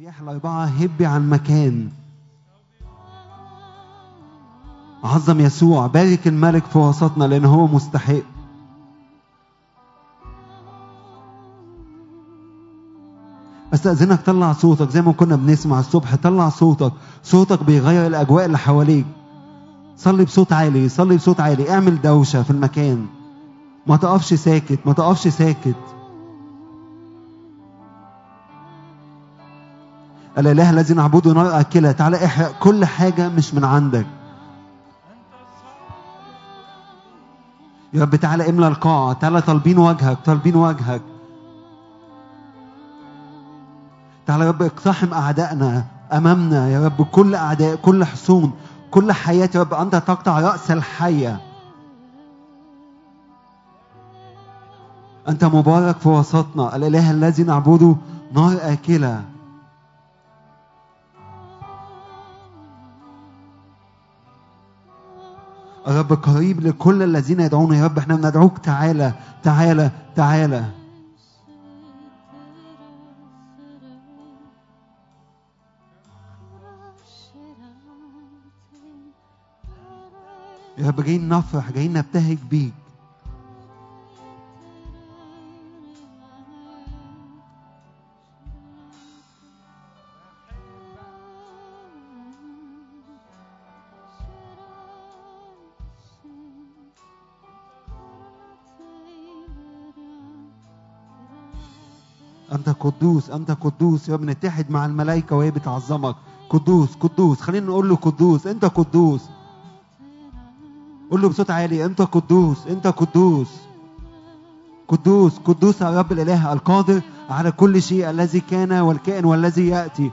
الرياح الأربعة هبي عن مكان. عظم يسوع، بارك الملك في وسطنا لأن هو مستحق. أستأذنك طلع صوتك زي ما كنا بنسمع الصبح. طلع صوتك، صوتك بيغير الأجواء اللي حواليك. صلي بصوت عالي، صلي بصوت عالي، اعمل دوشة في المكان. ما تقفش ساكت، ما تقفش ساكت. الإله الذي نعبده نار آكلة. تعالى احرق كل حاجة مش من عندك. يا رب تعالى املى القاعة. تعالى طالبين وجهك، طالبين وجهك. تعالى يا رب اقتحم أعدائنا أمامنا. يا رب كل أعداء، كل حصون، كل حياة يا رب أنت تقطع رأس الحية. أنت مبارك في وسطنا. الإله الذي نعبده نار آكلة. يا رب قريب لكل الذين يدعون. يا رب احنا بندعوك، تعالى تعالى تعالى. يا رب جايين نفرح، جايين نبتهج بيك. أنت قدوس، أنت قدوس. يا رب نتحد مع الملائكة وهي بتعظمك. قدوس قدوس. خلينا نقول له قدوس، أنت قدوس. قول له بصوت عالي، أنت قدوس، أنت قدوس. قدوس قدوس يا رب الإله القادر على كل شيء، الذي كان والكائن والذي يأتي.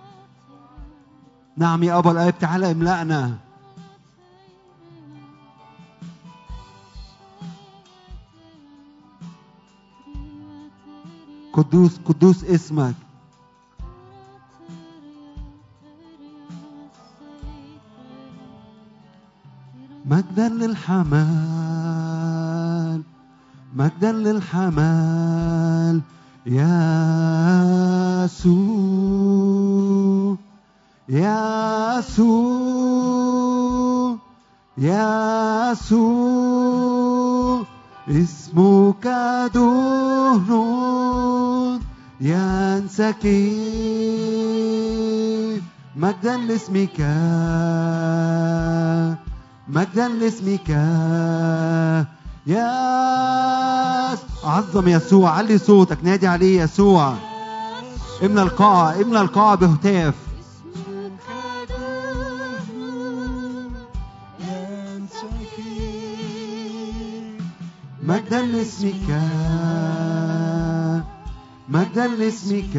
نعم يا أبا الآب، تعالى املأنا. قدوس قدوس اسمك. مجدا للحمال، مجدا للحمال يسوع يسوع يسوع. اسمك دهن ينسكب. مجدا لاسمك، مجدا لاسمك يا. عظم يسوع. علي صوتك، نادي عليه يسوع. املى القاعة، املى القاعة بهتاف. مجدا لاسمك، مجدا لاسمك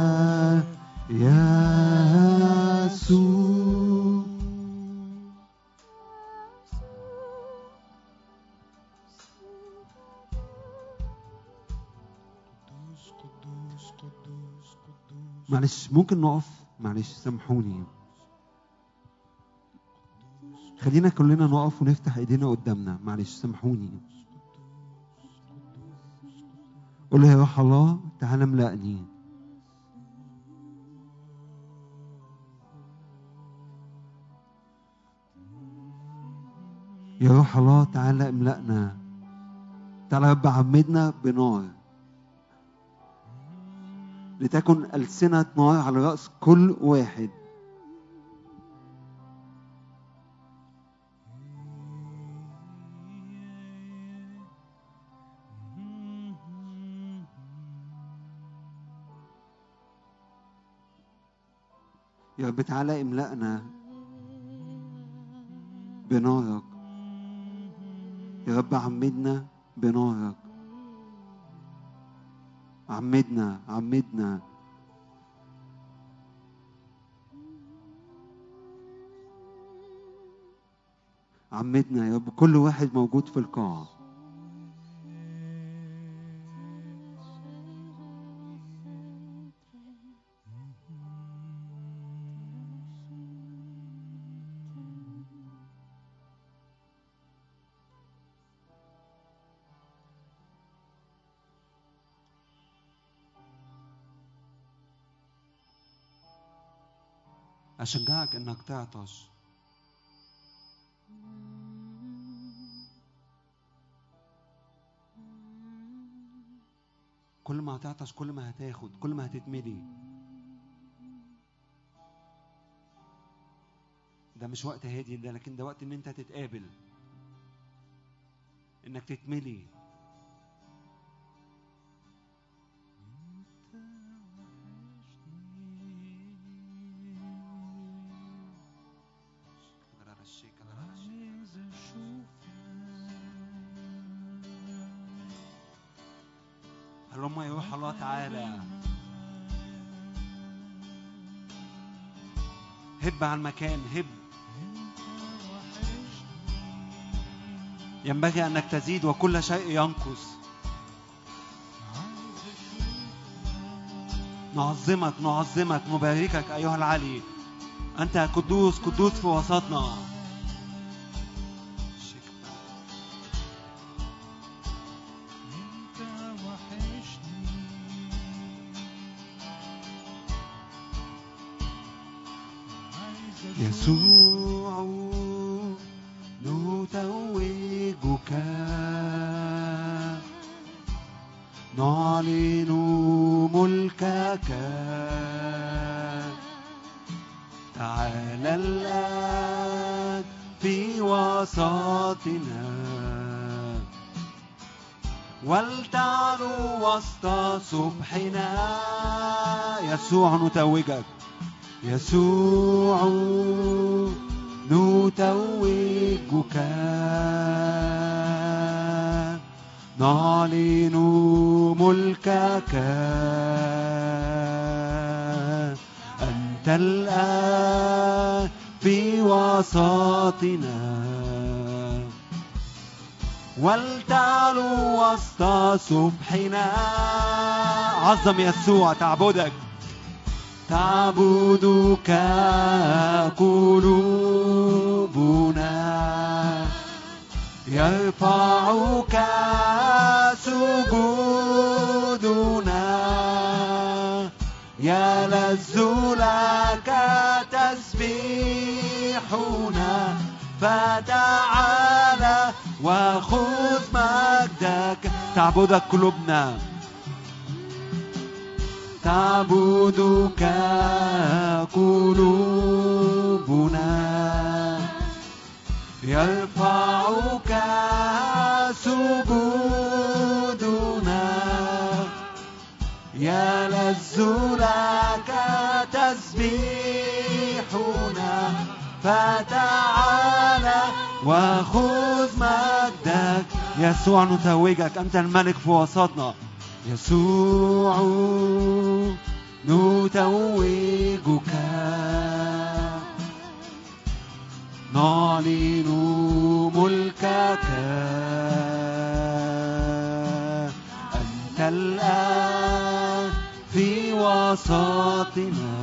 يسوع. معلش ممكن نقف؟ معلش سامحوني. خلينا كلنا نقف ونفتح ايدينا قدامنا. معلش سامحوني. قول له يا روح الله تعالى املأني. يا روح الله تعالى املأنا. تعالى يا رب عمدنا بنار، لتكن ألسنة نار على رأس كل واحد. يا رب تعالى املأنا بنارك. يا رب عمدنا بنارك. عمدنا عمدنا. عمدنا يا رب كل واحد موجود في القاعة. أشجعك إنك تعطش. كل ما هتعطش كل ما هتاخد، كل ما هتتملي. ده مش وقت هادي ده، لكن ده وقت إن أنت تتقابل، إنك تتملي. اللهم يا روح الله تعالى هب على المكان، هب. ينبغي أنك تزيد وكل شيء ينقص. نعظمك نعظمك نباركك أيها العلي. أنت قدوس قدوس في وسطنا. يسوع نتوجك، نعلن ملكك. تعالى الآن في وسطنا، ولتعلو وسط صبحنا. يسوع نتوجك، يسوع نتوجك، نعلن ملكك. أنت الآن في وسطنا، ولتعلو وسط صبحنا. عظم يسوع، تعبدك تعبدك قلوبنا، يرفعك سجودنا، يلذ لك تسبيحنا. فتعالى وخذ مجدك. تعبدك قلوبنا، تعبدك قلوبنا، يرفعك سجودنا، يلذ لك تسبيحنا. فتعالى وخذ مجدك. يسوع نتوجك، أنت الملك في وسطنا. يسوع نتوجك، نعلن ملكك. أنت الآن في وسطنا،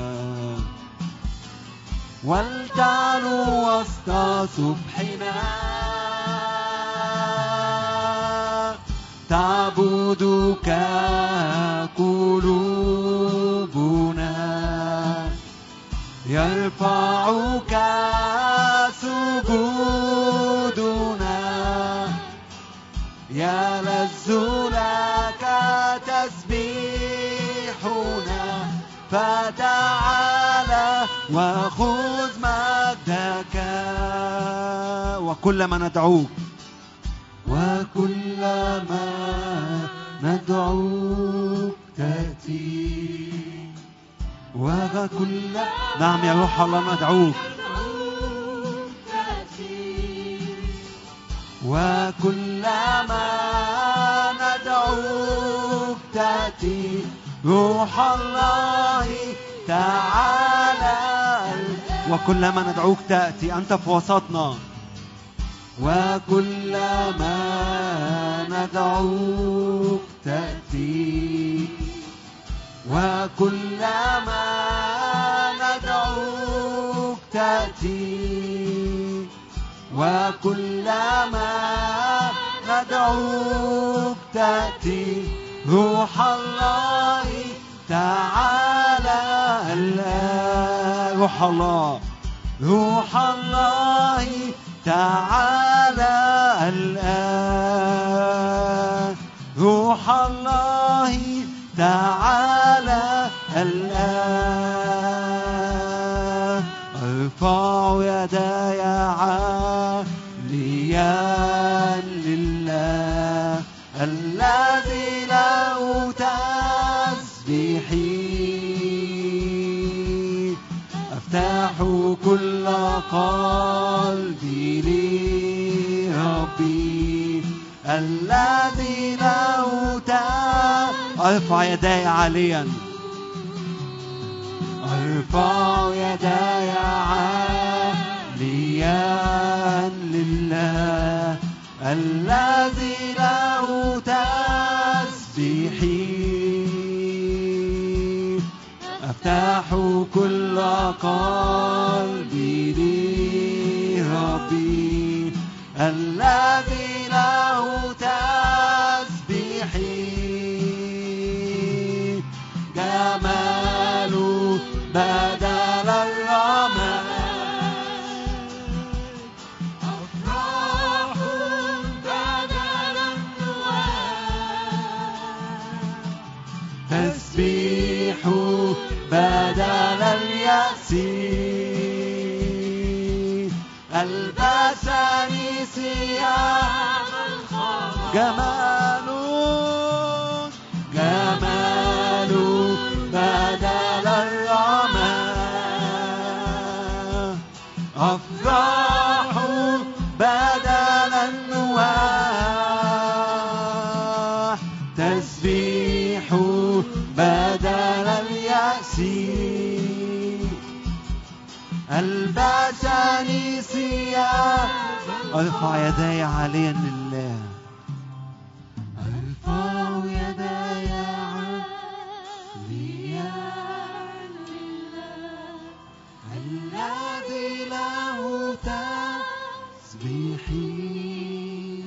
ولتعلو وسط صبحنا. تعبدك قلوبنا، يرفعك سجودنا، يلذ لك تسبيحنا. فتعالى وخذ مجدك. وكلما ندعوك، وكلما ندعوك تأتي. وكل نعم يا روح الله ندعوك. وكلما ندعوك تأتي. روح الله تعالى. وكلما ندعوك تأتي، أنت في وسطنا. وكلما ندعوك تأتي. وكلما ندعوك تأتي. وكلما ندعوك تأتي. روح الله تعالى الآن. روح الله روح الله تعالى الآن روح الله تعالى الآن ارفع يداي عاليا لله الذي له تسبيحي أفتح كل قلبي لربي الذي له ارفع يداي عاليا ارفع يداي عاليا لله الذي له تسبيحي أفتح كل قلبي لربي الذي له تسبيحي جمال بدل الرماد أفراح بدل النوال تسبيح بدل اليأس ألبسني ثياب الخلاص جمال بدل الرماد أفراح بدل النواح تسبيح بدل اليأس ألبسني ثياب ارفع يداي عاليا لله ارفع يداي عاليا لله الذي له تسبيحي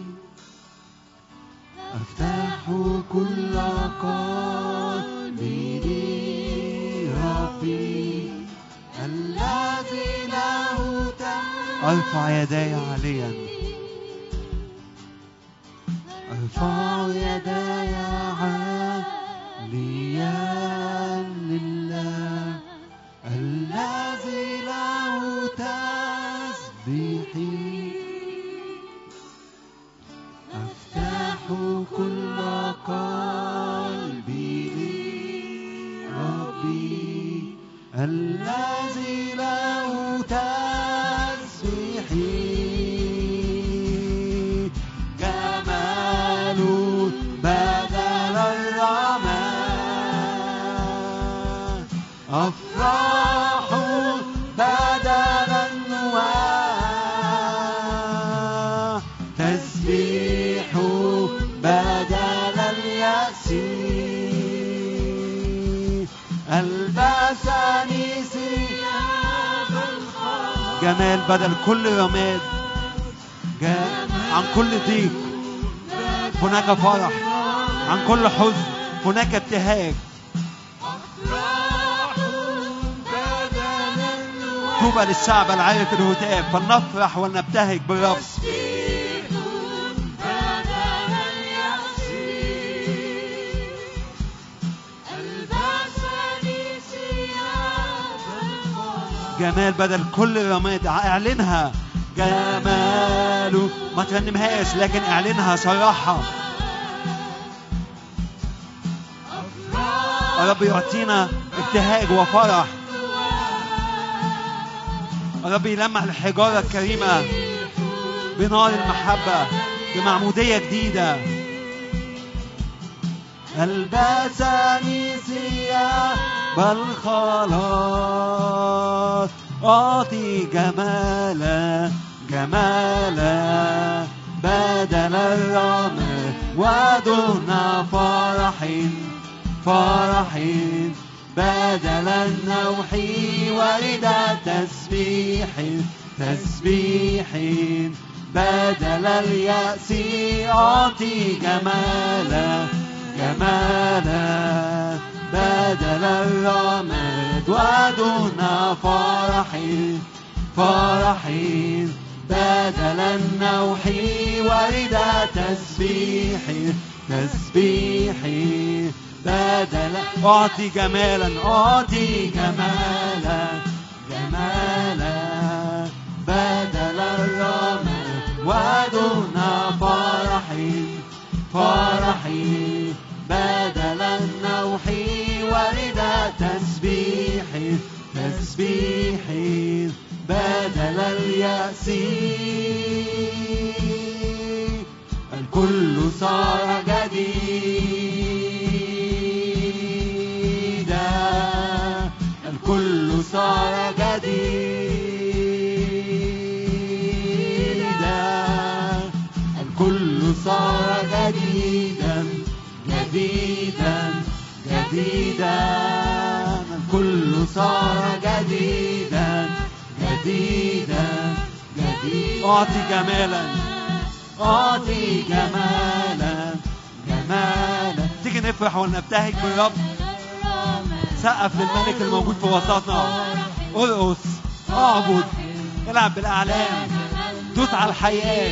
أفتح كل قلبي لربي الذي له ارفع يداي عاليا ارفع يداي عاليا لله الذي له تسبيحي أفتح كل قلبي لربي الذي له تسبيحي جمال بدل الرماد أفراح بدل النواح تسبيح بدل اليأس ألبسني ثياب الخلاص جمال بدل كل رماد عن كل ضيق هناك فرح عن كل حزن هناك ابتهاج طوبى للشعب العارف الهتاف فلنفرح ولنبتهج بالرب جمال بدل كل رماد اعلنها جماله ما ترنمهاش لكن اعلنها صراحة الرب يعطينا ابتهاج وفرح الرب يلمع الحجارة الكريمة بنار المحبة بمعمودية جديدة ألبسني ثياب الخلاص أعطي جمالا جمالا بدل الرماد ودون فرح فرح بدل النوح ورد تسبيح تسبيح بدل اليأس أعطي جمالا جمالا بدل الرماد ودون فرحي فرحي بدل النوح ورد تسبيحي تسبيحي بدل أعطي جمالا أعطي جمالا جمالا بدل الرماد ودون فرحي فرحي بدل النوح ورد تسبيحي تسبيحي بدل اليأس الكل صار جديدا الكل صار جديدا الكل صار جديدا جديدا جديدا الكل صار جديدا جديدا جديدا أعطي جمالا أعطي جمالا جمالا. تيجي نفرح ونبتهج بالرب. سقف للملك الموجود في وسطنا. ارقص اعبد العب بالأعلام دوس على الحياة.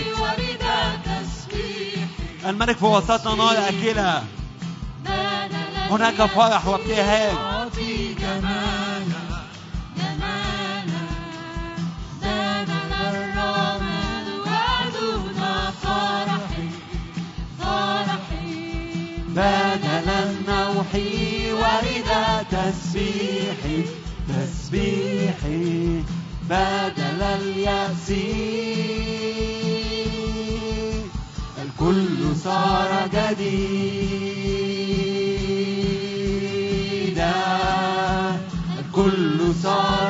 الملك في وسطنا نار أكلها. هناك فرح وابتهاج. أعطي جمالا جمالا بدل الرماد ودون فرحي فرحي بدل النوح ورد تسبيحي تسبيحي بدل اليأس الكل صار جديدا الكل صار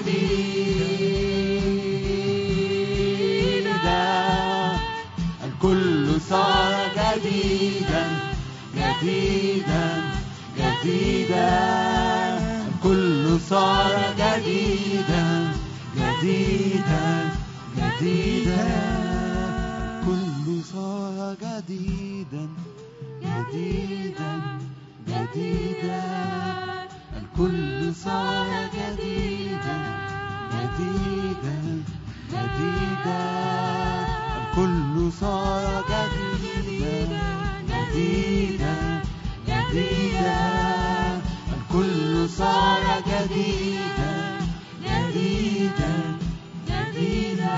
جديدا الكل صار جديدا جديدا جديدا الكل صار جديدا جديدا جديدا كل صار جديدا جديدا جديدا الكل صار جديدا جديدا جديدا الكل صار جديدا جديدا جديدا الكل صار جديدا جديدا جديدا.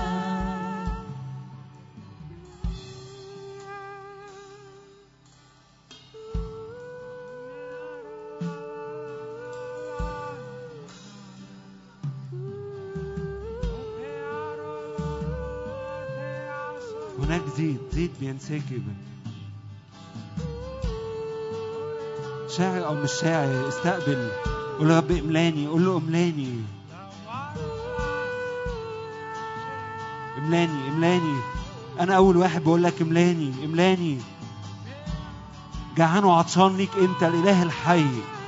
هناك زيت بينسكب. شاعر او مش شاعر استقبل. قول يا رب املاني. قول له املاني املاني املاني. انا اول واحد بقول لك املاني املاني. جعان وعطشان ليك انت الاله الحي.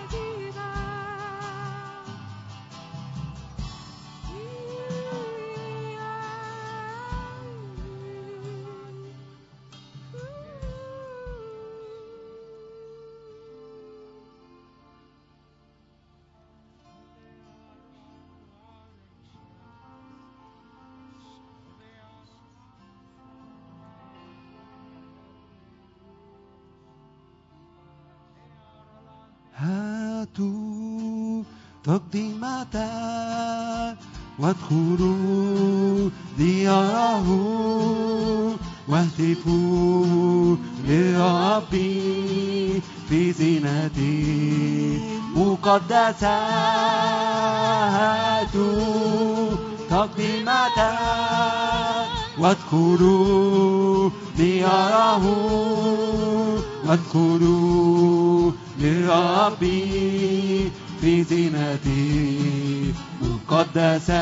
هاتوا تقدمة وادخلوا دياره واهتفوا للرب في زينة مقدسة. هاتوا تقدمة وادخلوا دياره وادخلوا للرب في زينة مقدسة.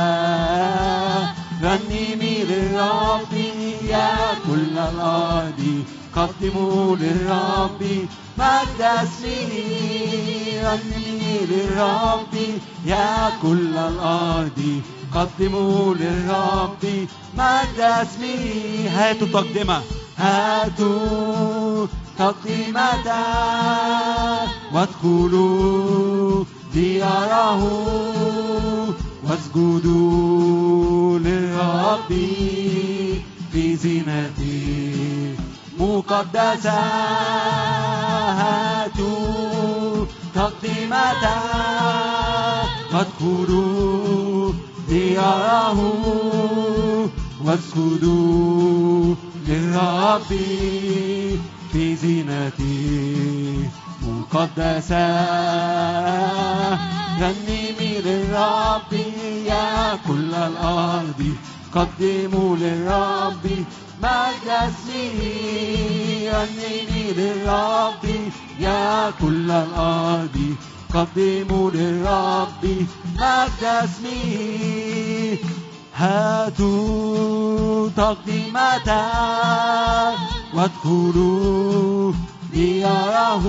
رنمي للرب يا كل الأرض. قدموا للرب مجد اسمه. رنمي للرب يا كل الأرض. قدموا للرب مجد اسمه. هاتوا تقدمة. هاتوا تقدمة وادخلوا دياره واسجدوا للرب في زينته مقدسة هاتوا تقدمة وادخلوا دياره واسجدوا للرب في زينته مقدسة رنمي للرب يا كل الأرض قدموا للرب مجد اسمه رنمي للرب يا كل الأرض قدموا للرب مجد اسمه هاتوا تقدمة وادخلوا دياره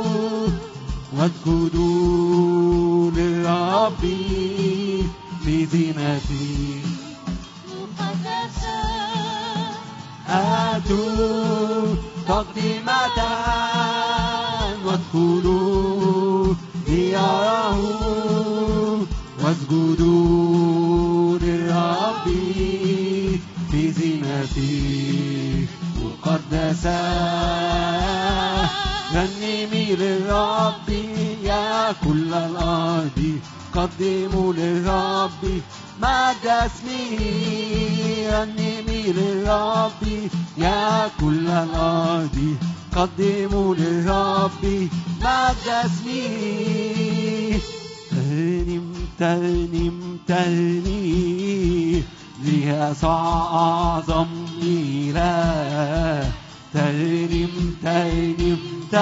واسجدوا للرب في زينته مقدسة هاتوا تقدمة وادخلوا دياره واسجدوا للرب في زينته مقدسة رنمي للرب يا كل الأرض قدموا للرب مجد اسمه رنمي للرب يا كل الأرض قدموا للرب مجد اسمه ترنم ترنم ترنم ليسوع أعظم إله ترنم ترنم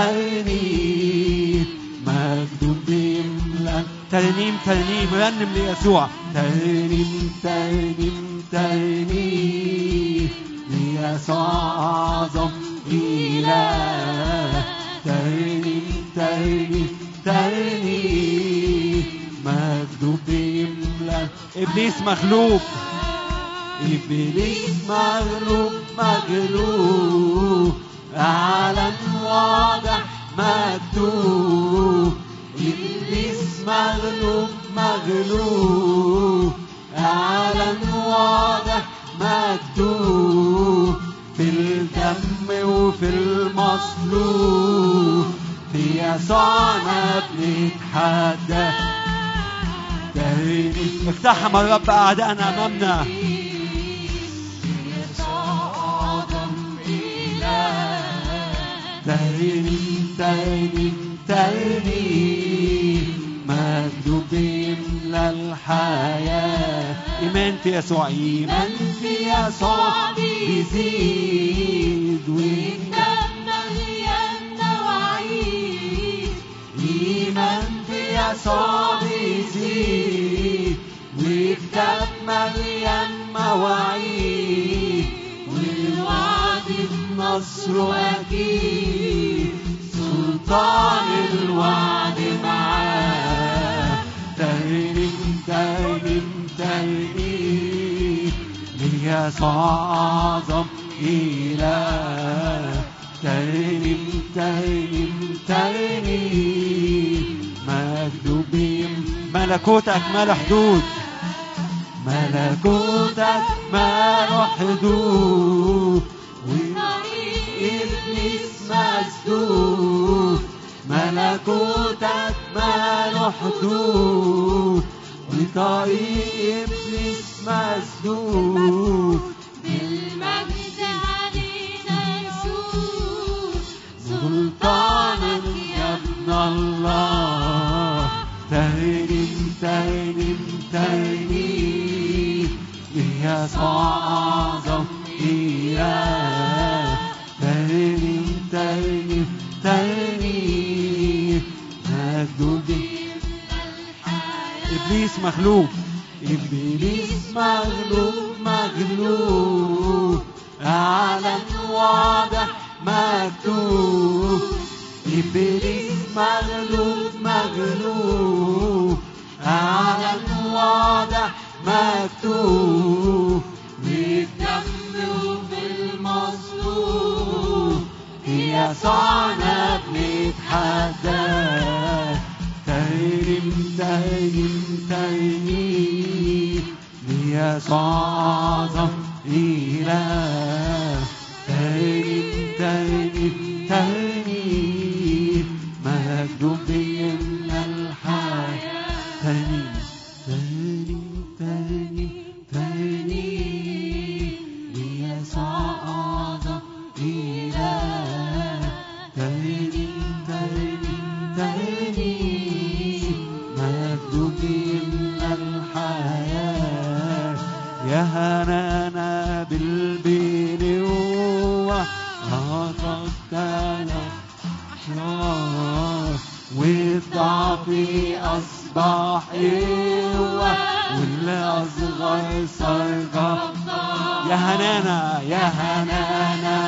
ترنم مجد بيملأ ترنيم ترنيم رنم ليسوع ترنم ترنم ترنم ليسوع أعظم إله ترنم ترنم ترنم مجد بيملأ إبليس مغلوب إبليس مغلوب مغلوب أعلن واضح مكتوب إبليس مغلوب مغلوب أعلن واضح مكتوب في الدم وفي المصلوب في يسوعنا بنتحدى اقتحم الرب أعداءنا أمامنا ترنم ترنم ترنم مجد بيملأ الحياة إيمان في يسوع إيمان في يسوع بيزيد والدم مليان مواعيد إيمان في يسوع بيزيد والدم مليان مواعيد والوعد بنصر أكيد سلطان الوعد معاه ترنم ترنم ترنم ليسوع أعظم إله ترنم ترنم ترنم مجد بيم ملكوتك ما له حدود ملكوتك ما له حدود إبليس مسدود ملكوتك ما له حدود وطريق إبليس مسدود بالمجد علينا يسوع سلطانك يا ابن الله ترنم ترنم ترنم يسوع أعظم إله ترنم ترنم ترنم مجد إبليس مغلوب إبليس مغلوب مغلوب أعلن واضح مكتوب إبليس مغلوب مغلوب أعلن واضح مكتوب بالدم وبالمصلوب يسوع ترنيم ليسوع أعظم إله. ترنيم ترنيم ترنيم مجد بيملى الحياة. ترنيم ترنيم ترنيم ترنيم ليسوع أعظم إله. ترنيم ترنيم ترنيم مجد بيملى الحياة. يا هنانا بالبنوة أعطتنا أحرار، والضعف أصبح قوة، والأصغر صار جبار. يا هنانا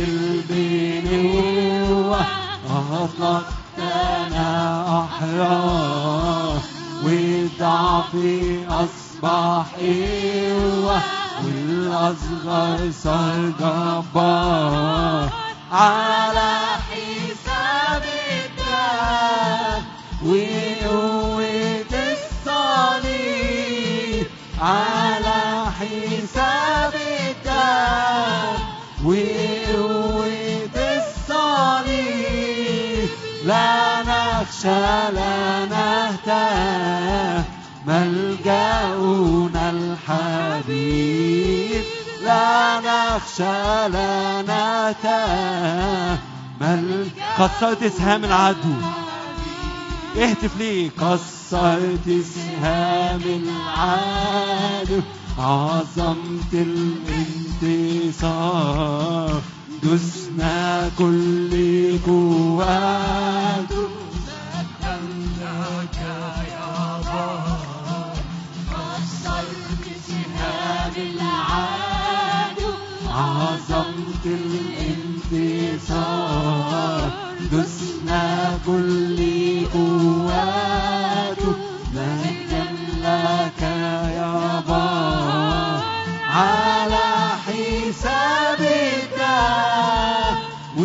بالبنوة أطلقتنا أحرار، والضعف أصبح قوة، والأصغر صار جبار. على حساب الدم وقوة الصليب، على حساب الدم وقوة الصليب، لا نخشى لا نهتم، ملجأنا الحبيب. لا نخشى لا نهتم، كسرت سهام العدو. اهتف ليه. كسرت سهام العدو، عظمت الانتصار، دسنا كل قواته، سبحانك يا بار. كسرت سهام العدو، عظمت الانتصار، دسنا كل قواته، مجدا لك يا بار. على حساب الدم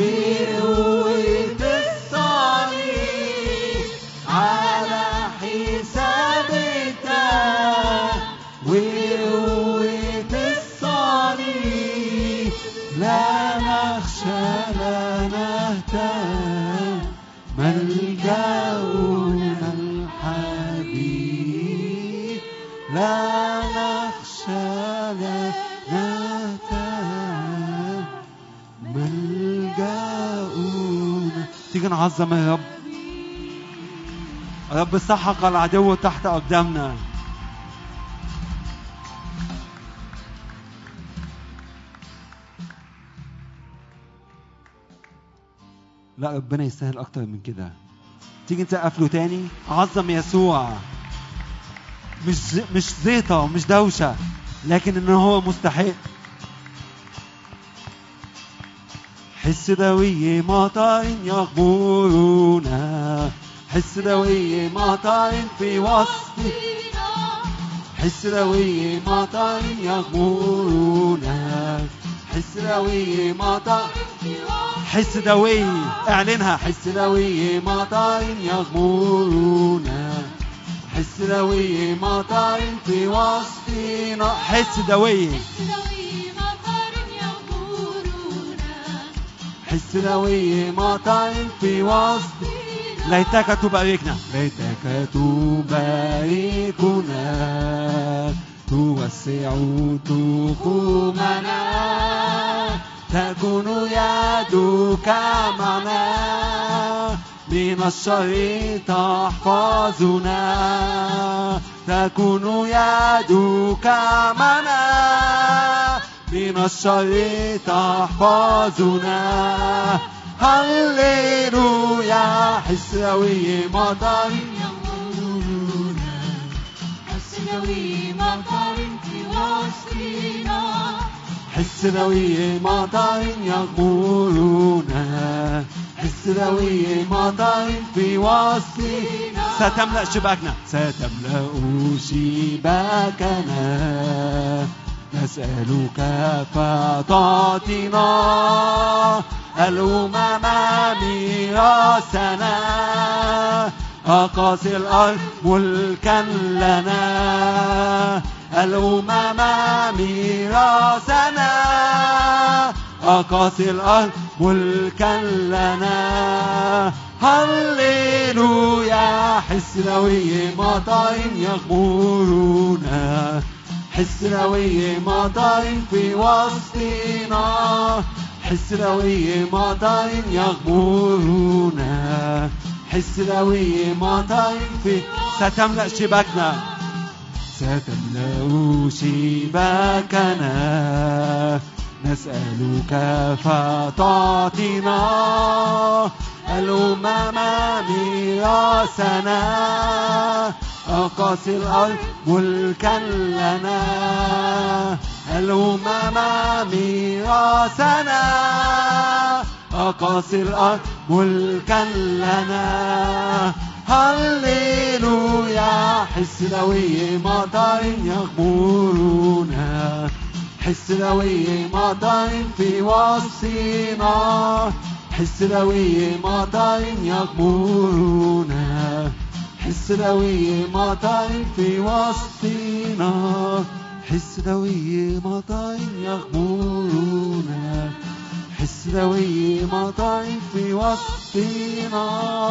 وقوة الصليب، على حساب الدم وقوة الصليب، لا نخشى لا نهتم، ملجأنا الحبيب. لا نخشى لا نهتم، ملجأنا. تيجي نعظم يا رب. رب سحق العدو تحت أقدامنا. لا ربنا يستاهل أكتر من كده. تيجي نسقف له تاني. عظم يسوع. مش زيطة مش دوشة، لكن إنه هو مستحق. حس دوي مطر يغمرنا، حس دوي مطر في وسطنا، حس دوي مطر يغمرنا، حس دوي مطر في وسطنا. حس دوي اعلنها. حس دوي مطر يغمرنا، حس دوي مطر في وسطنا. حس دوي حس دوي مطر في وسط. ليتك تباركنا، ليتك تباركنا، توسع تخومنا، تكون يدك معنا، من الشر تحفظنا، تكون يدك معنا، من الشر تحفظنا. هللويا. حس دوي مطر يغمرنا، حس دوي مطر في وسطنا، حس دوي مطر يغمرنا، حس دوي مطر في وسطنا. ستملأ شباكنا، ستملأ شباكنا، نسألك فتعطينا الأمم ميراثنا، أقاصي الأرض ملكا لنا، الأمم ميراثنا. أقاصي الأرض ملكا لنا، هللويا. حسنوي مطر يغمرنا، حسنوي مطر في وسطنا، حسنوي مطر يغمرنا، حسنوي مطر في ستملأ شباكنا، ستملأ شباكنا. نسألك فتعطينا، الأمم ميراثنا. أقاصي الأرض ملكا لنا، الأمم ميراثنا. أقاصي الأرض ملكا لنا، هللويا. حسنوي مطر يغمرنا، حسنوي مطر في وسطنا، حسنوي مطر يغمرنا، حسنوي مطر في وسطنا، حسنوي مطر يغمرنا، حسنوي مطر في وسطنا،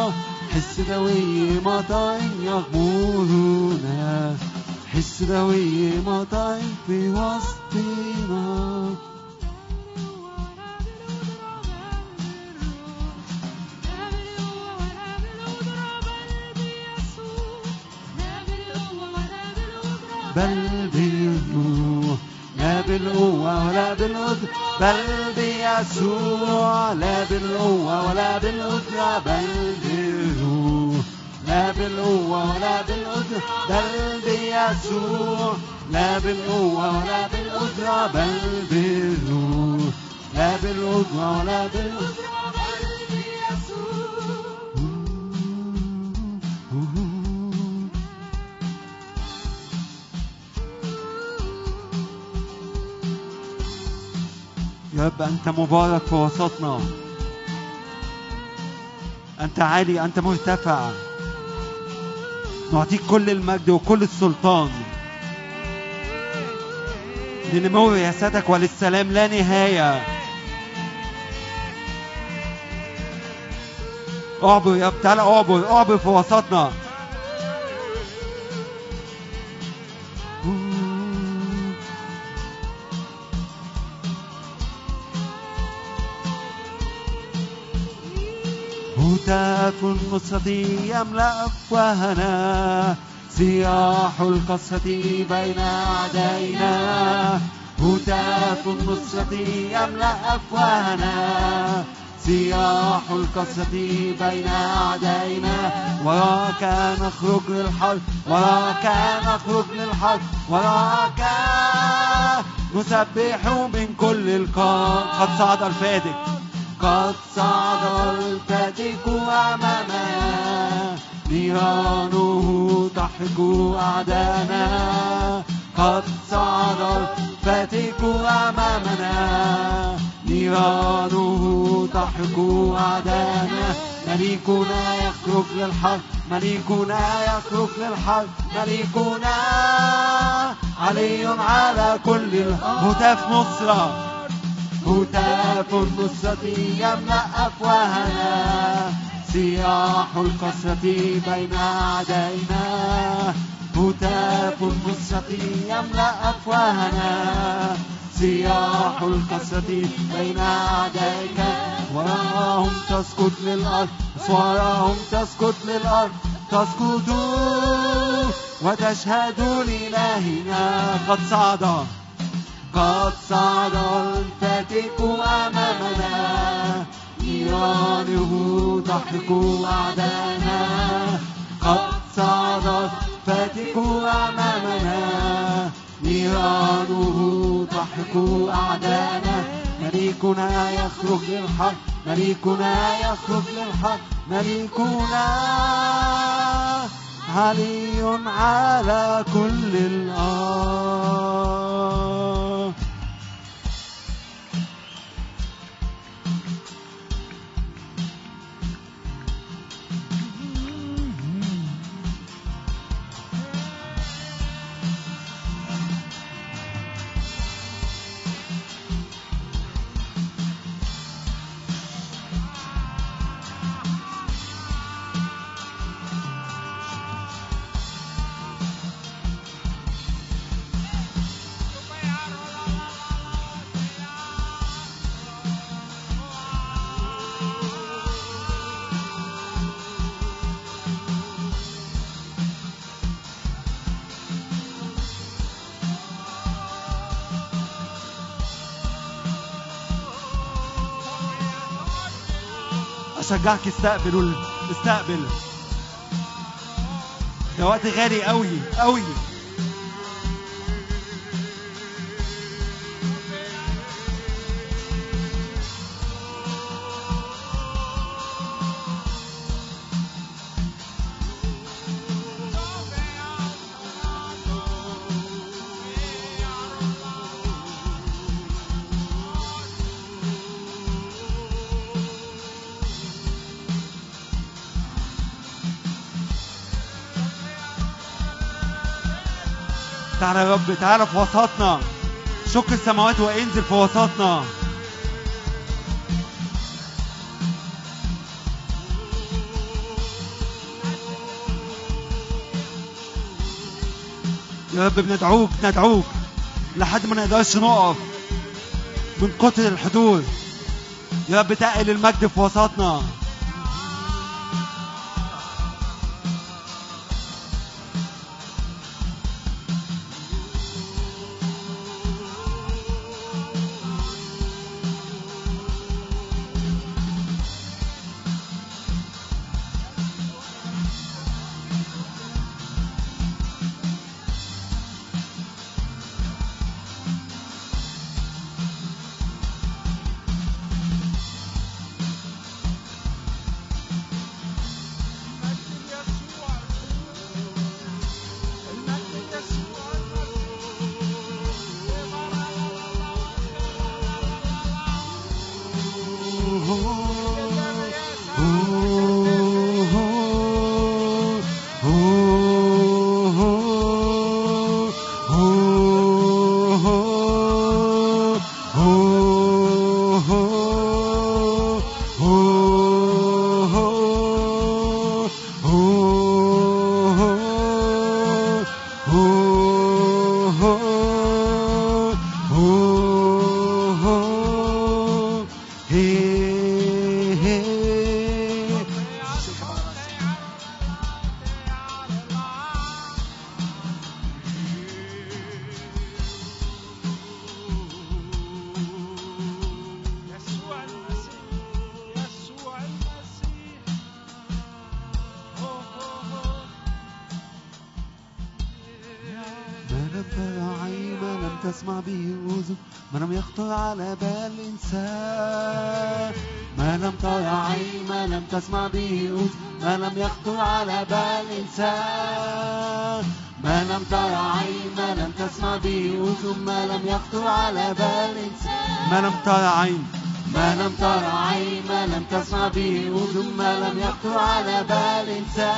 حسنوي مطر يغمرنا، حسنوي مطر في وسطنا. بل بالروح لا بالقوة ولا بالقدرة، بل بيسوع. لا بالقوة ولا بالقدرة، بل بالروح. لا بالقوة ولا بالقدرة، بل بيسوع. لا بالقوة ولا بالقدرة، بل بالروح. لا بالقوة ولا بالقدرة، بل بيسوع. يا رب أنت مبارك في وسطنا، أنت عالي، أنت مرتفع. نعطيك كل المجد وكل السلطان لنمو رياستك وللسلام لا نهاية. اعبر يا رب، تعالى اعبر في وسطنا. هتاف النصرة يملأ أفواهنا، صياح القسوة بين أعدائنا. هتاف النصرة يملأ أفواهنا، صياح القسوة بين أعدائنا. وراك نخرج للحرب، وراك نخرج للحرب، وراك نسبح من كل القاع. قد صعد الفاتك، قد صعد الفاتك أمامنا، نيرانه تحرق أعداءنا. قد صعد الفاتك أمامنا، نيرانه تحرق أعداءنا. مليكنا يخرج للحرب، مليكنا يخرج للحرب، مليكنا علي على كل هتاف نصرة. هتاف النصرة يملأ أفواهنا، صياح القسوة بين أعدائنا. هتاف النصرة يملأ أفواهنا، صياح القسوة بين أعدائك. وراهم تسقط للأرض، وراهم تسقط للأرض، تسقط وتشهد لإلهنا. قد صعد، قد صعد الفاتك أمامنا، نيرانه تحرق أعداءنا. قد صعد الفاتك أمامنا، نيرانه تحرق أعداءنا. مليكنا يخرج للحرب، مليكنا يخرج للحرب، مليكنا علي على كل الأرض. بشجعك استقبل استقبل. ده وقت غالي قوي قوي. تعالى يا رب، تعالى في وسطنا، شق السماوات وانزل في وسطنا. يا رب بندعوك ندعوك لحد ما نقدرش نقف من كتر الحضور. يا رب تقل المجد في وسطنا. تسمع به أذن، ما لم يخطر على بال إنسان. ما لم تر عين، ما لم تسمع به أذن، ما لم يخطر على بال إنسان. ما لم تر عين، ما لم تسمع به أذن، ما لم يخطر على بال إنسان. ما لم تر عين، ما لم تر عين، ما لم تسمع به أذن، ما لم يخطر على بال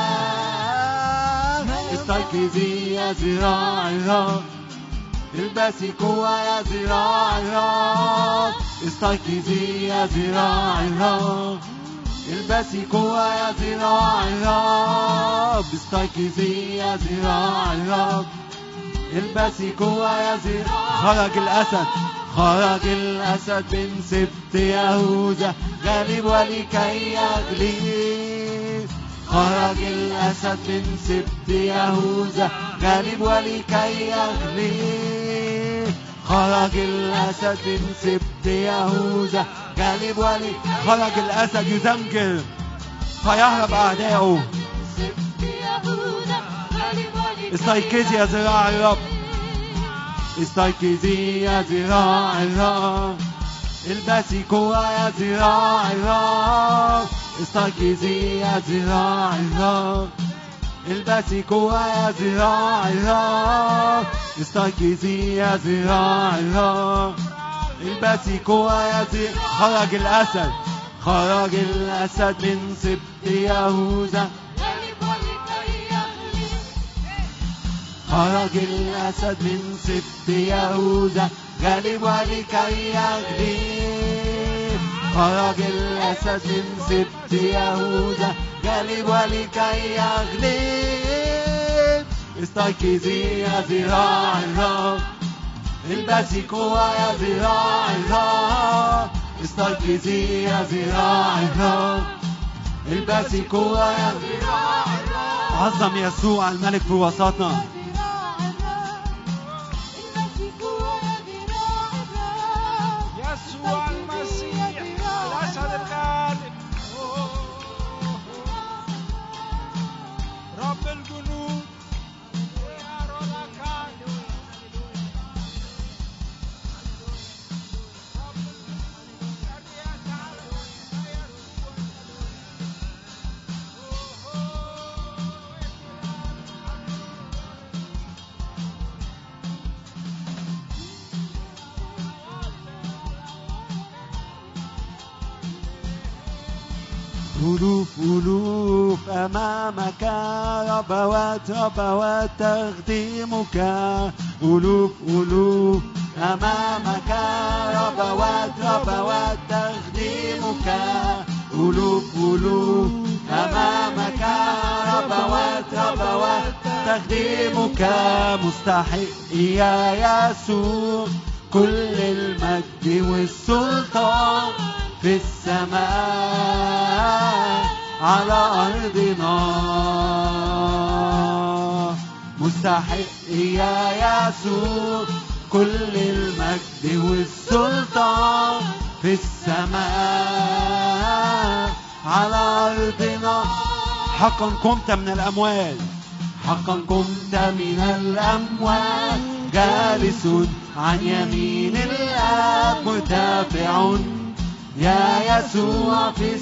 إنسان. استيقظي يا ذراع الرب، البسي قوة يا ذراع الرب. استيقظي يا ذراع الرب، البسي قوة يا ذراع الرب. استيقظي يا ذراع الرب، البسي قوة يا ذراع. خرج الأسد، خرج الأسد من سبط يهوذا، غالب ولكي يغلب. خرج الأسد من سبط يهوذا، غالب ولكي يغلب. خرج الأسد من سبط يهوذا، غالب ولكي. خرج الأسد يزمجر فيهرب أعداؤه. استيقظي يا ذراع الرب، استيقظي يا ذراع الرب، البسي قوة يا ذراع الرب. استيقظي يا ذراع الرب، البسي قوة يا ذراع الرب. استيقظي يا ذراع الرب، البسي قوة يا ذراع. خرج الأسد، خرج الأسد من سبط يهوذا، خرج الأسد من سبط يهوذا، غالب ولكي يغلب. خرج الأسد من سبط يهوذا، غالب ولكي يغلب. استيقظي يا ذراع الرب، البسي قوة يا ذراع الرب. استيقظي يا ذراع الرب، البسي قوة يا ذراع الرب. عظم يسوع الملك في وسطنا. يسوع المسيح الأسد الغالب. ألوف أمامك ربوات تخدمك ألوف أمامك ربوات تخدمك ألوف أمامك ربوات تخدمك مستحق يا يسوع كل المجد والسلطان في السماء على أرضنا مستحق يا يسوع كل المجد والسلطان في السماء على أرضنا حقا قمت من الأموات حقا قمت من الأموات جالس عن يمين الآب مرتفع يا يسوع في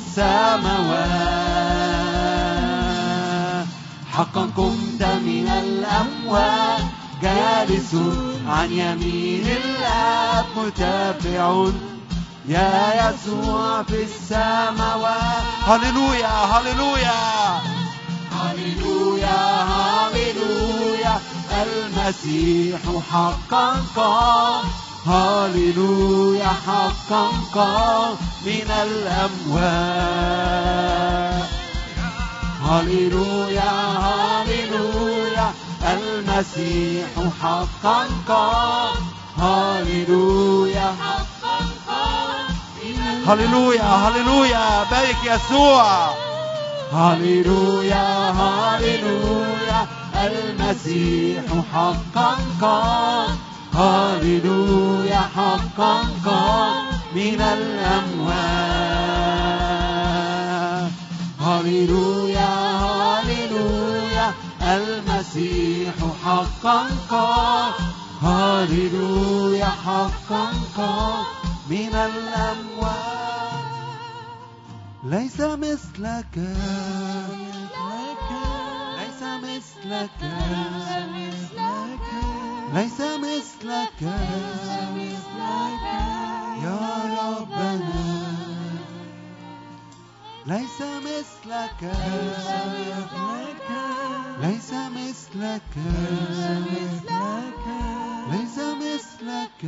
السماوات حقا قمت من الأموات جالس عن يمين الآب مرتفع يا يسوع في السماوات هللويا هللويا هللويا هللويا المسيح حقا قام هللويا حقا قام من الأموات هللويا هللويا المسيح حقا قام هللويا حقا قام هللويا هللويا بارك يسوع هللويا هللويا المسيح حقا قام هللويا حقا قام من الأموات هللويا هللويا المسيح حقا قام هللويا حقا قام من الأموات ليس مثلك ليس مثلك ليس مثلك يا ربنا ليس مثلك ليس مثلك ليس مثلك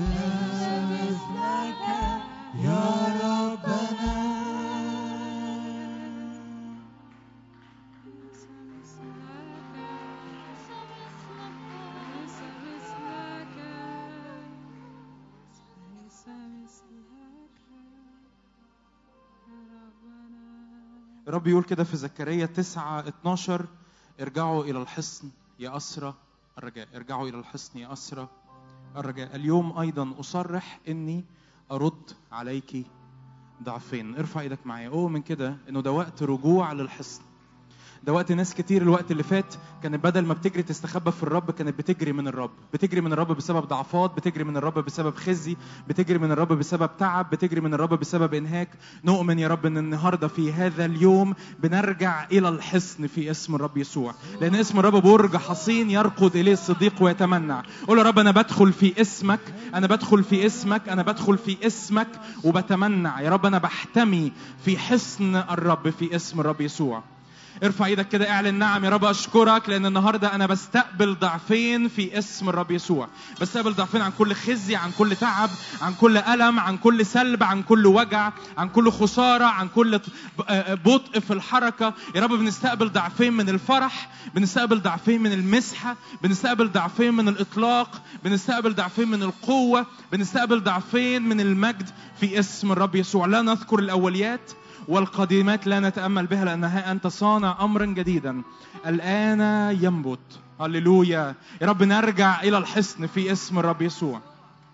يا ربنا رب يقول كده في زكريا 9:12 ارجعوا إلى الحصن يا أسرى الرجاء ارجعوا إلى الحصن يا أسرى الرجاء اليوم أيضا أصرح إني أرد عليك ضعفين ارفع إيدك معايا من كده إنه ده وقت رجوع للحصن ده وقت ناس كتير الوقت اللي فات كانت بدل ما بتجري تستخبى في الرب كانت بتجري من الرب بتجري من الرب بسبب ضعفات بتجري من الرب بسبب خزي بتجري من الرب بسبب تعب بتجري من الرب بسبب انهاك نؤمن يا رب ان النهارده في هذا اليوم بنرجع الى الحصن في اسم الرب يسوع لان اسم الرب برج حصين يرقد اليه الصديق ويتمنع قول يا رب انا بدخل في اسمك انا بدخل في اسمك انا بدخل في اسمك وبتمنع يا رب انا بحتمي في حصن الرب في اسم الرب يسوع ارفع ايدك كده اعلن نعم يا رب اشكرك لان النهارده انا بستقبل ضعفين في اسم الرب يسوع بستقبل ضعفين عن كل خزي عن كل تعب عن كل ألم عن كل سلب عن كل وجع عن كل خسارة عن كل بطء في الحركة يا رب بنستقبل ضعفين من الفرح بنستقبل ضعفين من المسحة بنستقبل ضعفين من الإطلاق بنستقبل ضعفين من القوة بنستقبل ضعفين من المجد في اسم الرب يسوع لا نذكر الأوليات والقديمات لا نتأمل بها لأنها أنت صانع أمرا جديدا الآن ينبت هللويا يا رب نرجع إلى الحصن في اسم الرب يسوع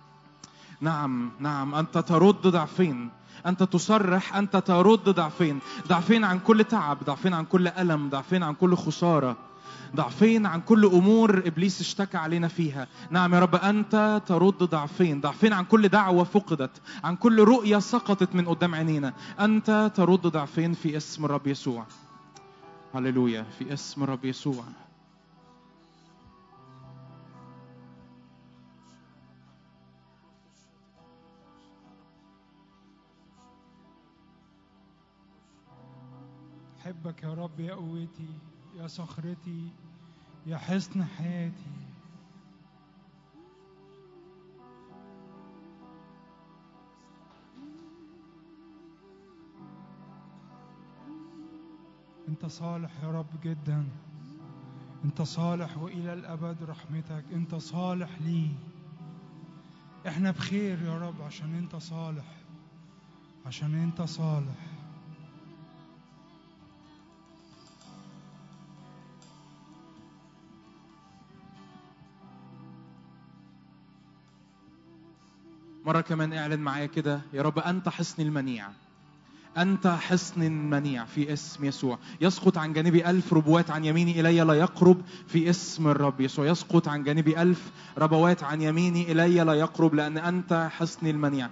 نعم نعم أنت ترد ضعفين أنت تصرح أنت ترد ضعفين ضعفين عن كل تعب ضعفين عن كل ألم ضعفين عن كل خسارة ضعفين عن كل أمور إبليس اشتكى علينا فيها نعم يا رب أنت ترد ضعفين عن كل دعوة فقدت عن كل رؤية سقطت من قدام عينينا أنت ترد ضعفين في اسم الرب يسوع هللويا في اسم الرب يسوع بحبك يا رب يا قوتي يا صخرتي يا حصن حياتي. انت صالح يا رب جدا، انت صالح والى الابد رحمتك، انت صالح لي. احنا بخير يا رب عشان انت صالح، عشان انت صالح. مرة كمان اعلن معايا كده: يا رب أنت حصني المنيع، أنت حصن منيع في اسم يسوع. يسقط عن جانبي 1000 ربوات، عن يميني إلي لا يقرب في اسم الرب يسوع. يسقط عن جانبي 1000 ربوات، عن يميني إلي لا يقرب، لأن أنت حصن المنيع.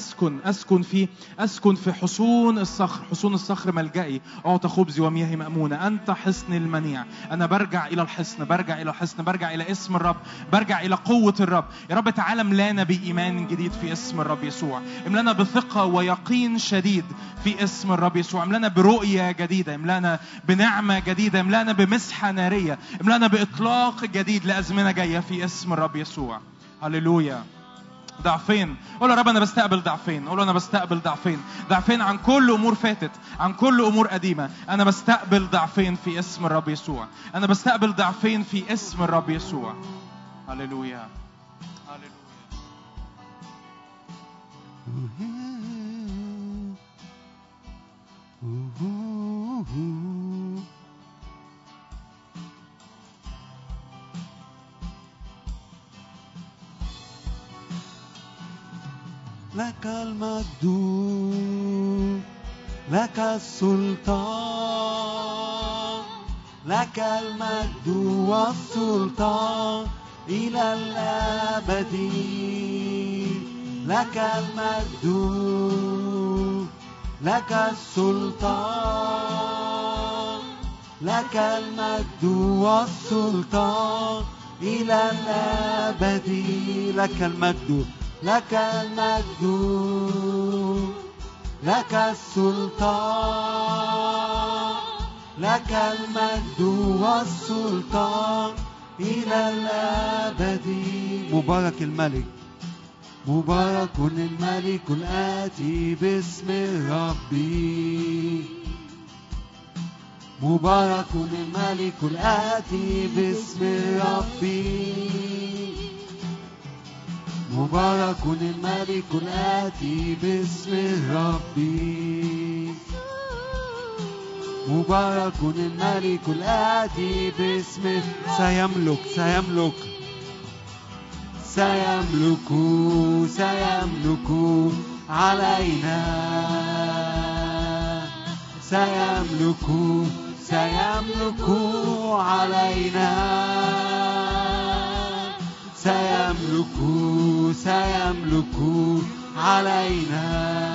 أسكن في حصون الصخر. حصون الصخر ملجئي، أعطى خبزي ومياهي مأمونة. أنت حصن المنيع. أنا برجع إلى الحصن، برجع إلى الحصن، برجع إلى اسم الرب، برجع إلى قوة الرب. يا رب تعالى املانا بإيمان جديد في اسم الرب يسوع. املانا بثقة ويقين شديد في اسم الرب يسوع. املانا برؤية جديدة، املانا بنعمة جديدة، املانا بمسحة نارية، املانا بإطلاق جديد لأزمنة جاية في اسم الرب يسوع. هللويا. ضعفين، قول يا رب أنا بستقبل ضعفين. قول أنا بستقبل ضعفين، ضعفين عن كل أمور فاتت، عن كل أمور قديمة. أنا بستقبل ضعفين في اسم الرب يسوع. أنا بستقبل ضعفين في اسم الرب يسوع. هللويا هللويا. لك المجد، لك السلطان، لك المجد والسلطان إلى الأبد. لك المجد، لك السلطان، لك المجد والسلطان إلى الأبد. لك المجد، لك المجد، لك السلطان، لك المجد والسلطان إلى الأبد. مبارك الملك، مبارك الملك الآتي باسم الرب. مبارك الملك الآتي باسم الرب. مبارك الملك الآتي باسم الرب. مبارك الملك الآتي باسم. سيملك سيملك سيملك سيملك علينا. سيملك سيملك علينا. سيملك سيملك علينا.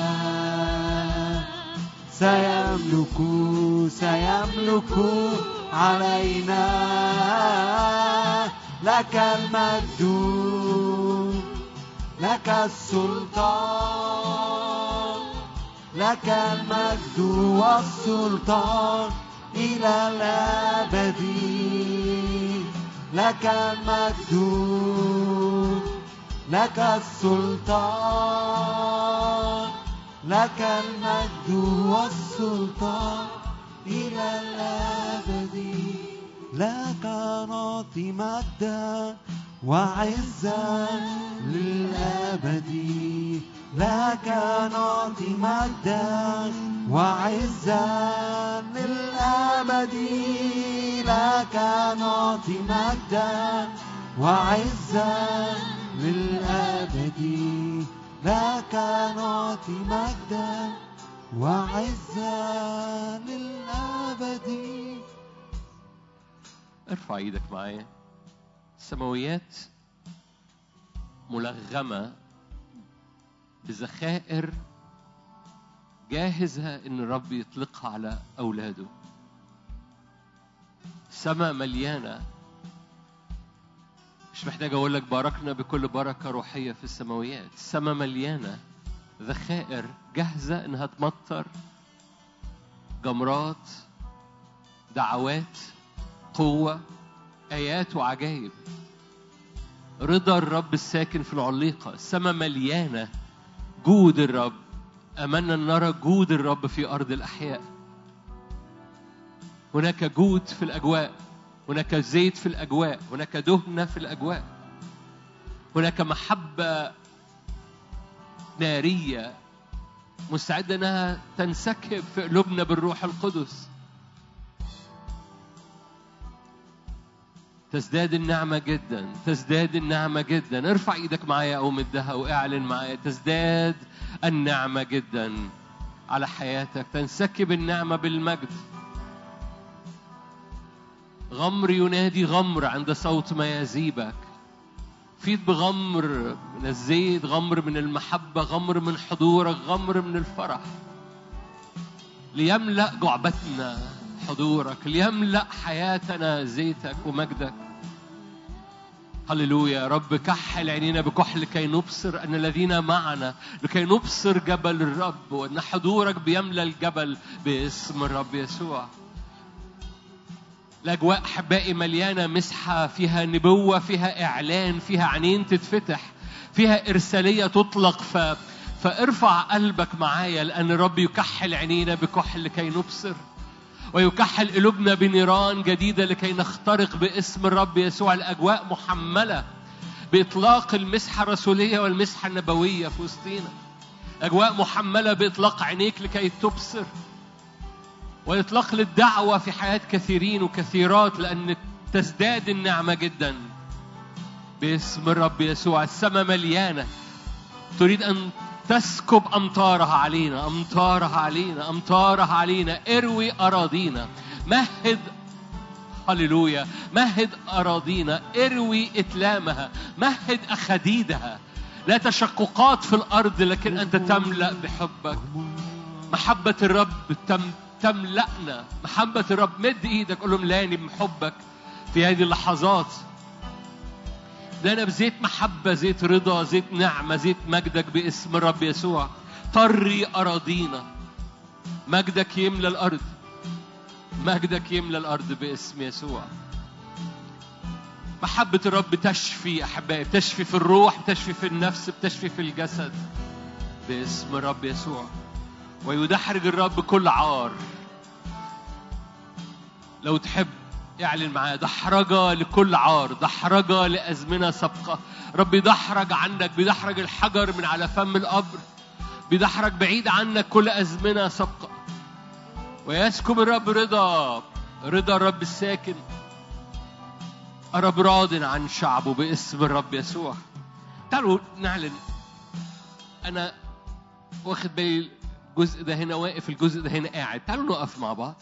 سيملك سيملك علينا. لك المجد، لك السلطان، لك المجد والسلطان إلى الأبد. لك المجد، لك السلطان، لك المجد والسلطان إلى الأبد. لك نعطي مجدا وعزا للأبد. لك نعطي مجدا وعزا للأبد. لك نعطي مجدا وعزا للأبد. لك نعطي مجدا وعزا للأبد. ارفع ايدك معايا. السماويات ملغمة بذخائر جاهزة ان الرب يطلقها على اولاده. السماء مليانة، مش محتاج اقول لك باركنا بكل بركة روحية في السماويات. السماء مليانة ذخائر جاهزة انها تمطر جمرات دعوات، قوة، آيات وعجائب. رضا الرب الساكن في العليقة. السماء مليانة جود الرب. أملنا أن نرى جود الرب في أرض الأحياء. هناك جود في الأجواء، هناك زيت في الأجواء، هناك دهنة في الأجواء، هناك محبة نارية مستعدة أنها تنسكب في قلوبنا بالروح القدس. تزداد النعمة جدا، تزداد النعمة جدا. ارفع ايدك معايا أو مدها واعلن معايا. تزداد النعمة جدا على حياتك، تنسكب النعمة بالمجد. غمر ينادي غمر عند صوت ميازيبك. فيض بغمر من الزيت، غمر من المحبة، غمر من حضورك، غمر من الفرح. ليملأ جعبتنا حضورك، ليملأ حياتنا زيتك ومجدك. هللويا. رب كحل عينينا بكحل لكي نبصر أن الذين معنا، لكي نبصر جبل الرب، وأن حضورك بيملأ الجبل باسم الرب يسوع. الأجواء أحبائي مليانة مسحة، فيها نبوة، فيها إعلان، فيها عينين تتفتح، فيها إرسالية تطلق. فارفع قلبك معايا، لأن الرب يكحل عينينا بكحل لكي نبصر، ويكحل قلوبنا بنيران جديدة لكي نخترق باسم الرب يسوع. الأجواء محملة بإطلاق المسحة الرسولية والمسحة النبوية في وسطينا. أجواء محملة بإطلاق عينيك لكي تبصر، وإطلاق للدعوة في حياة كثيرين وكثيرات، لأن تزداد النعمة جدا باسم الرب يسوع. السماء مليانة، تريد أن تسكب أمطارها علينا، أمطارها علينا، أمطارها علينا. اروي أراضينا، مهد، هللويا، مهد أراضينا، اروي إتلامها، مهد أخديدها. لا تشققات في الأرض، لكن أنت تملأ بحبك. محبة الرب تملأنا. محبة الرب. مد إيدك قول له ملاني بحبك في هذه اللحظات. لنا بزيت محبة، زيت رضا، زيت نعمة، زيت مجدك باسم الرب يسوع. طري أراضينا، مجدك يملى الأرض، مجدك يملى الأرض باسم يسوع. محبة الرب تشفي أحبائي، بتشفي في الروح، بتشفي في النفس، بتشفي في الجسد باسم الرب يسوع. ويدحرج الرب كل عار. لو تحب اعلن معايا. دحرجة لكل عار، دحرجة لأزمنة سابقة. رب يدحرج عنك، بيدحرج الحجر من على فم القبر، بيدحرج بعيد عنك كل أزمنة سابقة. ويسكب الرب رضا، رضا الرب الساكن. الرب راض عن شعبه باسم الرب يسوع. تعالوا نعلن. أنا واخد بالي الجزء ده هنا واقف، الجزء ده هنا قاعد. تعالوا نقف مع بعض.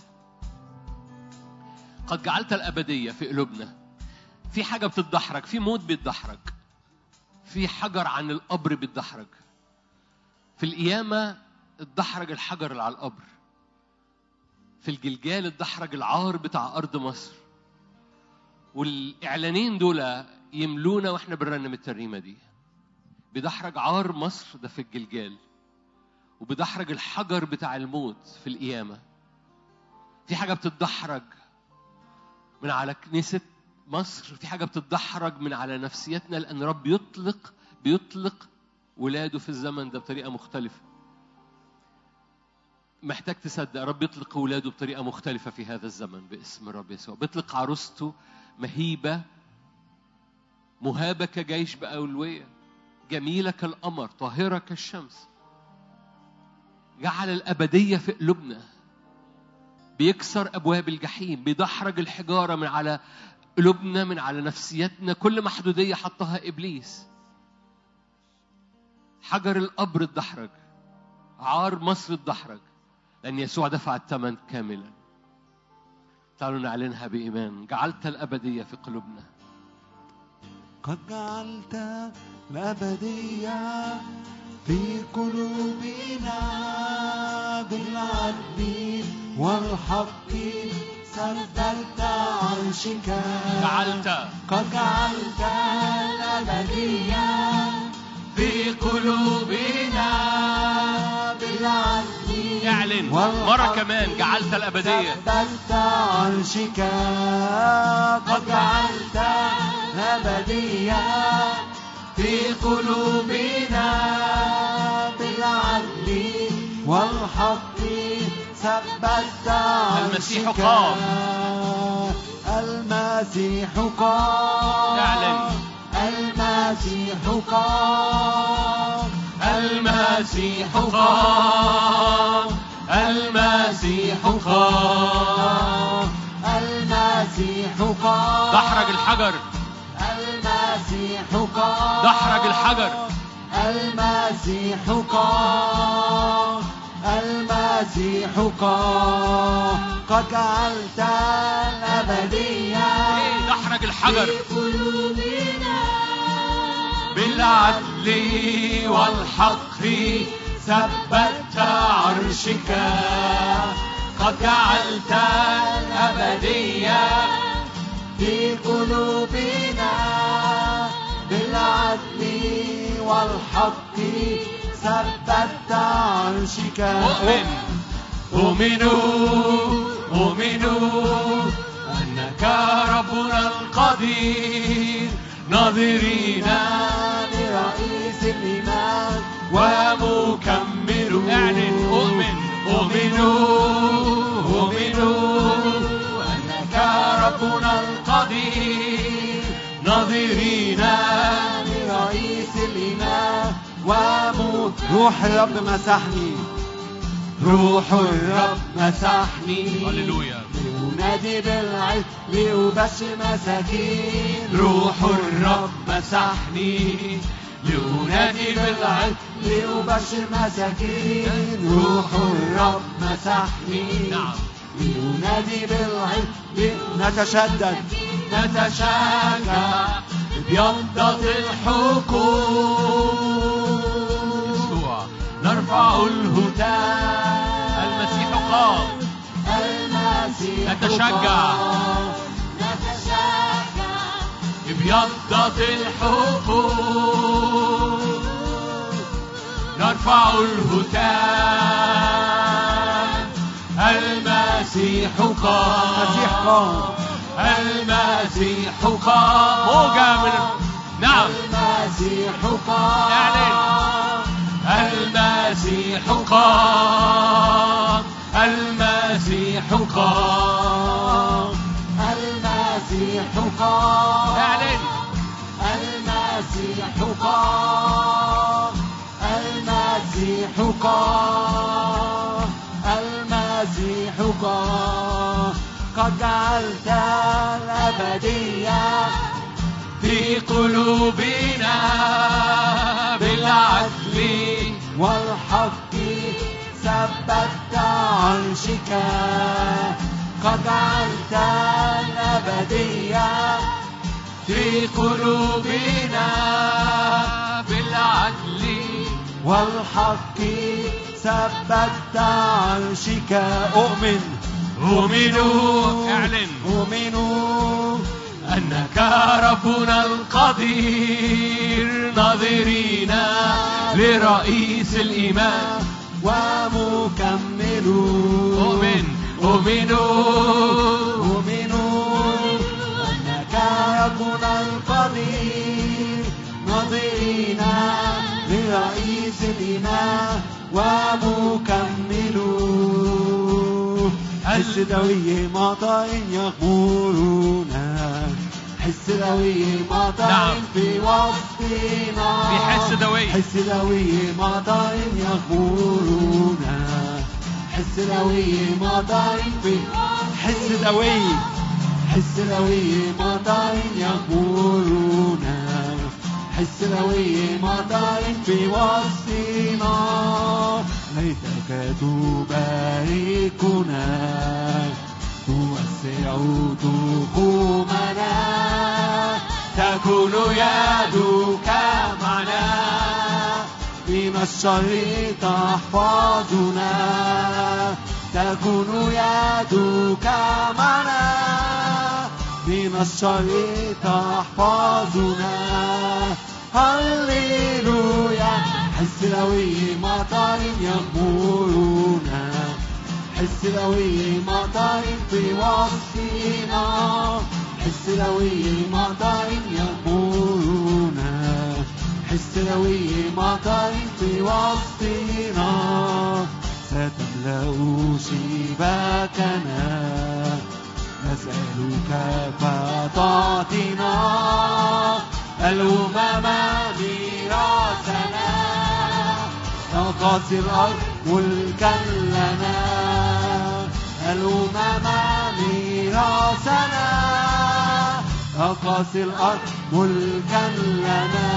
قد جعلت الأبدية في قلوبنا. في حاجة بتتدحرج، في موت بيتدحرج، في حجر عن القبر بيتدحرج. في القيامة اتدحرج الحجر اللي على القبر. في الجلجال اتدحرج العار بتاع أرض مصر. والإعلانين دول يملونا وإحنا بنرنم الترنيمة دي. بيدحرج عار مصر ده في الجلجال، وبيدحرج الحجر بتاع الموت في القيامة. في حاجة بتتدحرج من على كنيسة مصر، في حاجة بتتدحرج من على نفسيتنا، لأن رب بيطلق ولاده في الزمن ده بطريقة مختلفة. محتاج تصدق رب يطلق ولاده بطريقة مختلفة في هذا الزمن باسم الرب يسوع. بيطلق عروسته مهيبة مهابة كجيش بأولوية، جميلة كالقمر، طاهرة كالشمس. جعل الأبدية في قلوبنا، بيكسر أبواب الجحيم، بيدحرج الحجارة من على قلوبنا، من على نفسيتنا. كل محدودية حطها إبليس. حجر القبر اتدحرج، عار مصر اتدحرج، لأن يسوع دفع الثمن كاملا. تعالوا نعلنها بإيمان. جعلت الأبدية في قلوبنا. قد جعلت الأبدية في قلوبنا، بالعدل والحق سددت عرشك. قد جعلت الأبدية في قلوبنا، بالعدل مرة كمان جعلت الأبدية ثبت عرشك قد جعلت الأبدية في قلوبنا بالعدل والحق ثبت المسيح عرشك قام. المسيح قام اعلن. المسيح قام المسيح قام المسيح قام المسيح قام دحرج الحجر المسيح قام دحرج الحجر المسيح قام المسيح قام قد جعلت الأبدية دحرج الحجر في قلوبنا بالعدل والحق ثبت عرشك قد جعلت الأبدية في قلوبنا بالعدل والحق ثبت عرشك أؤمنوا أنك ربنا القدير ناظرين لرئيس الإيمان ومكمل اعلن أؤمنوا أنك ربنا القدير ناظرين لرئيس الإيمان روح الرب مسحني روح الرب مسحني هللويا لأنادي بالعلم لأبشر مساكين روح الرب مسحني لأنادي بالعلم لأبشر مساكين روح الرب مسحني نعم لأنادي بالعلم نتشدد نتشجع بيضة الحقوق نرفع الهتاف المسيح قام المسيح نتشجع بيضة الحقوق نرفع الهتاف المسيح قام المسيح قام موجة من نعم المسيح قام اعلن المسيح قام المسيح قام المسيح قام اعلن المسيح قام المسيح قام المسيح قام قد جعلت الأبدية في قلوبنا بالعدل والحق ثبت عرشك قد جعلت الأبدية في قلوبنا بالعدل والحق ثبت عرشك أؤمنوا اعلن أؤمنوا أنك ربنا القدير ناظرين لرئيس الإيمان ومكمل أؤمنوا أنك ربنا القدير ناظرين لرئيس الإيمان ومكمل حس دوي مطر يغمرنا حس دوي مطر نعم. في وسطنا في حس دوي حس دوي مطر يغمرنا حس دوي مطر في حس دوي مطر يغمرنا حس دوي مطر في وسطنا ليتك تباركنا توسع تخومنا تكون يدك معنا من الشر تحفظنا تكون يدك معنا من الشر تحفظنا هللويا حس دوي مطر يغمرنا حس دوي مطر في وسطنا، حس دوي مطر يغمرنا، حس دوي مطر في وسطنا، ستملأ شباكنا، نسألك فتعطينا الأمم ميراثنا، نقاصي الأرض ملكا لنا، الأمم ميراثنا، نقاصي الأرض ملكا لنا.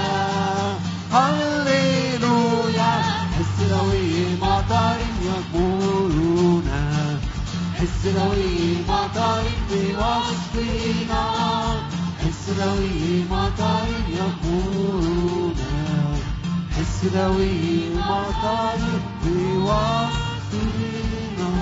هللويا. حس دوي مطر يغمرنا، حس دوي مطر في وسطنا، حس دوي مطر يغمرنا، حس دوي مطر في وسطنا.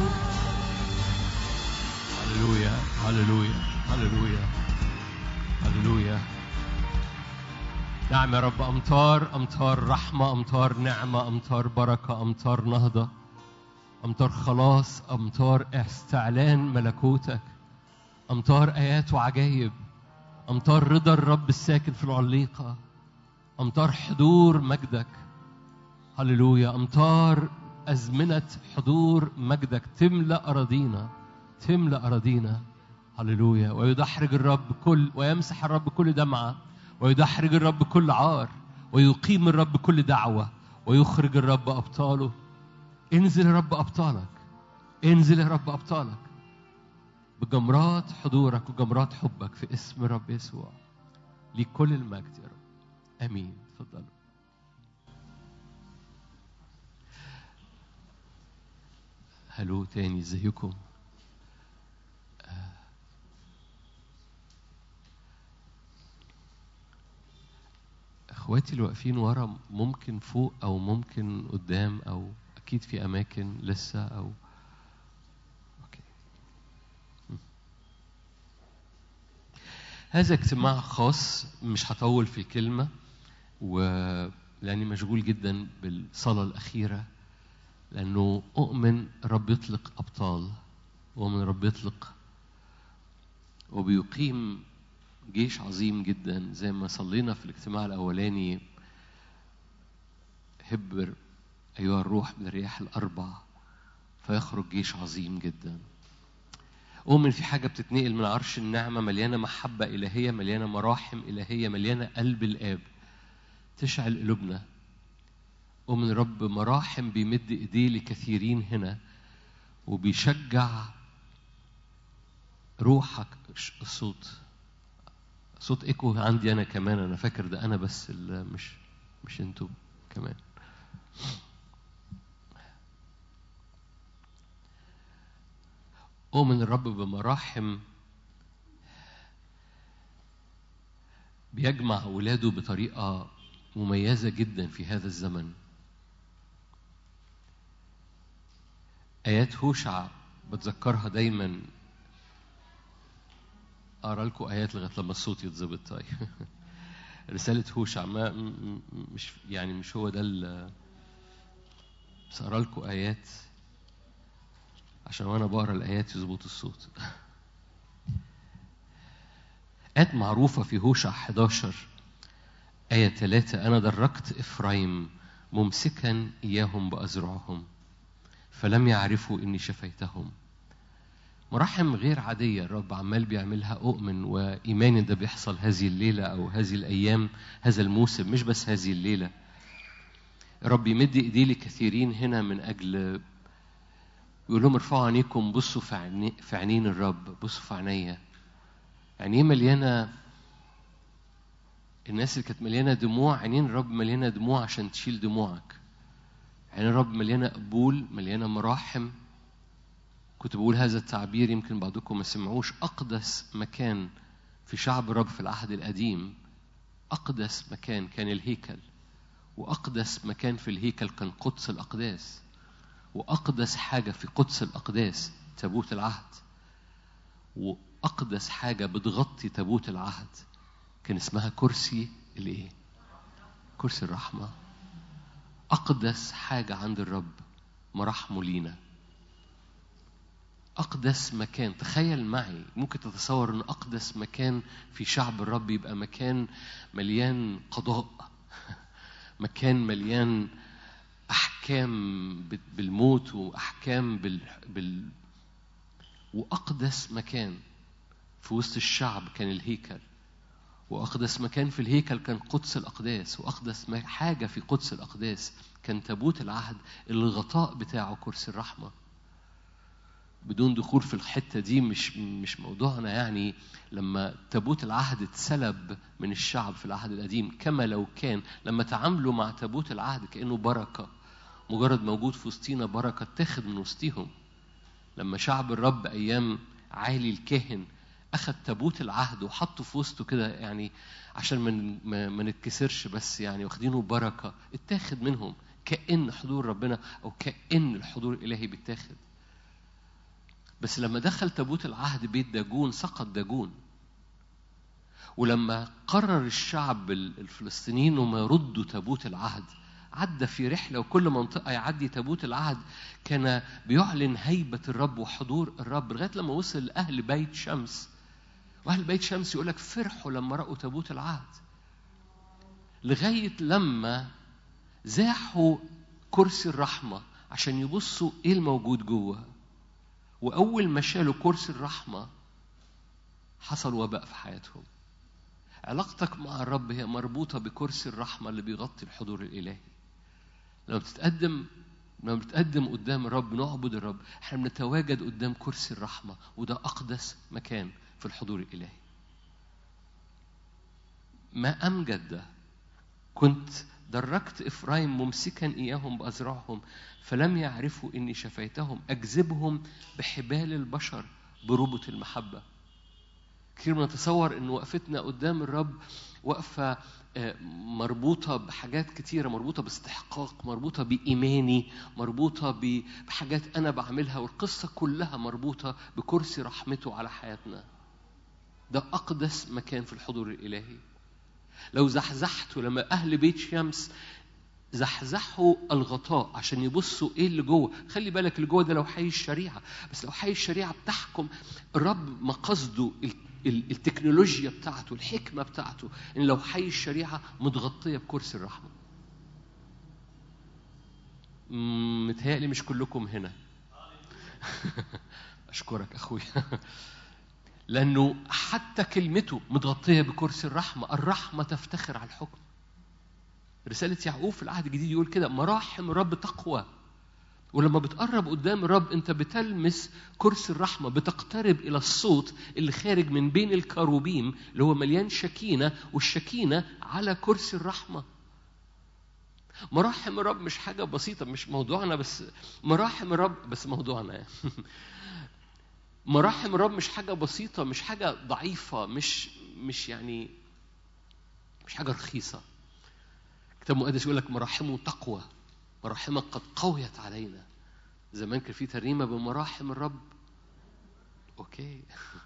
هللويا هللويا هللويا هللويا. نعم يا رب، أمطار، أمطار رحمة، أمطار نعمة، أمطار بركة، أمطار نهضة، أمطار خلاص، أمطار استعلان ملكوتك، أمطار آيات وعجائب، أمطار رضا الرب الساكن في العليقة، أمطار حضور مجدك. هللويا. أمطار أزمنة حضور مجدك تملأ أراضينا، تملأ أراضينا. هللويا. ويدحرج الرب كل، ويمسح الرب كل دمعة، ويدحرج الرب كل عار، ويقيم الرب كل دعوة، ويخرج الرب أبطاله. انزل يا رب أبطالك، انزل يا رب أبطالك بجمرات حضورك وجمرات حبك في اسم الرب يسوع. لكل المجد يا رب. آمين. تفضلوا. هلو تاني، ازيكم؟ اخواتي اللي واقفين ورا ممكن فوق او ممكن قدام، او اكيد في اماكن لسه، او اوكي. هذا اجتماع خاص، مش هطول في الكلمة لاني مشغول جدا بالصلاة الأخيرة، لأنه أؤمن الرب يطلق أبطال، أؤمن الرب يطلق وبيقيم جيش عظيم جدا. زي ما صلينا في الاجتماع الأولاني، هبر أيها الروح من الرياح الأربع فيخرج جيش عظيم جدا. أؤمن في حاجة بتتنقل من عرش النعمة، مليانة محبة إلهية، مليانة مراحم إلهية، مليانة قلب الآب تشعل قلوبنا. أؤمن رب مراحم بيمد إيديه لكثيرين هنا، وبيشجع روحك. صوت إيكو عندي أنا كمان، أنا فاكر ده أنا بس، مش أنتوا كمان. أؤمن الرب بمراحم بيجمع أولاده بطريقة مميزة جدا في هذا الزمن. آيات هوشع بتذكرها دايما. أقرأ لكم آيات لغاية لما الصوت يتظبط. طيب رسالة هوشع، مش هو ده بس أقرأ لكم آيات عشان وأنا بقرأ الآيات يظبط الصوت. آيات معروفة في هوشع 11 آية 3: أنا دركت إفرايم ممسكا إياهم بأذرعهم فلم يعرفوا إني شفيتهم. مراحم غير عادية الرب عمال بيعملها. أؤمن وإيماني ده بيحصل هذه الليلة أو هذه الأيام، هذا الموسم، مش بس هذه الليلة. الرب يمد إيديه لكثيرين هنا من أجل يقول لهم ارفعوا عينيكم، بصوا في عينين الرب، بصوا في عينيا. عينيه مليانة، الناس اللي كانت مليانة دموع، عينين الرب مليانة دموع عشان تشيل دموعك. عين الرب مليانة قبول، مليانة مراحم. كنت بقول هذا التعبير يمكن بعضكم ما سمعوش. أقدس مكان في شعب الرب في العهد القديم، أقدس مكان كان الهيكل، وأقدس مكان في الهيكل كان قدس الأقداس، وأقدس حاجة في قدس الأقداس تابوت العهد، وأقدس حاجة بتغطي تابوت العهد كان اسمها كرسي الإيه؟ كرسي الرحمة. أقدس حاجة عند الرب مراحمه لينا. أقدس مكان. تخيل معي، ممكن تتصور أن أقدس مكان في شعب الرب يبقى مكان مليان قضاء، مكان مليان أحكام بالموت وأحكام وأقدس مكان في وسط الشعب كان الهيكل، وأقدس مكان في الهيكل كان قدس الأقداس، وأقدس حاجة في قدس الأقداس كان تابوت العهد اللي الغطاء بتاعه كرسي الرحمة. بدون دخول في الحتة دي، مش موضوعنا يعني. لما تابوت العهد اتسلب من الشعب في العهد القديم، كما لو كان لما تعاملوا مع تابوت العهد كأنه بركة، مجرد موجود في وسطينا بركة اتاخد من وسطيهم. لما شعب الرب أيام عالي الكاهن أخذ تابوت العهد وحطه في وسطه كده، يعني عشان ما نتكسرش، بس يعني واخدينه بركة اتاخد منهم، كأن حضور ربنا أو كأن الحضور الإلهي بيتاخد. بس لما دخل تابوت العهد بيت داجون سقط داجون. ولما قرر الشعب الفلسطينيين انهم يردوا تابوت العهد، عدى في رحلة، وكل منطقة يعدي تابوت العهد كان بيعلن هيبة الرب وحضور الرب، لغاية لما وصل لأهل بيت شمس. وأهل بيت شمس يقولك فرحوا لما رأوا تابوت العهد، لغاية لما زاحوا كرسي الرحمة عشان يبصوا إيه الموجود جوه. وأول ما شالوا كرسي الرحمة حصل وباء في حياتهم. علاقتك مع الرب هي مربوطة بكرسي الرحمة اللي بيغطي الحضور الإلهي. لما بتقدم قدام الرب نعبد الرب، احنا بنتواجد قدام كرسي الرحمة، وده أقدس مكان في الحضور الإلهي. ما أمجد ده. كنت دركت إفرايم ممسكا إياهم بأذرعهم فلم يعرفوا إني شفيتهم، أجذبهم بحبال البشر بربط المحبة. كثير نتصور إن وقفتنا قدام الرب وقفة مربوطة بحاجات كتيرة، مربوطة باستحقاق، مربوطة بإيماني، مربوطة بحاجات أنا بعملها، والقصة كلها مربوطة بكرسي رحمته على حياتنا. ده أقدس مكان في الحضور الإلهي. لو زحزحتوا، لما أهل بيت شمس زحزحوا الغطاء عشان يبصوا إيه اللي جوه، خلي بالك اللي جوه ده لو حي الشريعة، بس لو حي الشريعة بتحكم الرب مقصده، التكنولوجيا بتاعته، الحكمة بتاعته، إن لو حي الشريعة متغطية بكرسي الرحمة. متهيألي مش كلكم هنا. أشكرك أخوي. لأنه حتى كلمته متغطية بكرسي الرحمة. الرحمة تفتخر على الحكم. رسالة يعقوب في العهد الجديد يقول كده: مراحم الرب تقوى. ولما بتقرب قدام الرب أنت بتلمس كرسي الرحمة، بتقترب إلى الصوت اللي خارج من بين الكروبيم اللي هو مليان شكينة، والشكينة على كرسي الرحمة. مراحم الرب مش حاجة بسيطة، مش موضوعنا، بس مراحم الرب بس موضوعنا. مراحم الرب مش حاجة بسيطة، مش حاجة ضعيفة، مش يعني مش حاجة رخيصة. الكتاب المقدس يقول لك مراحمه تقوى، مراحمك قد قويت علينا. زمان كان في ترنيمة بمراحم الرب. اوكي.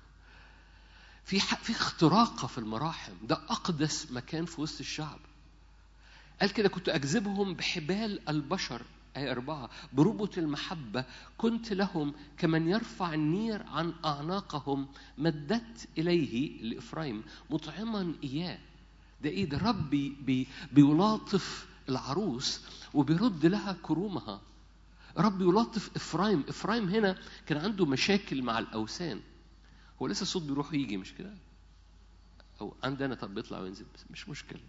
في اختراقة في المراحم. ده أقدس مكان في وسط الشعب. قال كده: كنت أجذبهم بحبال البشر، آية 4، بربط المحبة كنت لهم كمن يرفع النير عن أعناقهم، مدت إليه لإفرايم مطعما إياه. ده إيه ده؟ رب بيلاطف العروس وبيرد لها كرومها. رب يلاطف إفرايم. إفرايم هنا كان عنده مشاكل مع الأوثان. هو لسه الصوت بيروح ويجي مش كده؟ أو عندنا طب بيطلع وينزل، بس مش مشكلة.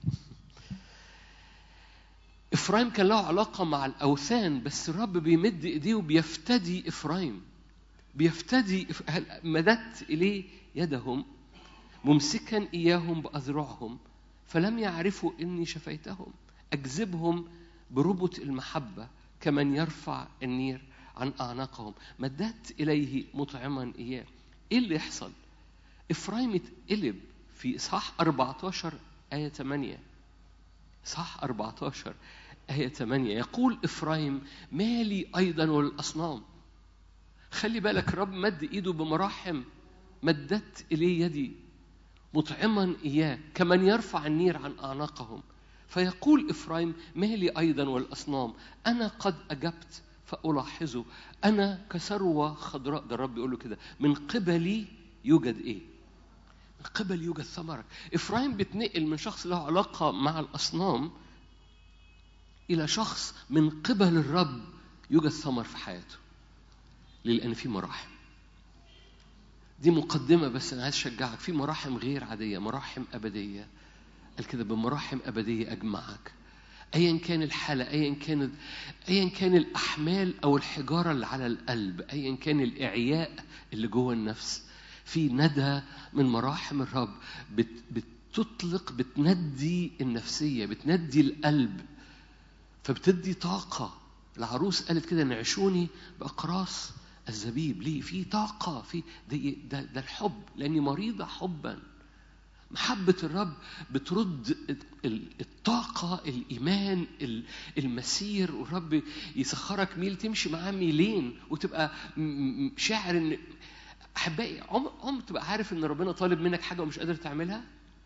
إفرايم كان له علاقة مع الأوثان، بس الرب بيمد إيديه وبيفتدي إفرايم. بيفتدي مدت إليه يدهم ممسكا إياهم بأذرعهم فلم يعرفوا إني شفيتهم، أجذبهم بربط المحبة كمن يرفع النير عن أعناقهم، مدت إليه مطعما إياه. إيه اللي يحصل؟ إفرايم اتقلب في إصحاح 14 آية 8. إصحاح 14 آية 8 يقول إفرايم: مالي أيضا والأصنام. خلي بالك، رب مد إيده بمراحم، مدت إليه يدي مطعما إياه كمن يرفع النير عن أعناقهم. فيقول إفرايم: مالي أيضا والأصنام، أنا قد أجبت فألاحظه أنا كثروة خضراء. ده الرب يقول له كده، من قبلي يوجد إيه؟ من قبل يوجد ثمرك. إفرايم بتنقل من شخص له علاقة مع الأصنام إلى شخص من قبل الرب يوجد ثمر في حياته. ليه؟ لأن في مراحم. دي مقدمة بس أنا عايز أشجعك، في مراحم غير عادية، مراحم أبدية. قال كده بمراحم أبدية أجمعك. أيا كان الحالة، أيا كان الأحمال أو الحجارة اللي على القلب، أيا كان الإعياء اللي جوه النفس، في ندى من مراحم الرب بتطلق، بتندي النفسية، بتندي القلب، فبتدي طاقة. العروس قالت كده نعشوني بأقراص الزبيب. ليه؟ في طاقة، في ده الحب، لأني مريضة حبا. محبة الرب بترد الطاقة، الإيمان، المسير. والرب يسخرك ميل تمشي معاه ميلين وتبقى شاعر إن أحبائي عم تبقى عارف إن ربنا طالب منك حاجة ومش قادر تعملها.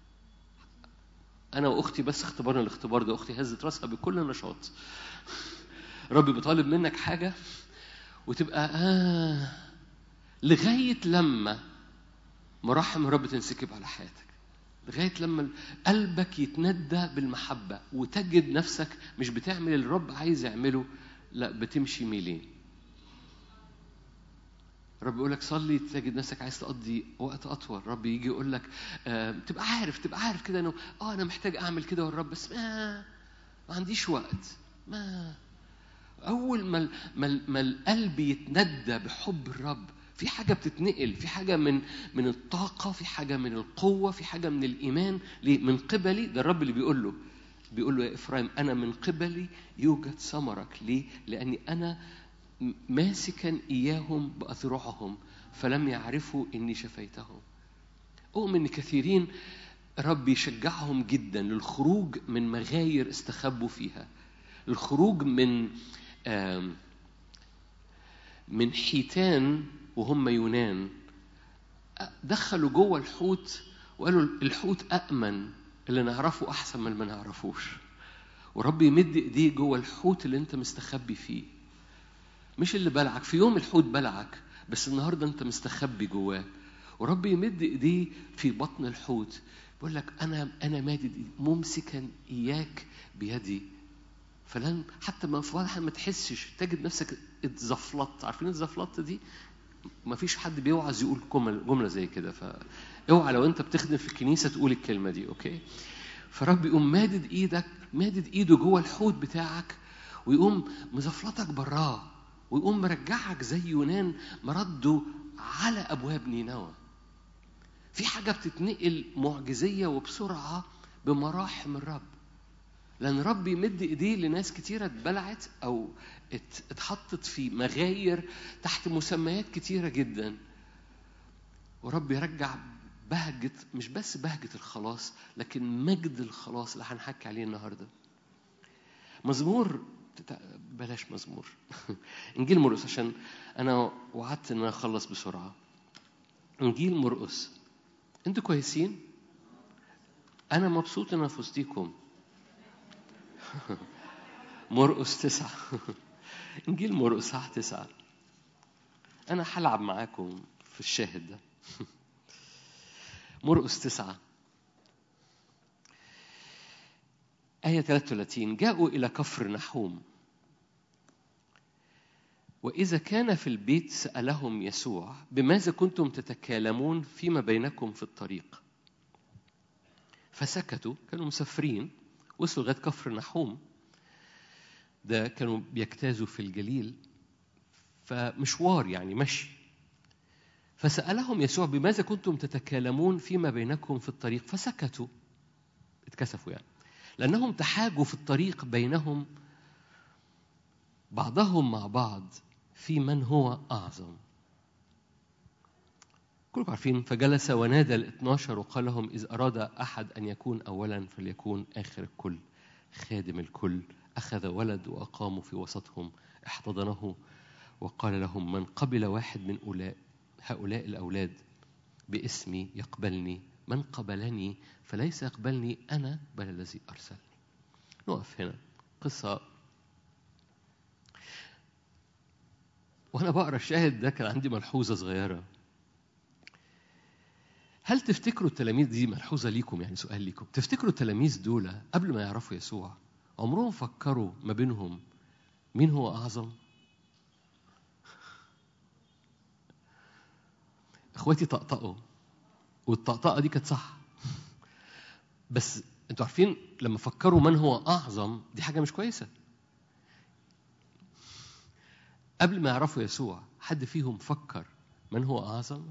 أنا وأختي بس اختبرنا الاختبار ده. أختي هزت راسها بكل نشاط. ربي بيطالب منك حاجة وتبقى لغاية لما مراحم الرب تنسكب على حياتك، لغاية لما قلبك يتندى بالمحبة وتجد نفسك مش بتعمل اللي الرب عايز يعمله، لا بتمشي ميلين. رب يقول لك صلي تجد نفسك عايز تقضي وقت أطول. رب يجي يقول لك تبقى عارف كده إنه أنا محتاج أعمل كده والرب بس ما عنديش وقت. أول ما القلب يتندى بحب الرب، في حاجة بتتنقل، في حاجة من الطاقة، في حاجة من القوة، في حاجة من الإيمان. ليه؟ من قبلي. ده الرب اللي بيقول له يا إفرايم أنا من قبلي يوجد ثمرك. ليه؟ لأني أنا ماسكا إياهم بأذرعهم فلم يعرفوا إني شفيتهم. أؤمن إن كثيرين رب يشجعهم جدا للخروج من مغاير استخبوا فيها، الخروج من حيتان وهم يونان دخلوا جوه الحوت وقالوا الحوت أأمن، اللي نعرفه أحسن من ما نعرفوش. ورب يمد إيديه جوه الحوت اللي أنت مستخبي فيه، مش اللي بلعك. في يوم الحوت بلعك بس النهاردة أنت مستخبي جواه. ورب يمد إيديه في بطن الحوت بيقول لك أنا مادد ممسكا إياك بيدي، فلن حتى ما في واحد ما تحسش تجد نفسك اتزفلطت. عارفين الزفلطة دي؟ ما فيش حد بيوعظ يقول جملة زي كده، فاوعى لو انت بتخدم في الكنيسة تقول الكلمة دي. اوكي؟ فرب يقوم مادد ايده جوه الحوت بتاعك ويقوم مزفلطك براه ويقوم مرجعك زي يونان مرده على ابواب نينوى. في حاجة بتتنقل معجزية وبسرعة بمراحم الرب، لأن رب يمد إيديه لناس كتيرة اتبلعت أو اتحطت في مغاير تحت مسميات كتيرة جدا. ورب يرجع بهجة، مش بس بهجة الخلاص لكن مجد الخلاص اللي هنحكي عليه النهاردة. بلاش مزمور إنجيل مرقس، عشان أنا وعدت أن أنا أخلص بسرعة. إنجيل مرقس. أنتوا كويسين؟ أنا مبسوط أن فزتيكم. مرقس 9. إنجيل مرقس 9. أنا هلعب معاكم في الشاهد ده. مرقس 9 آية 33. جاءوا إلى كفر نحوم وإذا كان في البيت سألهم يسوع بماذا كنتم تتكالمون فيما بينكم في الطريق؟ فسكتوا. كانوا مسافرين وصلوا لغاية كفر نحوم، ده كانوا بيجتازوا في الجليل، فمشوار يعني مشي. فسألهم يسوع بماذا كنتم تتكالمون فيما بينكم في الطريق؟ فسكتوا، اتكسفوا يعني، لأنهم تحاجوا في الطريق بينهم بعضهم مع بعض في من هو أعظم. كلكم عارفين. فجلس ونادى 12 وقال لهم إذ أراد أحد أن يكون أولا فليكون آخر الكل خادم الكل. أخذ ولد وأقاموا في وسطهم، احتضنه وقال لهم من قبل واحد من هؤلاء الأولاد باسمي يقبلني، من قبلني فليس يقبلني أنا بل الذي أرسلني. نقف هنا. قصة وأنا بقرأ الشاهد ده كان عندي ملحوظة صغيرة. هل تفتكروا التلاميذ دي ملحوظة ليكم، يعني سؤال ليكم، تفتكروا التلاميذ دول قبل ما يعرفوا يسوع عمرهم فكروا ما بينهم مين هو أعظم؟ إخواتي طقطقوا، والطقطقة دي كانت صح، بس أنتوا عارفين لما فكروا من هو أعظم دي حاجة مش كويسة. قبل ما يعرفوا يسوع حد فيهم فكر من هو أعظم؟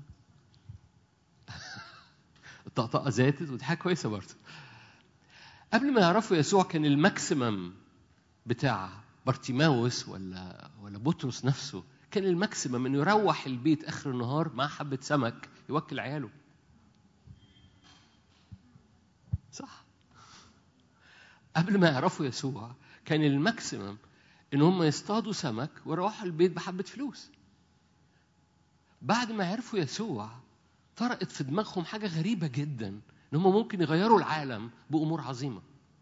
الطقطقة زادت، ودي حاجة كويسة برضه. قبل ما يعرفوا يسوع كان الماكسيمم بتاع بارتيماوس ولا بطرس نفسه، كان الماكسيمم إنه يروح البيت آخر النهار مع حبة سمك يوكل عياله. صح؟ قبل ما يعرفوا يسوع كان الماكسيمم إن هم يصطادوا سمك ويروحوا البيت بحبة فلوس. بعد ما عرفوا يسوع طرقت في دماغهم حاجة غريبة جدا، إن هم ممكن يغيروا العالم بأمور عظيمة.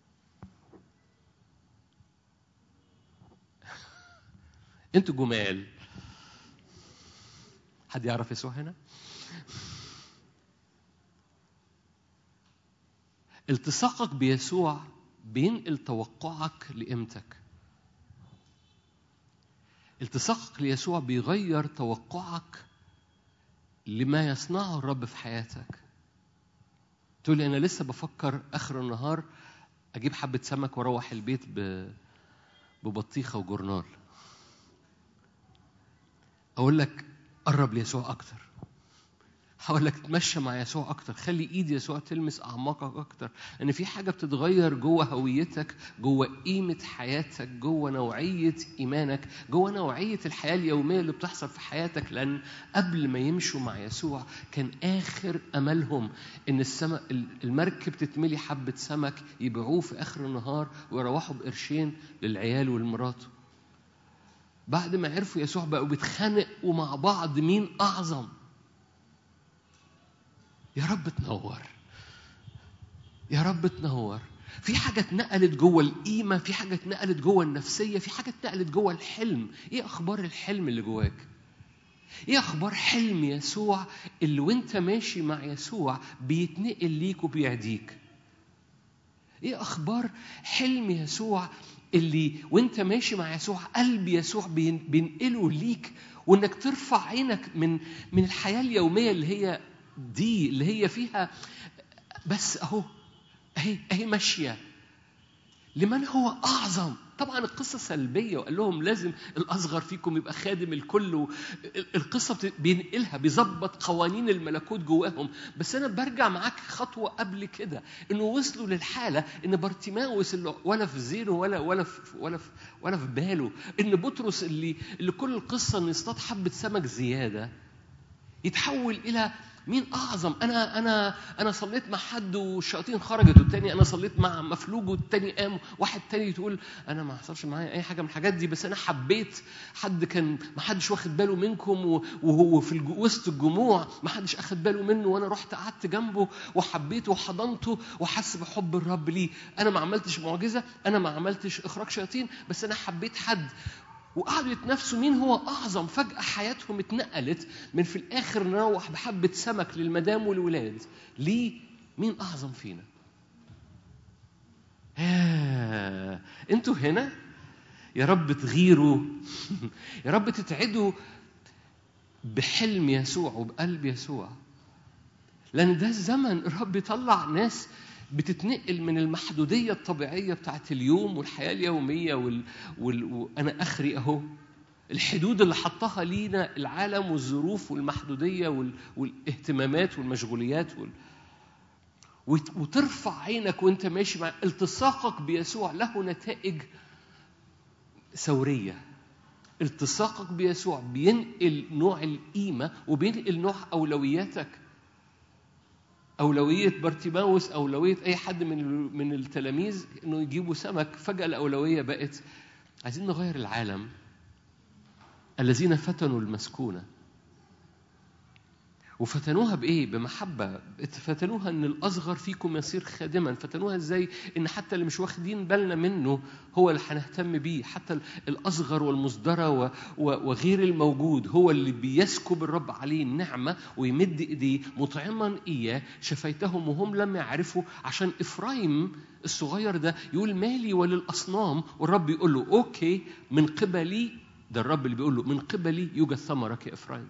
أنتوا جمال. حد يعرف يسوع هنا؟ التصاقك بيسوع بينقل توقعك لقيمتك. التصاقك ليسوع بيغير توقعك لما يصنعه الرب في حياتك. تقول لي أنا لسه بفكر آخر النهار أجيب حبة سمك وأروح البيت ببطيخة وجورنال. أقول لك قرب ليسوع أكتر، هقول لك تمشى مع يسوع أكتر، خلي إيد يسوع تلمس أعماقك أكتر، لأن في حاجة بتتغير جوه هويتك، جوه قيمة حياتك، جوه نوعية إيمانك، جوه نوعية الحياة اليومية اللي بتحصل في حياتك. لأن قبل ما يمشوا مع يسوع كان آخر أملهم إن المركب تتملي حبة سمك يبيعوه في آخر النهار ويروحوا بقرشين للعيال والمرات. بعد ما عرفوا يسوع بقوا بيتخانقوا مع بعض مين أعظم. يا رب تنور، يا رب تنور. في حاجة اتنقلت جوه القيمة، في حاجة اتنقلت جوه النفسية، في حاجة اتنقلت جوه الحلم. ايه أخبار الحلم اللي جواك؟ ايه أخبار حلم يسوع اللي وانت ماشي مع يسوع بيتنقل ليك وبيعديك؟ ايه أخبار حلم يسوع اللي وانت ماشي مع يسوع قلب يسوع بينقله ليك، وانك ترفع عينك من الحياة اليومية اللي هي دي، اللي هي فيها بس اهو اهي ماشيه لمن هو اعظم. طبعا القصه سلبيه، وقال لهم لازم الاصغر فيكم يبقى خادم الكل. القصه بينقلها، بيظبط قوانين الملكوت جواهم. بس انا برجع معاك خطوه قبل كده، انه وصلوا للحاله ان بارتيماوس اللي ولا في ذهنه ولا في باله، ان بطرس اللي كل القصه انه يصطاد حبه سمك زياده يتحول الى مين أعظم. أنا صليت مع حد والشياطين خرجت، والتاني أنا صليت مع مفلوج والتاني قام. واحد تاني تقول أنا ما حصلش معايا أي حاجة من الحاجات دي، بس أنا حبيت حد كان ما حدش واخد باله منكم، وهو في وسط الجموع ما حدش أخد باله منه، وأنا رحت قعدت جنبه وحبيته وحضنته وحس بحب الرب ليه. أنا ما عملتش معجزة، أنا ما عملتش إخراج شياطين، بس أنا حبيت حد. وقعدوا يتنافسوا مين هو أعظم. فجأة حياتهم اتنقلت من في الآخر نروح بحبة سمك للمدام والولاد ليه مين أعظم فينا. أنتوا هنا يا رب تغيروا يا رب تتعدوا بحلم يسوع وبقلب يسوع، لأن ده الزمن الرب يطلع ناس بتتنقل من المحدودية الطبيعية بتاعت اليوم والحياة اليومية وأنا أخري أهو الحدود اللي حطها لينا العالم والظروف والمحدودية والاهتمامات والمشغوليات وترفع عينك وانت ماشي مع التصاقك بيسوع له نتائج ثورية. التصاقك بيسوع بينقل نوع القيمة وبينقل نوع أولوياتك. أولوية بارتيماوس، أولوية أي حد من التلاميذ إنه يجيبوا سمك، فجأة الأولوية بقت عايزين نغير العالم. الذين فتنوا المسكونة. وفتنوها بإيه؟ بمحبة. فتنوها إن الأصغر فيكم يصير خادما. فتنوها إزاي؟ إن حتى اللي مش واخدين بالنا منه هو اللي هنهتم بيه. حتى الأصغر والمصدرة وغير الموجود هو اللي بيسكب الرب عليه النعمة ويمد إيديه مطعما إياه شفيتهم وهم لم يعرفوا. عشان إفرايم الصغير ده يقول مالي وللأصنام، والرب يقول له أوكي من قبلي. ده الرب اللي بيقول له من قبلي يوجد ثمرك يا إفرايم.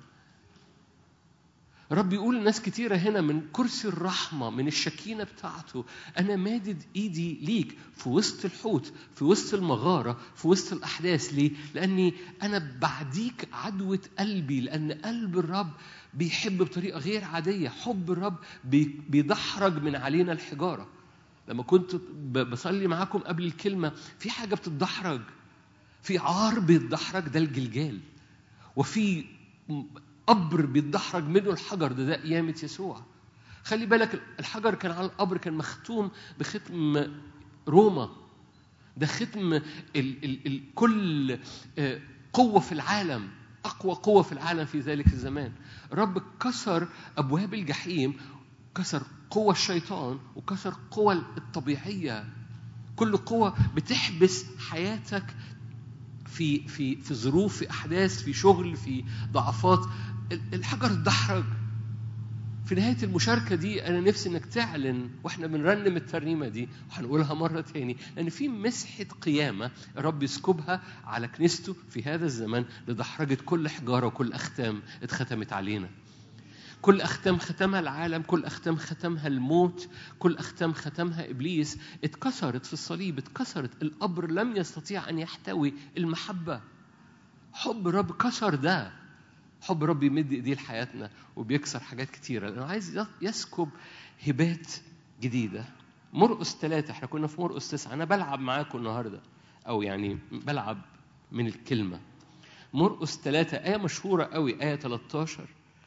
رب يقول لناس كتيرة هنا من كرسي الرحمة من الشكينة بتاعته أنا مادد إيدي ليك في وسط الحوت، في وسط المغارة، في وسط الأحداث. ليه؟ لأني أنا بعديك عدوة قلبي، لأن قلب الرب بيحب بطريقة غير عادية. حب الرب بيدحرج من علينا الحجارة. لما كنت بصلي معاكم قبل الكلمة في حاجة بتدحرج، في عار بيتدحرج ده الجلجال، وفي قبر بيتدحرج منه الحجر ده قيامة يسوع. خلي بالك الحجر كان على القبر كان مختوم بختم روما. ده ختم كل قوة في العالم، أقوى قوة في العالم في ذلك الزمان. رب كسر أبواب الجحيم، كسر قوة الشيطان وكسر قوة الطبيعية. كل قوة بتحبس حياتك في ظروف، في أحداث، في شغل، في ضعفات. الحجر اتدحرج. في نهاية المشاركة دي أنا نفسي إنك تعلن وإحنا بنرنم الترنيمة دي وهنقولها مرة تاني، لأن في مسحة قيامة الرب يسكبها على كنيسته في هذا الزمن لدحرجة كل حجارة وكل أختام اتختمت علينا. كل أختام ختمها العالم، كل أختام ختمها الموت، كل أختام ختمها إبليس اتكسرت في الصليب، اتكسرت. القبر لم يستطيع أن يحتوي المحبة. حب الرب كسر ده. حب الرب يمد إيديه لحياتنا وبيكسر حاجات كتيرة لأنه عايز يسكب هبات جديدة. مرقس 3، احنا كنا في مرقس 9. أنا بلعب معاكم النهاردة، أو يعني بلعب من الكلمة. مرقس 3 آية مشهورة قوي، آية 13.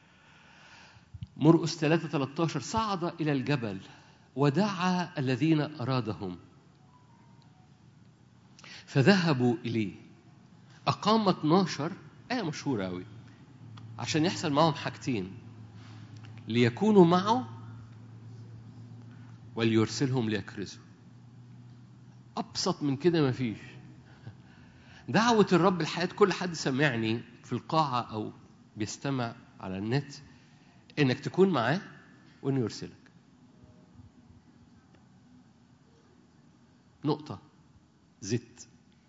مرقس 3:13 صعد إلى الجبل ودعا الذين أرادهم فذهبوا إليه. أقام 12. آية مشهورة قوي عشان يحصل معهم حاجتين: ليكونوا معه وليرسلهم ليكرزوا. أبسط من كده ما فيش. دعوة الرب الحياة كل حد سمعني في القاعة أو بيستمع على النت إنك تكون معاه وإنه يرسلك. نقطة. زت.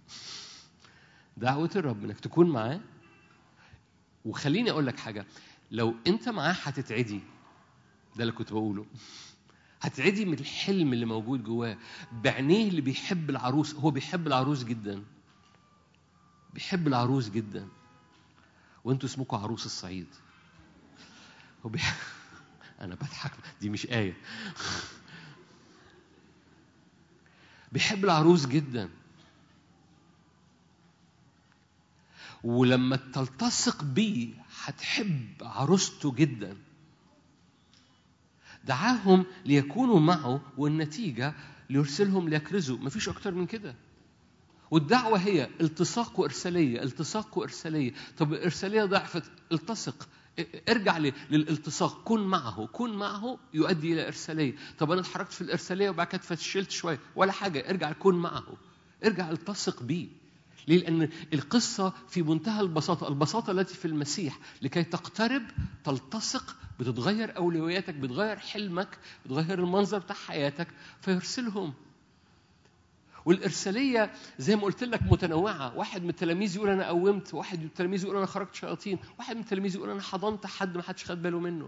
دعوة الرب إنك تكون معاه. وخليني أقول لك حاجة، لو أنت معاه هتتعدي. ده اللي كنت بقوله. هتعدي من الحلم اللي موجود جواه بعينيه اللي بيحب العروس. هو بيحب العروس جدا، بيحب العروس جدا، وانتوا اسمكم عروس الصعيد. هو أنا بضحك، دي مش آية. بيحب العروس جدا، ولما تلتصق بيه هتحب عروسته جدا. دعاهم ليكونوا معه والنتيجة ليرسلهم ليكرزوا. مفيش أكتر من كده. والدعوة هي التصاق وإرسالية، التصاق وإرسالية. طب الإرسالية ضعفت، التصق، ارجع للالتصاق. كن معه، كن معه يؤدي إلى إرسالية. طب أنا اتحركت في الإرسالية وبعد كده فشلت شوية، ولا حاجة، ارجع كن معه، ارجع التصق بيه. ليه؟ لأن القصة في منتهى البساطة، البساطة التي في المسيح. لكي تقترب تلتصق بتتغير أولوياتك، بتغير حلمك، بتغير المنظر بتاع حياتك، فيرسلهم. والإرسالية زي ما قلت لك متنوعة. واحد من التلاميذ يقول أنا قومت، واحد من التلاميذ يقول أنا خرجت شياطين، واحد من التلاميذ يقول أنا حضنت حد ما حدش خد باله منه.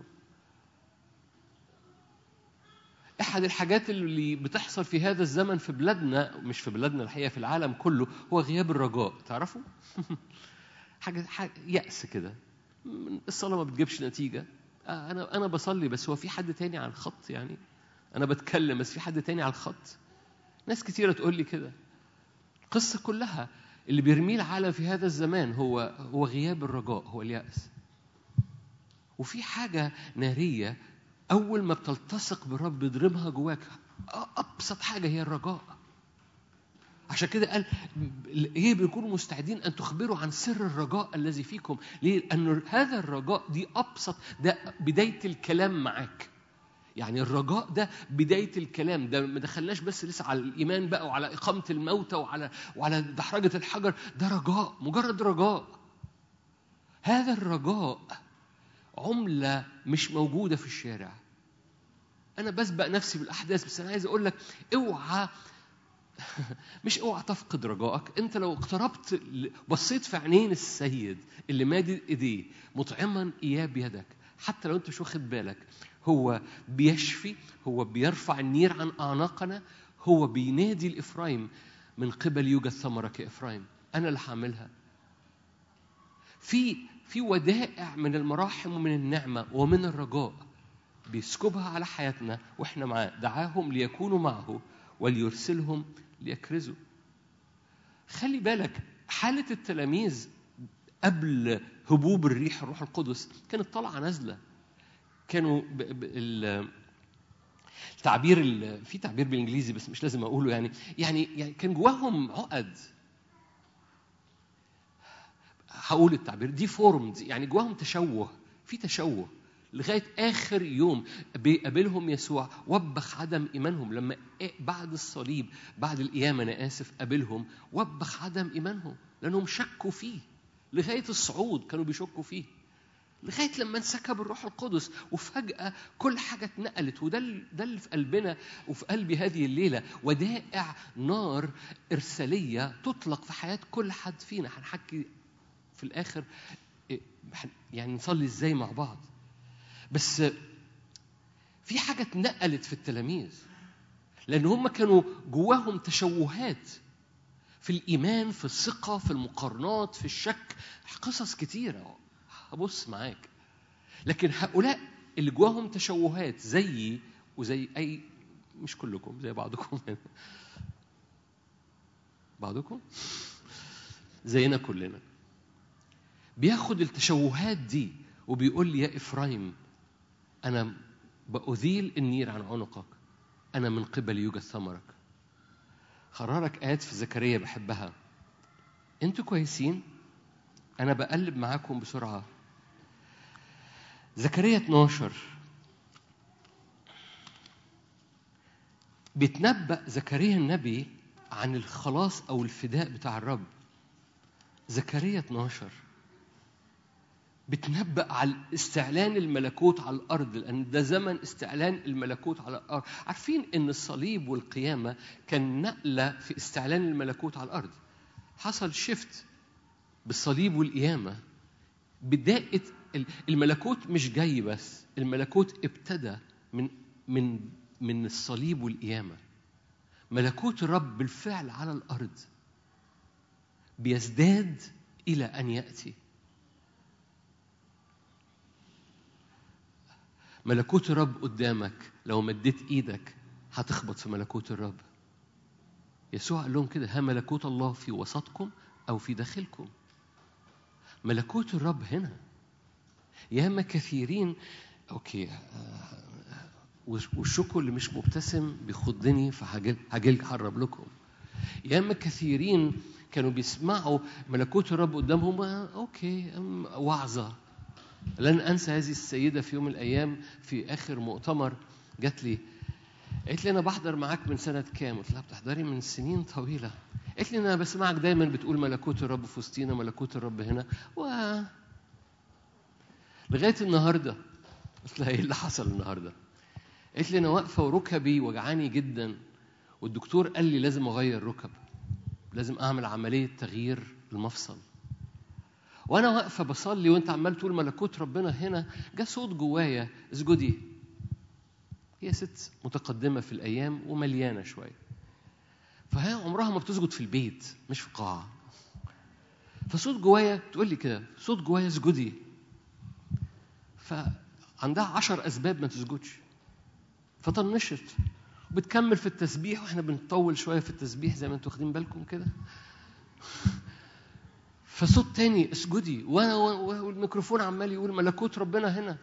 أحد الحاجات اللي بتحصل في هذا الزمن في بلادنا، مش في بلادنا الحقيقة، في العالم كله، هو غياب الرجاء. تعرفوا؟ حاجة يأس كده. الصلاة ما بتجيبش نتيجة. أنا بصلي بس هو في حد تاني على الخط. يعني أنا بتكلم بس في حد تاني على الخط. ناس كتيرة تقول لي كده. القصة كلها اللي بيرميه العالم في هذا الزمان هو غياب الرجاء، هو اليأس. وفي حاجة نارية أول ما بتلتصق بالرب بيضربها جواك. أبسط حاجة هي الرجاء. عشان كده قال ايه بيكونوا مستعدين ان تخبروا عن سر الرجاء الذي فيكم. ليه؟ لأن هذا الرجاء دي ابسط، ده بدايه الكلام معاك. يعني الرجاء ده بدايه الكلام، ده ما دخلناش بس لسه على الايمان بقى وعلى اقامه الموتى وعلى دحرجه الحجر. ده رجاء، مجرد رجاء. هذا الرجاء عمله مش موجوده في الشارع. انا بسبق نفسي بالاحداث، بس انا عايز اقول لك اوعى مش اوعى تفقد رجائك. انت لو اقتربت بصيت في عينين السيد اللي مادد ايديه مطعما اياه بيدك، حتى لو انت مش واخد بالك، هو بيشفي، هو بيرفع النير عن اعناقنا، هو بينادي لإفرايم من قبل يوجد ثمرة كإفرايم. انا اللي هعملها. في ودائع من المراحم ومن النعمة ومن الرجاء بيسكبها على حياتنا واحنا معاه. دعاهم ليكونوا معه وليرسلهم ليكرزوا. خلي بالك حالة التلاميذ قبل هبوب الروح القدس كانت طالعة نازلة. كانوا التعبير في تعبير بالانجليزي بس مش لازم اقوله، يعني كان جواهم عقد. هقول التعبير دي فورمد، يعني جواهم تشوه، في تشوه لغاية آخر يوم بيقابلهم يسوع وبخ عدم إيمانهم. لما بعد الصليب بعد القيامة أنا آسف قابلهم وبخ عدم إيمانهم لأنهم شكوا فيه. لغاية الصعود كانوا بيشكوا فيه، لغاية لما انسكب الروح القدس وفجأة كل حاجة اتنقلت. وده اللي في قلبنا وفي قلبي هذه الليلة، ودائع نار إرسالية تطلق في حياة كل حد فينا. هنحكي في الآخر يعني نصلي إزاي مع بعض. بس في حاجة اتنقلت في التلاميذ لأن هم كانوا جواهم تشوهات في الإيمان، في الثقة، في المقارنات، في الشك، قصص كتيرة هبص معاك. لكن هؤلاء اللي جواهم تشوهات زيي وزي أي، مش كلكم، زي بعضكم بعضكم زينا كلنا، بياخد التشوهات دي وبيقول لي يا إفرايم أنا بأذيل النير عن عنقك، أنا من قبل يوجد ثمرك. خرارك آيات في زكريا بحبها. أنتوا كويسين؟ أنا بقلب معاكم بسرعة. زكريا 12 بيتنبأ زكريا النبي عن الخلاص أو الفداء بتاع الرب. زكريا 12 بتنبأ على استعلان الملكوت على الأرض، لأن ده زمن استعلان الملكوت على الأرض. عارفين إن الصليب والقيامة كان نقلة في استعلان الملكوت على الأرض. حصل شفت بالصليب والقيامة. بداية الملكوت مش جاي بس، الملكوت ابتدى من الصليب والقيامة. ملكوت الرب بالفعل على الأرض بيزداد إلى أن يأتي. ملكوت الرب قدامك، لو مديت إيدك هتخبط في ملكوت الرب. يسوع قال لهم كده: ها ملكوت الله في وسطكم أو في داخلكم. ملكوت الرب هنا. ياما كثيرين والشكر اللي مش مبتسم بيخضني، فهاجي أقرب لكم. ياما كثيرين كانوا بيسمعوا ملكوت الرب قدامهم وعظة. لن أنسى هذه السيدة في يوم من الأيام في آخر مؤتمر جات لي قالت لي: أنا بحضر معاك من سنة كام؟ قلت لها: بتحضري من سنين طويلة. قالت لي: أنا بسمعك دايما بتقول ملكوت الرب في وسطينا، ملكوت الرب هنا لغاية النهاردة. قلت لها: إيه اللي حصل النهاردة؟ قالت لي: أنا واقفة وركبي وجعاني جدا، والدكتور قال لي لازم أغير ركب، لازم أعمل عملية تغيير المفصل. وأنا واقفة بصلي وأنت عمال تقول ملكوت ربنا هنا، جاء صوت جوايا: اسجدي. هي ست متقدمة في الأيام ومليانة شوية، فهي عمرها ما بتسجد في البيت مش في قاعة. فصوت جوايا تقول لي كده، صوت جوايا: اسجدي. فعندها 10 أسباب ما تسجدش، فطنشت وبتكمل في التسبيح، وإحنا بنطول شوية في التسبيح زي ما انتوا واخدين بالكم كده. فصوت تاني: اسجدي. والميكروفون عمال يقول ملكوت ربنا هنا.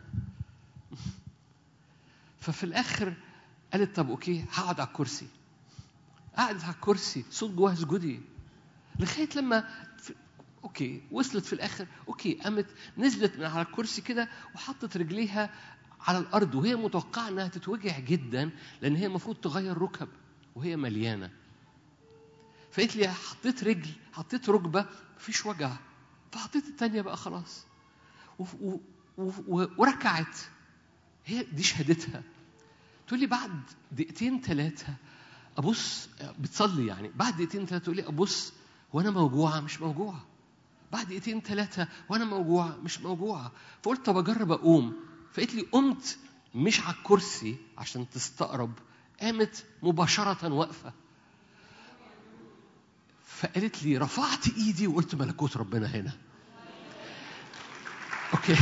ففي الآخر قالت: طب أوكي، هقعد على الكرسي. قعدت على الكرسي، صوت جواها اسجدي، لغايه لما اوكي وصلت في الاخر، اوكي قامت نزلت من على الكرسي كده وحطت رجليها على الارض، وهي متوقعه انها تتوجع جدا لان هي المفروض تغير ركب وهي مليانه. فقالت لي حطيت رجل، حطيت ركبه مفيش وجع، فحطيت الثانيه بقى خلاص وركعت. هي دي شهادتها. تقول لي بعد دقيقتين ثلاثه ابص، بتصلي يعني، بعد دقيقتين ثلاثه تقول لي ابص وانا موجوعه مش موجوعه، بعد دقيقتين ثلاثه وانا موجوعه مش موجوعه. فقلت طب اجرب اقوم. فقالت لي قمت مش على الكرسي عشان تستقرب، قامت مباشره واقفه. فقالت لي رفعت ايدي وقلت ملكوت ربنا هنا. اوكي،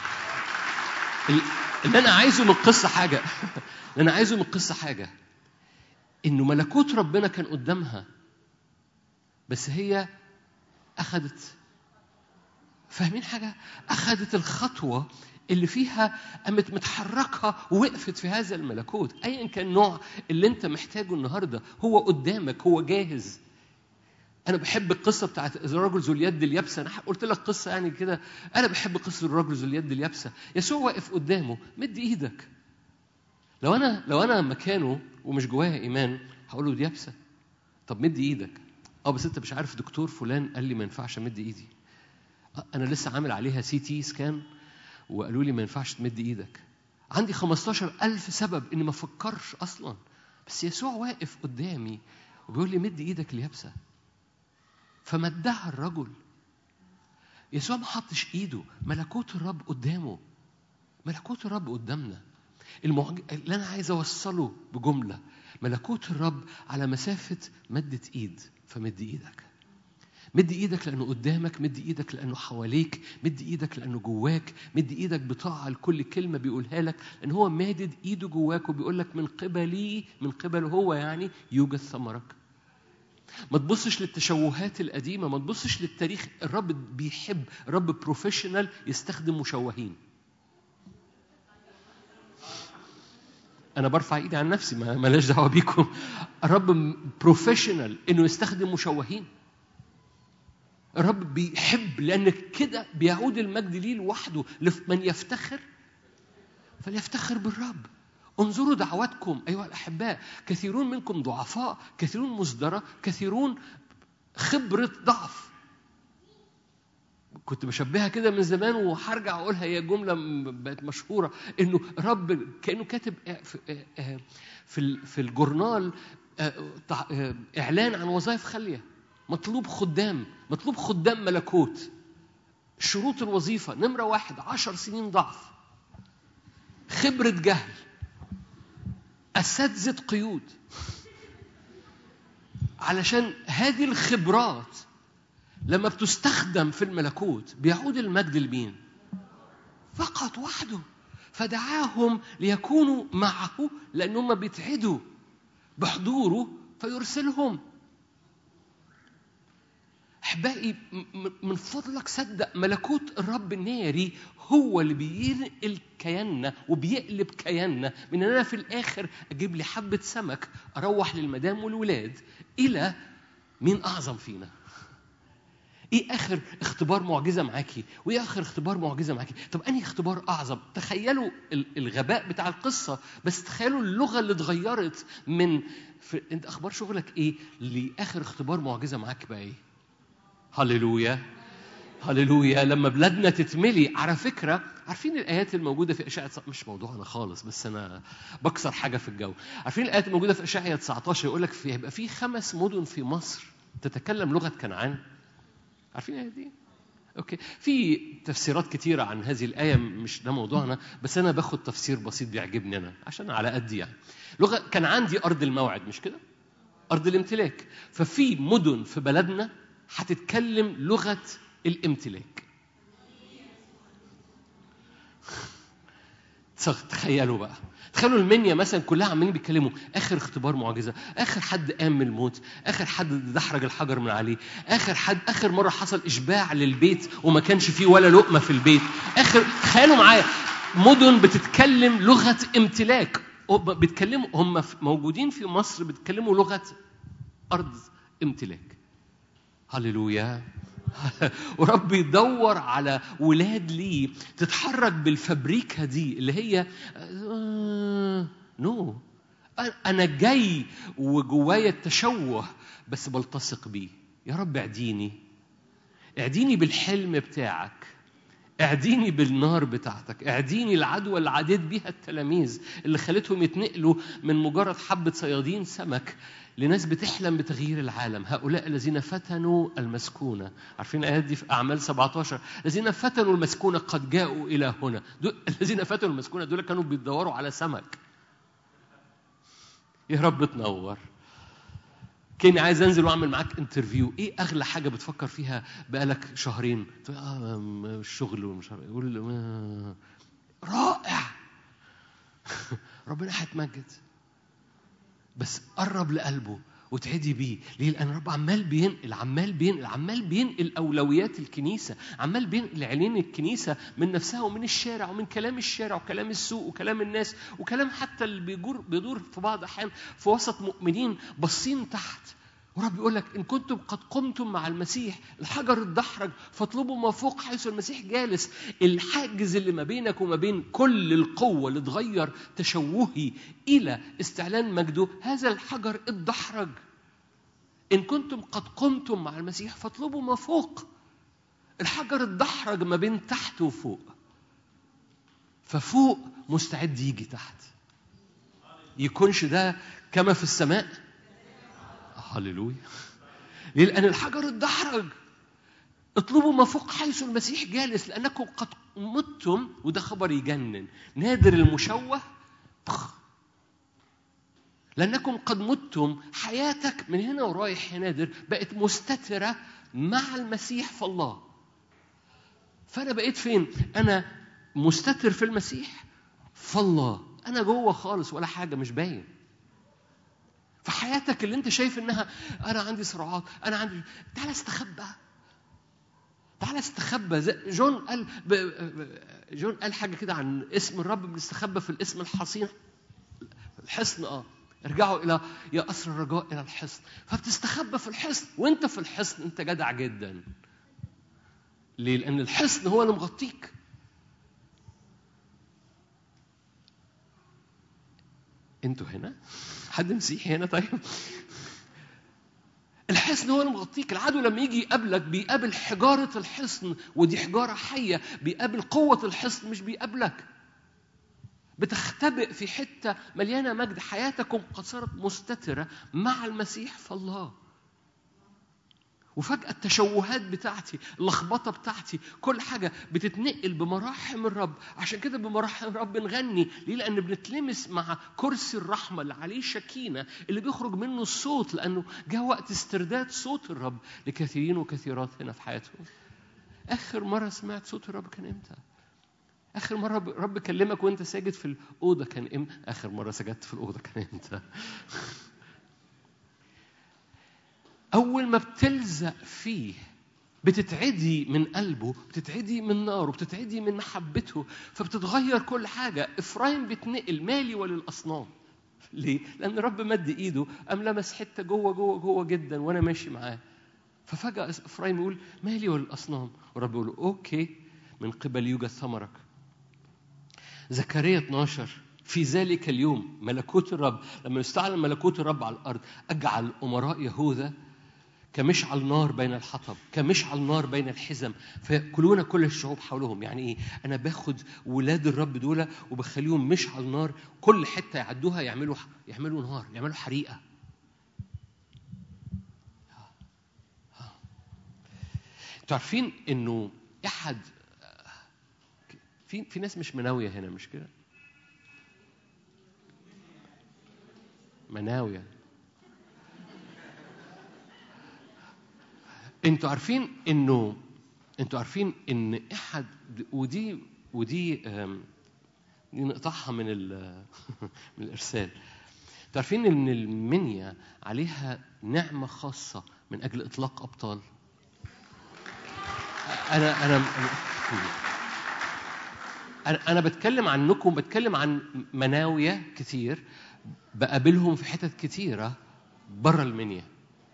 اللي انا عايزه من القصه حاجه، اللي انا عايزه من القصه حاجه، انه ملكوت ربنا كان قدامها بس هي اخذت، فاهمين حاجه؟ اخذت الخطوه اللي فيها قامت متحركه ووقفت في هذا الملكوت. ايا كان النوع اللي انت محتاجه النهارده هو قدامك، هو جاهز. انا بحب القصه بتاعت الرجل ذو اليد اليابسه. انا قلت لك قصه يعني كده، انا بحب قصه الرجل ذو اليد اليابسه. يسوع واقف قدامه، مد ايدك. لو انا مكانه ومش جوايا ايمان هقول له دي يابسه، طب مد ايدك. بس انت مش عارف دكتور فلان قال لي ما ينفعش امد ايدي. انا لسه عامل عليها CT سكان وقالوا لي ما ينفعش تمد ايدك. عندي 15,000 سبب اني ما افكرش اصلا، بس يسوع واقف قدامي وبيقول لي مد ايدك اليابسه. فمدها الرجل. يسوع ما حطش ايده، ملكوت الرب قدامه، ملكوت الرب قدامنا. اللي انا عايز اوصله بجمله، ملكوت الرب على مسافه مدة ايد. فمد ايدك، مد ايدك لانه قدامك، مد ايدك لانه حواليك، مد ايدك لانه جواك، مد ايدك بطاعه لكل كلمه بيقولها لك، لان هو مادد ايده جواك وبيقول لك من قبلي، من قبله هو يعني يوجد ثمرك. ما تبصش للتشوهات القديمه، ما تبصش للتاريخ. الرب بيحب، الرب بروفيشنال يستخدم مشوهين. انا برفع ايدي عن نفسي، ما لاش دعوه بيكم. الرب بروفيشنال انه يستخدم مشوهين. الرب بيحب، لان كده بيعود المجد ليه لوحده. من يفتخر فليفتخر بالرب. انظروا دعواتكم ايها الاحباء، كثيرون منكم ضعفاء، كثيرون مصدرة، كثيرون خبرة ضعف. كنت بشبهها كده من زمان وهرجع اقولها، هي جملة بقت مشهورة، انه الرب كأنه كاتب في الجورنال اعلان عن وظائف خالية. مطلوب خدام، مطلوب خدام ملكوت. شروط الوظيفة: نمرة 1 10 سنين ضعف، خبرة جهل، أساتذة قيود. علشان هذه الخبرات لما بتستخدم في الملكوت بيعود المجد لمين؟ فقط وحده. فدعاهم ليكونوا معه لأنهم بيتعدوا بحضوره فيرسلهم. أحبائي من فضلك صدق، ملكوت الرب الناري هو اللي بينقل كياننا وبيقلب كياننا من أن أنا في الآخر أجيب لي حبة سمك أروح للمدام والولاد إلى مين أعظم فينا. إيه آخر اختبار معجزة معاكي؟ وإيه آخر اختبار معجزة معاكي؟ طب أنهي اختبار أعظم؟ تخيلوا الغباء بتاع القصة، بس تخيلوا اللغة اللي اتغيرت من أنت أخبار شغلك إيه لآخر اختبار معجزة معاك بقى إيه؟ هللويا هللويا. لما بلادنا تتملي. على فكرة عارفين الآيات الموجودة في إشعياء، مش موضوعنا خالص بس أنا بكسر حاجة في الجو. عارفين الآيات الموجودة في إشعياء 19 يقول لك هيبقى في 5 مدن في مصر تتكلم لغة كنعان. عارفين الآية دي؟ أوكي. في تفسيرات كتيرة عن هذه الآية، مش ده موضوعنا، بس أنا باخد تفسير بسيط بيعجبني أنا عشان على قد يعني. لغة كنعان دي أرض الموعد، مش كده؟ أرض الامتلاك. ففي مدن في بلدنا هتتكلم لغة الامتلاك. تخيلوا بقى، تخيلوا المنيا مثلا كلها عمالين بيتكلموا آخر اختبار معجزة، آخر حد قام من الموت، آخر حد دحرج الحجر من عليه، آخر مرة حصل إشباع للبيت وما كانش فيه ولا لقمة في البيت. تخيلوا معايا مدن بتتكلم لغة امتلاك، بيتكلموا هم موجودين في مصر بيتكلموا لغة أرض امتلاك. هللويا. ورب يدور على ولاد ليه تتحرك بالفبريكة دي اللي هي نو أنا جاي وجوايا التشوه بس بلتصق بيه. يا رب اعديني بالحلم بتاعك، اعديني بالنار بتاعتك، اعديني العدوى اللي عديت بيها التلاميذ اللي خلتهم يتنقلوا من مجرد حبة صيادين سمك لناس بتحلم بتغيير العالم. هؤلاء الذين فتنوا المسكونة، عارفين الآيات دي في أعمال 17، الذين فتنوا المسكونة قد جاءوا إلى هنا. الذين فتنوا المسكونة دول كانوا بيدوروا على سمك. يا رب تنور. كأني عايز أنزل وأعمل معاك انترفيو. إيه أغلى حاجة بتفكر فيها بقالك شهرين؟ الشغل ومش عارف. يقول رائع. ربنا هيتمجد، بس قرب لقلبه وتعدي بيه. ليه؟ لأن رب عمال بينقل أولويات الكنيسة، عمال بينقل عينين الكنيسة من نفسها ومن الشارع ومن كلام الشارع وكلام السوق وكلام الناس وكلام حتى اللي بيدور في بعض الأحيان في وسط مؤمنين باصين تحت. ورب يقول لك إن كنتم قد قمتم مع المسيح الحجر الدحرج فاطلبوا ما فوق حيث المسيح جالس. الحاجز اللي ما بينك وما بين كل القوة اللي تغير تشوهي إلى استعلان مجده هذا الحجر الدحرج. إن كنتم قد قمتم مع المسيح فاطلبوا ما فوق. الحجر الدحرج ما بين تحت وفوق، ففوق مستعد يجي تحت. يكونش ده كما في السماء. هللويا. ليه؟ لأن الحجر الدحرج اطلبوا ما فوق حيث المسيح جالس لأنكم قد متم. وده خبر يجنن. نادر المشوه لأنكم قد متم. حياتك من هنا ورايح يا نادر بقت مستترة مع المسيح في الله. فأنا بقيت فين؟ أنا مستتر في المسيح في الله. أنا جوه خالص ولا حاجة مش باين. فحياتك اللي انت شايف انها انا عندي صراعات، انا عندي، تعال استخبى. جون قال حاجه كده عن اسم الرب، بنستخبى في الاسم الحصين. الحصن ارجعوا الى يا اسر الرجاء الى الحصن. فبتستخبى في الحصن، وانت في الحصن انت جدع جدا. ليه؟ لان الحصن هو اللي مغطيك. انتوا هنا؟ حد مسيحي هنا؟ طيب الحصن هو اللي مغطيك. العدو لما يجي يقابلك بيقابل حجارة الحصن، ودي حجارة حية، بيقابل قوة الحصن مش بيقابلك. بتختبئ في حتة مليانة مجد. حياتكم قد صارت مستترة مع المسيح في الله. وفجأة التشوهات بتاعتي، اللخبطة بتاعتي، كل حاجة بتتنقل بمراحم الرب. عشان كده بمراحم الرب نغني. ليه؟ لأن بنتلمس مع كرسي الرحمة اللي عليه شكينة، اللي بيخرج منه الصوت، لأنه جاء وقت استرداد صوت الرب لكثيرين وكثيرات هنا في حياتهم. آخر مرة سمعت صوت الرب كان إمتى؟ آخر مرة الرب كلمك وأنت ساجد في الأوضة كان إمتى؟ آخر مرة سجدت في الأوضة كان إمتى؟ أول ما بتلزق فيه بتتعدي من قلبه، بتتعدي من ناره، بتتعدي من محبته، فبتتغير كل حاجة. إفرايم بتنقل مالي وللأصنام. ليه؟ لأن الرب مد إيده قام لمس حتة جوه جدا وأنا ماشي معاه. ففجأة إفرايم يقول مالي وللأصنام، والرب يقول أوكي من قبل يوجد ثمرك. زكريا 12 في ذلك اليوم ملكوت الرب، لما يستعلن ملكوت الرب على الأرض أجعل أمراء يهوذا كمشعل نار بين الحطب، كمشعل نار بين الحزم، فيأكلون كل الشعوب حولهم. يعني إيه؟ أنا باخد ولاد الرب دول وبخليهم مشعل نار، كل حتة يعدوها يعملوا نار، يعملوا حريقة. انتوا عارفين إنه أحد في ناس مش مناوية هنا، مش كده؟ مناوية. انتوا عارفين ان احد ودي نقطعها من الارسال. انتوا عارفين ان المنيا عليها نعمة خاصة من اجل اطلاق ابطال. انا بتكلم عنكم، بتكلم عن مناوية كتير بقابلهم في حتت كتيرة بره المنيا.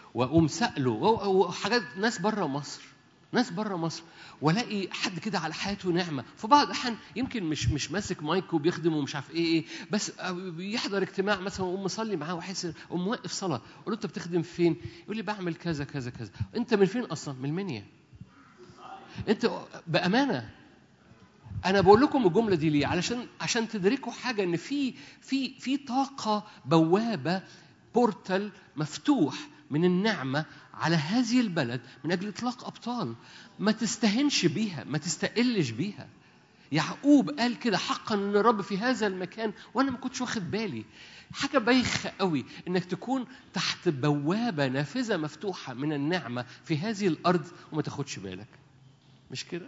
واقوم سأله وحاجات ناس بره مصر والاقي حد كده على حياته نعمه. في بعض الاحيان يمكن مش ماسك مايك وبيخدم ومش عارف ايه بس بيحضر اجتماع مثلا واقوم مصلي معاه واحس اقوم موقف صلاه، اقول له انت بتخدم فين؟ يقول لي بعمل كذا كذا كذا. انت من فين اصلا؟ من المنيا. انت بامانه انا بقول لكم الجمله دي ليه؟ عشان تدركوا حاجه، ان في طاقه، بوابه، بورتال مفتوح من النعمه على هذه البلد من اجل اطلاق ابطال. ما تستهنش بيها، ما تستقلش بيها. يعقوب قال كده: حقا ان الرب في هذا المكان وانا ما كنتش واخد بالي. حاجه بايخه قوي انك تكون تحت بوابه، نافذه مفتوحه من النعمه في هذه الارض وما تاخدش بالك. مش كده؟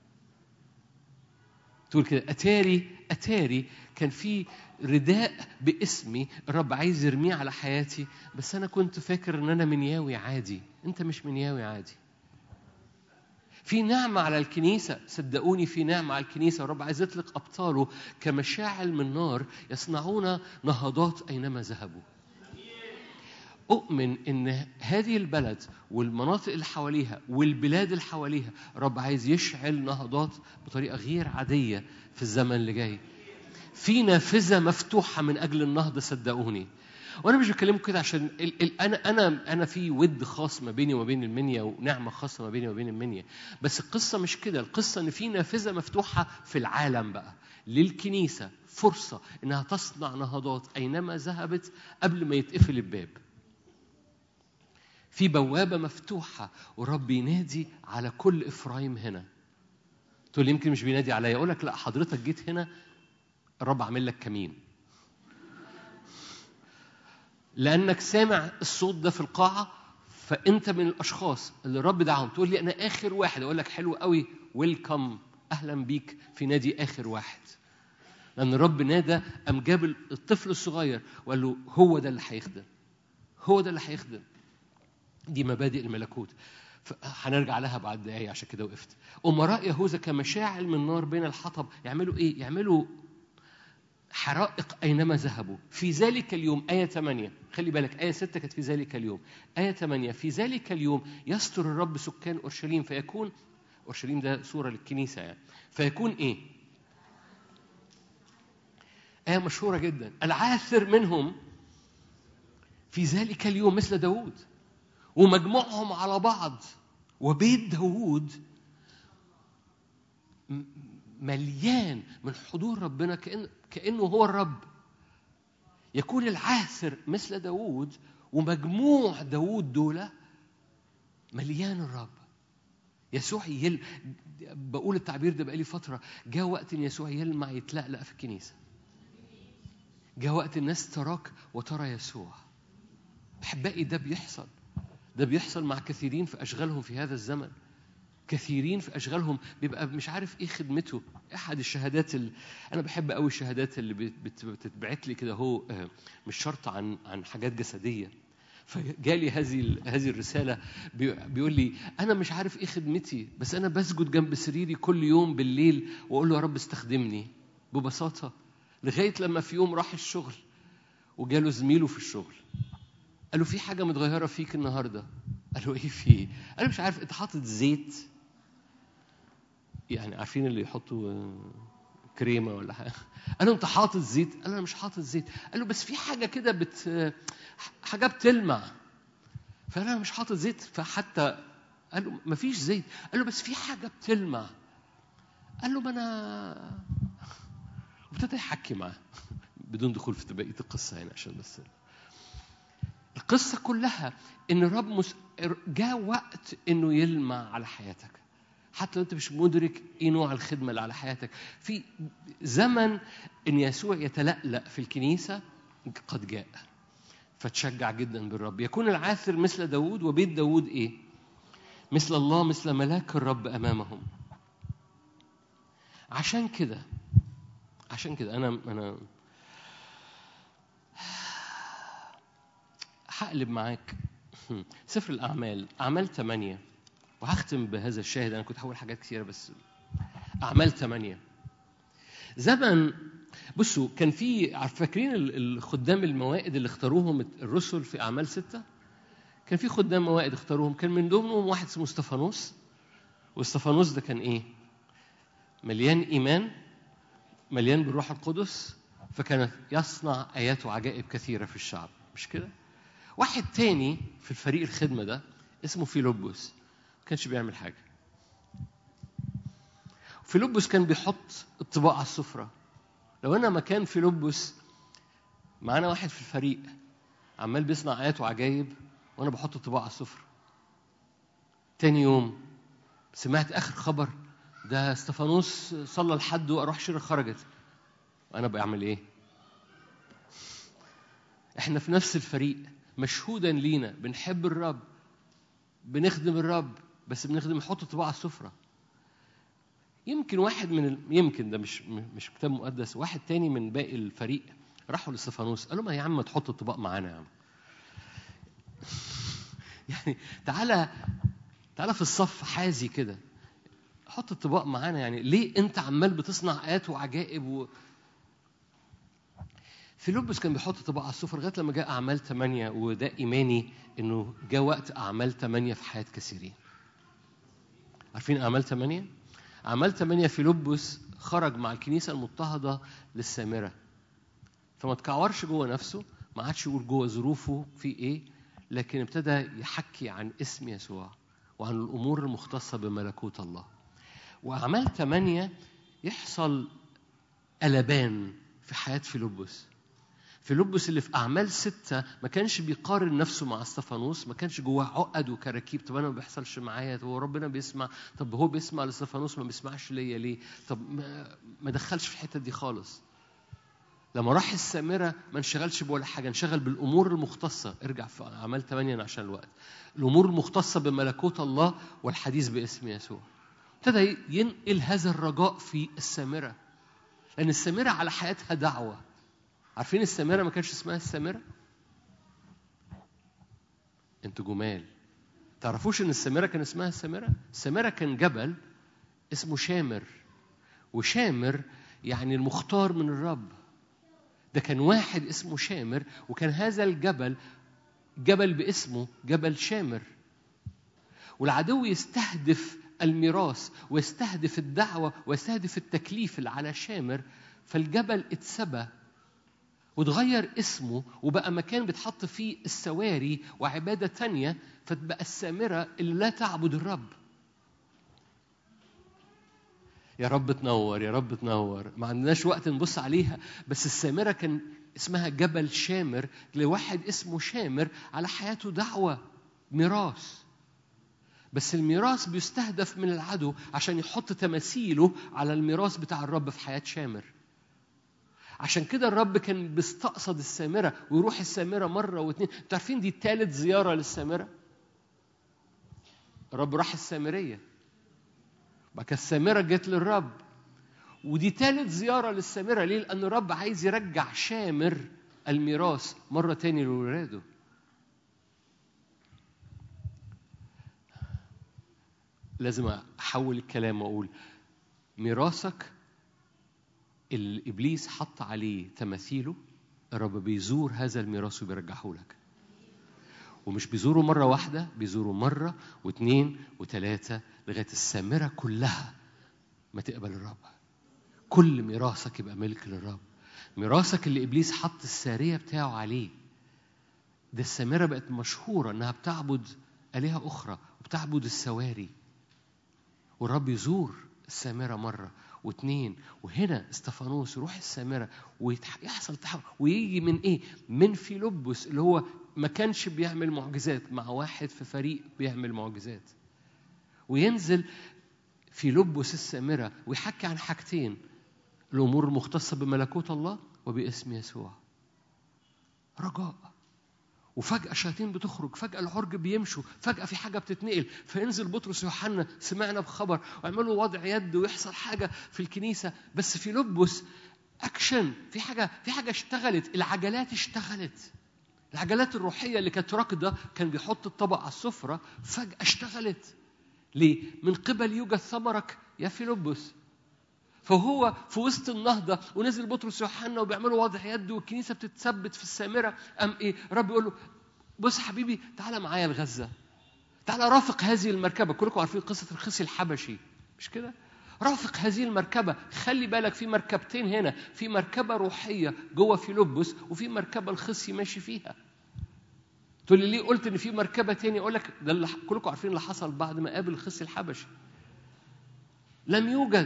تقول كده أتاري كان في رداء باسمي الرب عايز يرميه على حياتي، بس أنا كنت فاكر إن أنا منياوي عادي. أنت مش منياوي عادي. في نعمة على الكنيسة، صدقوني في نعمة على الكنيسة. الرب عايز يطلق أبطاله كمشاعل من نار يصنعون نهضات أينما ذهبوا. أؤمن إن هذه البلد والمناطق اللي حواليها والبلاد اللي حواليها رب عايز يشعل نهضات بطريقة غير عادية في الزمن اللي جاي. في نافذة مفتوحة من أجل النهضة، صدقوني. وأنا مش بكلمكم كده عشان أنا في ود خاص ما بيني وما بين المنيا ونعمة خاصة ما بيني وما بين المنيا، بس القصة مش كده. القصة إن في نافذة مفتوحة في العالم بقى للكنيسة، فرصة إنها تصنع نهضات أينما ذهبت قبل ما يتقفل الباب. في بوابة مفتوحة ورب ينادي على كل إفرايم هنا. تقول لي يمكن مش بينادي عليا، أقول لك لا، حضرتك جيت هنا الرب عامل لك كمين، لأنك سامع الصوت ده في القاعة، فأنت من الأشخاص اللي الرب دعاهم. تقول لي أنا آخر واحد، أقول لك حلو قوي، ويلكم، أهلا بيك في نادي آخر واحد. لأن الرب نادى، أم جاب الطفل الصغير وقال له هو ده اللي هيخدم، هو ده اللي هيخدم. دي مبادئ الملكوت، هنرجع لها بعد دقايق، عشان كده وقفت. أمراء يهوذا كمشاعل من نار بين الحطب. يعملوا إيه؟ يعملوا حرائق أينما ذهبوا. في ذلك اليوم، آية 8، خلي بالك آية 6 كانت في ذلك اليوم، آية 8 في ذلك اليوم يستر الرب سكان أورشليم، فيكون أورشليم ده صورة للكنيسة يعني. فيكون إيه؟ آية مشهورة جدا، العاثر منهم في ذلك اليوم مثل داود، ومجموعهم على بعض، وبيت داود مليان من حضور ربنا، كأنه هو الرب. يكون العاثر مثل داود، ومجموع داود دولة مليان الرب. يسوع بقول التعبير ده بقالي فترة، جاء وقت إن يسوع يلمع يتلقلق في الكنيسة. جاء وقت الناس تراك وترى يسوع. أحبائي ده بيحصل مع كثيرين في أشغالهم في هذا الزمن. كثيرين في أشغالهم بيبقى مش عارف إيه خدمته. أحد الشهادات أنا بحب قوي الشهادات اللي بتتبعت لي كده، هو مش شرط عن حاجات جسدية. فجالي هذه الرسالة، بيقول لي أنا مش عارف إيه خدمتي، بس أنا بسجد جنب سريري كل يوم بالليل وأقول له يا رب استخدمني ببساطة. لغاية لما في يوم راح الشغل وجاله زميله في الشغل قال له في حاجة متغيرة فيك النهاردة. قال له إيه فيه؟ قال له مش عارف، أنت حاطط زيت، يعني عارفين اللي يحطوا كريمة ولا حاجة. قال له أنت حاطط زيت؟ قال له أنا مش حاطط زيت. قال له بس في حاجة كده حاجة بتلمع. فقال له أنا مش حاطط زيت. فحتى قال له ما فيش زيت. قال له بس في حاجة بتلمع. قال له ما أنا، وابتدى يحكي معاه بدون دخول في بقية القصة يعني، عشان بس القصة كلها إن الرب جاء وقت إنه يلمع على حياتك، حتى لو أنت مش مدرك إيه نوع الخدمة اللي على حياتك. في زمن إن يسوع يتلألأ في الكنيسة قد جاء، فتشجع جدا بالرب. يكون العاثر مثل داود، وبيت داود إيه؟ مثل الله، مثل ملاك الرب أمامهم. عشان كده أنا هقلب معاك سفر الأعمال، أعمال 8، وهختم بهذا الشاهد. أنا كنت هقول حاجات كثيرة، بس أعمال 8 زمن. بصوا، كان في فاكرين الخدام الموائد اللي اختاروهم الرسل في أعمال 6؟ كان في خدام موائد اختاروهم، كان من ضمنهم واحد اسمه استفانوس. واستفانوس ده كان ايه؟ مليان ايمان، مليان بالروح القدس، فكان يصنع ايات وعجائب كثيره في الشعب، مش كده؟ واحد تاني في الفريق الخدمه ده اسمه فيلبس، ما كانش بيعمل حاجه. فيلبس كان بيحط الطباق على السفره. لو انا مكان فيلبس، معانا واحد في الفريق عمال بيصنع آيات وعجائب وانا بحط الطباق على السفره. تاني يوم سمعت اخر خبر، ده استفانوس صلى لحد واروح شير خرجت. وانا بعمل ايه؟ احنا في نفس الفريق، مشهودا لينا، بنحب الرب، بنخدم الرب، بس بنخدم نحط الطباق على السفره. يمكن واحد من يمكن ده مش كتاب مقدس، واحد تاني من باقي الفريق راحوا لاستفانوس قالوا ما يا عم تحط الطباق معانا يا عم. يعني تعالى في الصف حازي كده، حط الطباق معانا. يعني ليه انت عمال بتصنع آيات وعجائب فيلبس كان بيحط طباق على السفر لغايه لما جاء اعمال 8، وده ايماني انه جاء وقت اعمال 8 في حياه كثيرين. عارفين اعمال 8؟ اعمال 8 فيلبس خرج مع الكنيسه المضطهده للسامره، فما تكعورش جوه نفسه، ما عادش يقول جوه ظروفه في ايه، لكن ابتدى يحكي عن اسم يسوع وعن الامور المختصه بملكوت الله. واعمال 8 يحصل قلبان في حياه فيلبس. فيلبس اللي في أعمال 6 ما كانش بيقارن نفسه مع استفانوس، ما كانش جواه عقد وكراكيب. طب أنا ما بيحصلش معايا، هو ربنا بيسمع، طب هو بيسمع لاستفانوس ما بيسمعش ليا ليه؟ طب ما دخلش في الحتة دي خالص. لما راح السامرة ما انشغلش بولا حاجة، انشغل بالأمور المختصة. ارجع في أعمال 8 عشان الوقت. الأمور المختصة بملكوت الله والحديث باسم يسوع. ابتدى ينقل هذا الرجاء في السامرة، لأن السامرة على حياتها دعوة. عارفين السامرة ما كانش اسمها السامرة؟ انتوا جمال. تعرفوش ان السامرة كان اسمها السامرة؟ السامرة كان جبل اسمه شامر، وشامر يعني المختار من الرب. ده كان واحد اسمه شامر، وكان هذا الجبل جبل باسمه جبل شامر. والعدو يستهدف الميراث ويستهدف الدعوة ويستهدف التكليف اللي على شامر، فالجبل اتسبى وتغير اسمه وبقى مكان بتحط فيه السواري وعبادة تانية، فتبقى السامرة اللي لا تعبد الرب. يا رب تنور، يا رب تنور. ما عندناش وقت نبص عليها، بس السامرة كان اسمها جبل شامر لواحد اسمه شامر على حياته دعوة ميراث. بس الميراث بيستهدف من العدو عشان يحط تماثيله على الميراث بتاع الرب في حياة شامر. عشان كده الرب كان بيستقصد السامرة ويروح السامرة مرة واثنين. تعرفين دي ثالث زيارة للسامرة؟ الرب راح السامرية، بقى السامرة جت للرب، ودي ثالث زيارة للسامرة. ليه؟ لأن الرب عايز يرجع شامر الميراث مرة تاني لولاده. لازم أحول الكلام وأقول ميراثك اللي إبليس حط عليه تماثيله، الرب بيزور هذا الميراث وبيرجعه لك. ومش بيزوره مرة واحدة، بيزوره مرة واثنين وثلاثة لغاية السامرة كلها ما تقبل الرب. كل ميراثك يبقى ملك للرب. ميراثك اللي إبليس حط السارية بتاعه عليه، ده السامرة بقت مشهورة إنها بتعبد آلهة أخرى وبتعبد السواري، والرب يزور السامرة مرة واثنين. وهنا استفانوس يروح السامرة ويحصل تحول، ويجي من ايه؟ من فيلبس اللي هو ما كانش بيعمل معجزات مع واحد في فريق بيعمل معجزات، وينزل فيلبس السامرة ويحكي عن حاجتين: الأمور المختصة بملكوت الله وباسم يسوع. رجاء. وفجأة الشياطين بتخرج، فجأة العرج بيمشوا، فجأة في حاجة بتتنقل. فينزل بطرس ويوحنا، سمعنا بخبر، ويعملوا وضع يد ويحصل حاجة في الكنيسة. بس في لبس أكشن، في حاجة اشتغلت. العجلات اشتغلت، العجلات الروحية اللي كانت راكدة، كان بيحط الطبق على السفرة، فجأة اشتغلت. ليه؟ من قبل يوجد ثمرك يا فيلبس. فهو في وسط النهضة ونزل بطرس ويوحنا وبيعملوا وضع يد والكنيسة بتتثبت في السامرة. أم إيه؟ رب يقول له بص حبيبي، تعالى معايا لغزة، تعالى رافق هذه المركبة. كلكم عارفين قصة الخصي الحبشي مش كده؟ رافق هذه المركبة. خلي بالك في مركبتين هنا، في مركبة روحية جوه فيلبس، وفي مركبة الخصي ماشي فيها. تقول لي ليه قلت ان في مركبة تاني؟ اقول لك ده اللي كلكم عارفين اللي حصل بعد ما قابل الخصي الحبشي. لم يوجد.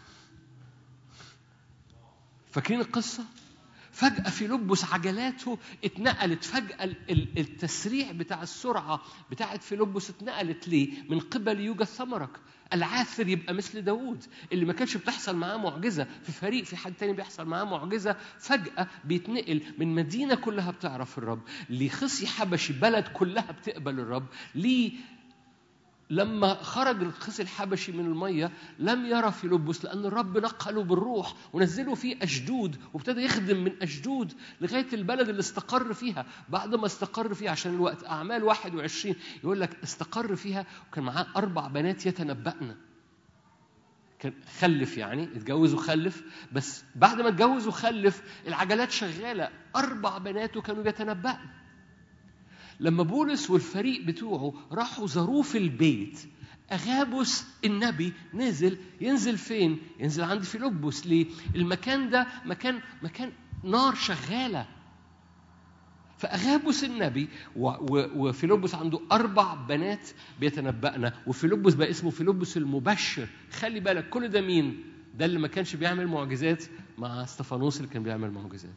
فاكرين القصة؟ فجأة فيلبس عجلاته اتنقلت، فجأة التسريع بتاع السرعة بتاعت فيلبس اتنقلت ليه؟ من قبل يوجد ثمرك. العاثر يبقى مثل داود اللي ما كانش بتحصل معاه معجزة في فريق، في حد تاني بيحصل معاه معجزة، فجأة بيتنقل من مدينة كلها بتعرف الرب لخصي حبشي بلد كلها بتقبل الرب. ليه؟ لما خرج الخصي الحبشي من المية لم يرى فيلبس، لأن الرب نقله بالروح ونزله فيه أشدود، وابتدى يخدم من أشدود لغاية البلد اللي استقر فيها. بعد ما استقر فيها عشان الوقت، أعمال 21 يقول لك استقر فيها وكان معاه 4 بنات يتنبأن. كان خلف، يعني اتجوز وخلف، بس بعد ما اتجوز وخلف العجلات شغالة، 4 بناته كانوا يتنبأن. لما بولس والفريق بتوعه راحوا زاروه في البيت، أغابوس النبي ينزل فين؟ ينزل عند فيلبس. ليه؟ المكان ده مكان نار شغالة. فأغابوس النبي وفيلبس عنده 4 بنات بيتنبأنا، وفيلبس بقى اسمه فيلبس المبشر. خلي بالك كل ده مين؟ ده اللي ما كانش بيعمل معجزات مع استفانوس اللي كان بيعمل معجزات.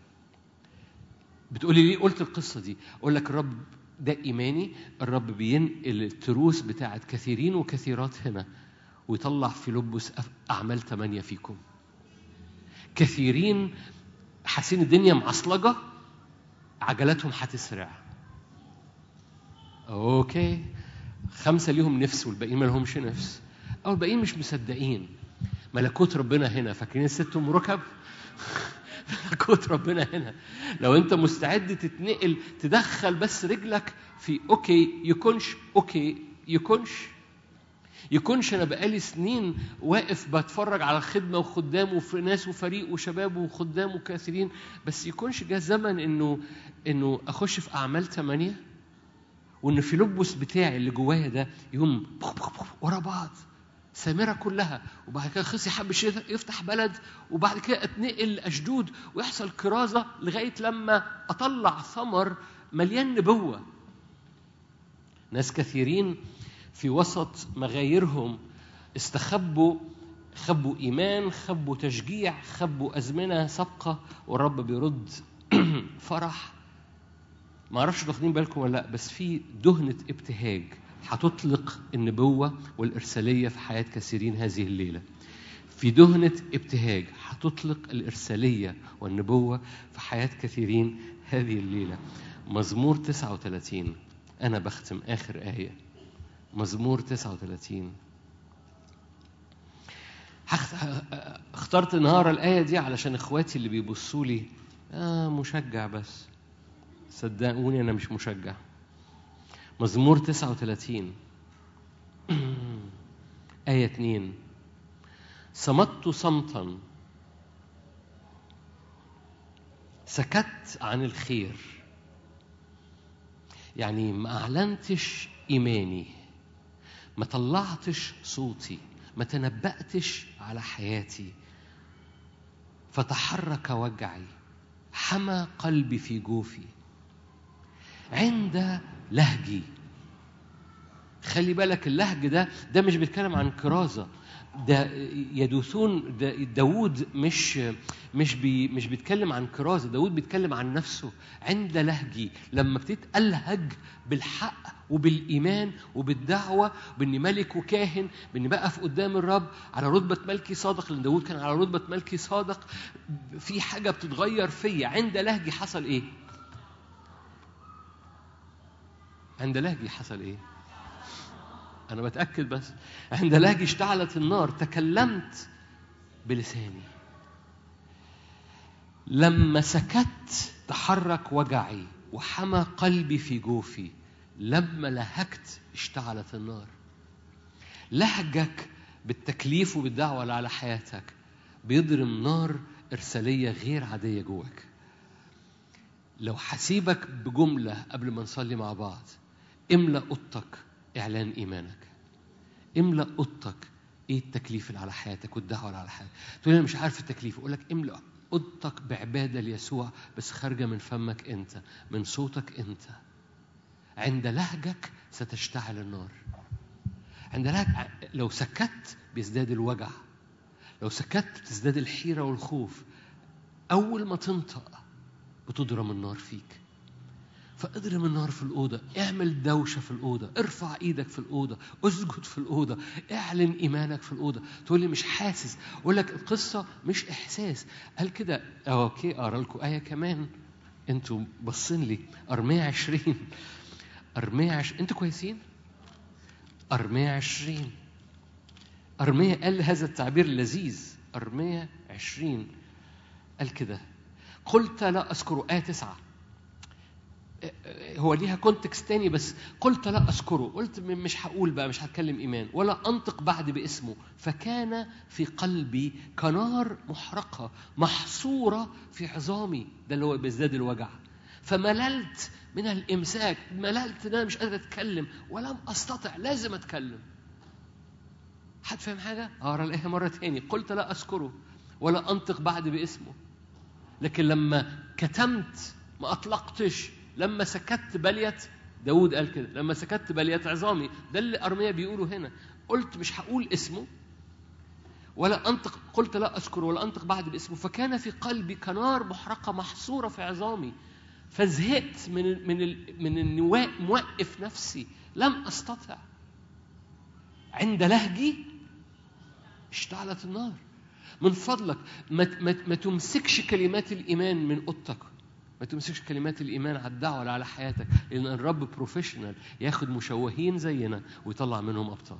بتقولي ليه قلت القصة دي؟ أقول لك الرب ده إيماني، الرب بينقل التروس بتاعت كثيرين وكثيرات هنا ويطلع فيلبس أعمال 8 فيكم. كثيرين حاسين الدنيا معصلجة، عجلاتهم هتسرع. أوكي، 5 ليهم نفس والباقيين ما لهمش نفس، أو الباقيين مش مصدقين. ملكوت ربنا هنا. فاكرين الست أم ركب؟ ملكوت ربنا هنا. لو أنت مستعد تتنقل، تدخل بس رجلك في يكونش أنا بقالي سنين واقف بتفرج على الخدمة وخدام وفي ناس وفريق وشباب وخدام وكثيرين، بس يكونش جاء زمن إنه أخش في أعمال 8 وإن فيلبس بتاعي اللي جوايا ده يوم ورا بعض سامرة كلها، وبعد كده خصي حبش يفتح بلد، وبعد كده اتنقل أشدود ويحصل كرازة لغاية لما أطلع ثمر مليان نبوة. ناس كثيرين في وسط مغايرهم استخبوا، خبوا إيمان، خبوا تشجيع، خبوا أزمنة سابقة، والرب بيرد فرح. ما أعرفش واخدين بالكم ولا لا، بس في دهنة ابتهاج هتطلق النبوة والإرسالية في حياة كثيرين هذه الليلة. في دهنة ابتهاج هتطلق الإرسالية والنبوة في حياة كثيرين هذه الليلة. مزمور 39، أنا بختم آخر آية، مزمور 39. اخترت النهاردة الآية دي علشان إخواتي اللي بيبصوا لي مشجع، بس صدقوني أنا مش مشجع. مزمور 39 آية 2: صمت صمتا، سكت عن الخير. يعني ما أعلنتش إيماني، ما طلعتش صوتي، ما تنبأتش على حياتي. فتحرك وجعي، حمى قلبي في جوفي عند لهجي. خلي بالك اللهج ده مش بيتكلم عن كرازة، ده يدوثون. داود مش بيتكلم عن كرازة، داود بيتكلم عن نفسه. عند لهجي، لما بتتألهج بالحق وبالإيمان وبالدعوة، بإني ملك وكاهن، بإني بقف قدام الرب على رتبة ملكي صادق، لأن داود كان على رتبة ملكي صادق. في حاجة بتتغير فيا. عند لهجي حصل إيه؟ عند لهجي حصل إيه؟ أنا بتأكد بس. عند لهجي اشتعلت النار، تكلمت بلساني. لما سكت تحرك وجعي وحمى قلبي في جوفي. لما لهجت اشتعلت النار. لهجك بالتكليف وبالدعوة اللي على حياتك بيضرم نار إرسالية غير عادية جواك. لو حسيبك بجملة قبل ما نصلي مع بعض، املأ أوضتك إعلان إيمانك. املأ أوضتك إيه التكليف اللي على حياتك والدعوة اللي على حياتك. تقول أنا مش عارف التكليف، أقول لك املأ أوضتك بعبادة ليسوع، بس خارجة من فمك أنت، من صوتك أنت. عند لهجك ستشتعل النار. عند لهجك لو سكت بيزداد الوجع، لو سكت تزداد الحيرة والخوف. أول ما تنطق بتضرم النار فيك. فاضرم النار في الأوضة، اعمل دوشة في الأوضة، ارفع ايدك في الأوضة، اسجد في الأوضة، اعلن إيمانك في الأوضة. تقول لي مش حاسس، أقول لك القصة مش إحساس. قال كده أوكي، أقرأ لكم آية كمان، أنتوا بصين لي. أرمية 20. أنتوا كويسين؟ أرمية 20. أرمية قال هذا التعبير اللذيذ. أرمية 20 قال كده: قلت لا أذكر. آية 9 هو ليها كونتكست تاني، بس قلت لا أذكره. قلت مش هقول بقى، مش هتكلم إيمان ولا أنطق بعد باسمه. فكان في قلبي كنار محرقة محصورة في عظامي. ده اللي هو بيزداد الوجع. فمللت من الإمساك، مللت إن أنا مش قادر أتكلم ولم أستطع، لازم أتكلم. حد فاهم حاجة؟ أقرأ الآية مرة تاني. قلت لا أذكره ولا أنطق بعد باسمه. لكن لما كتمت ما أطلقتش، لما سكت بليت. داود قال كده: لما سكت بليت عظامي. ده اللي أرميا بيقوله هنا. قلت مش هقول اسمه ولا أنطق، قلت لا أذكر ولا أنطق بعد باسمه. فكان في قلبي كنار محرقة محصورة في عظامي. فزهقت من النواء، موقف نفسي، لم أستطع. عند لهجي اشتعلت النار. من فضلك ما تمسكش كلمات الإيمان من أوضتك، ما تمسكش كلمات الإيمان على الدعوة ولا على حياتك، لأن الرب بروفيشنال، ياخد مشوهين زينا ويطلع منهم أبطال.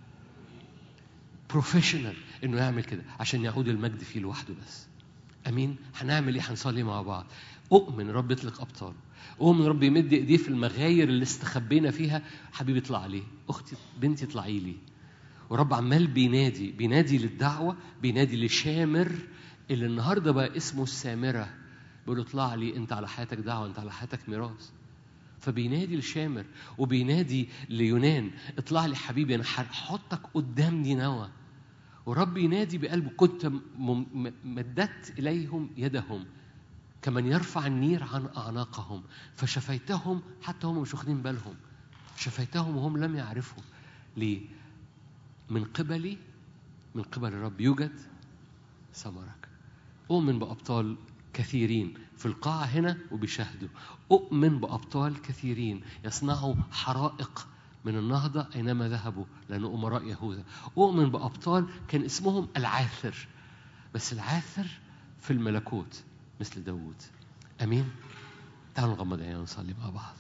بروفيشنال إنه يعمل كده عشان يعود المجد فيه لوحده بس. أمين. هنعمل إيه؟ هنصلي مع بعض. أؤمن رب يطلق أبطال، أؤمن رب يمد إيديه في المغاير اللي استخبينا فيها. حبيبي اطلع لي، أختي بنتي اطلعي لي. ورب عمال بينادي للدعوة، بينادي لشامر اللي النهاردة بقى اسمه السامرة. بيقول اطلع لي، انت على حياتك دعوة، انت على حياتك ميراث. فبينادي لشامر وبينادي ليونان: اطلع لي حبيبي، انا هحطك قدام نينوى. ورب ينادي بقلبه: كنت مددت اليهم يدهم كمن يرفع النير عن اعناقهم، فشفيتهم حتى هم مش واخدين بالهم، شفيتهم وهم لم يعرفوا. ليه؟ من قبل الرب يوجد ثمرك. أؤمن بأبطال كثيرين في القاعة هنا وبيشاهدوا. أؤمن بأبطال كثيرين يصنعوا حرائق من النهضة أينما ذهبوا، لأنه أمراء يهوذا. أؤمن بأبطال كان اسمهم العاثر، بس العاثر في الملكوت مثل داود. أمين. تعالوا نغمض عينينا ونصلي مع بعض.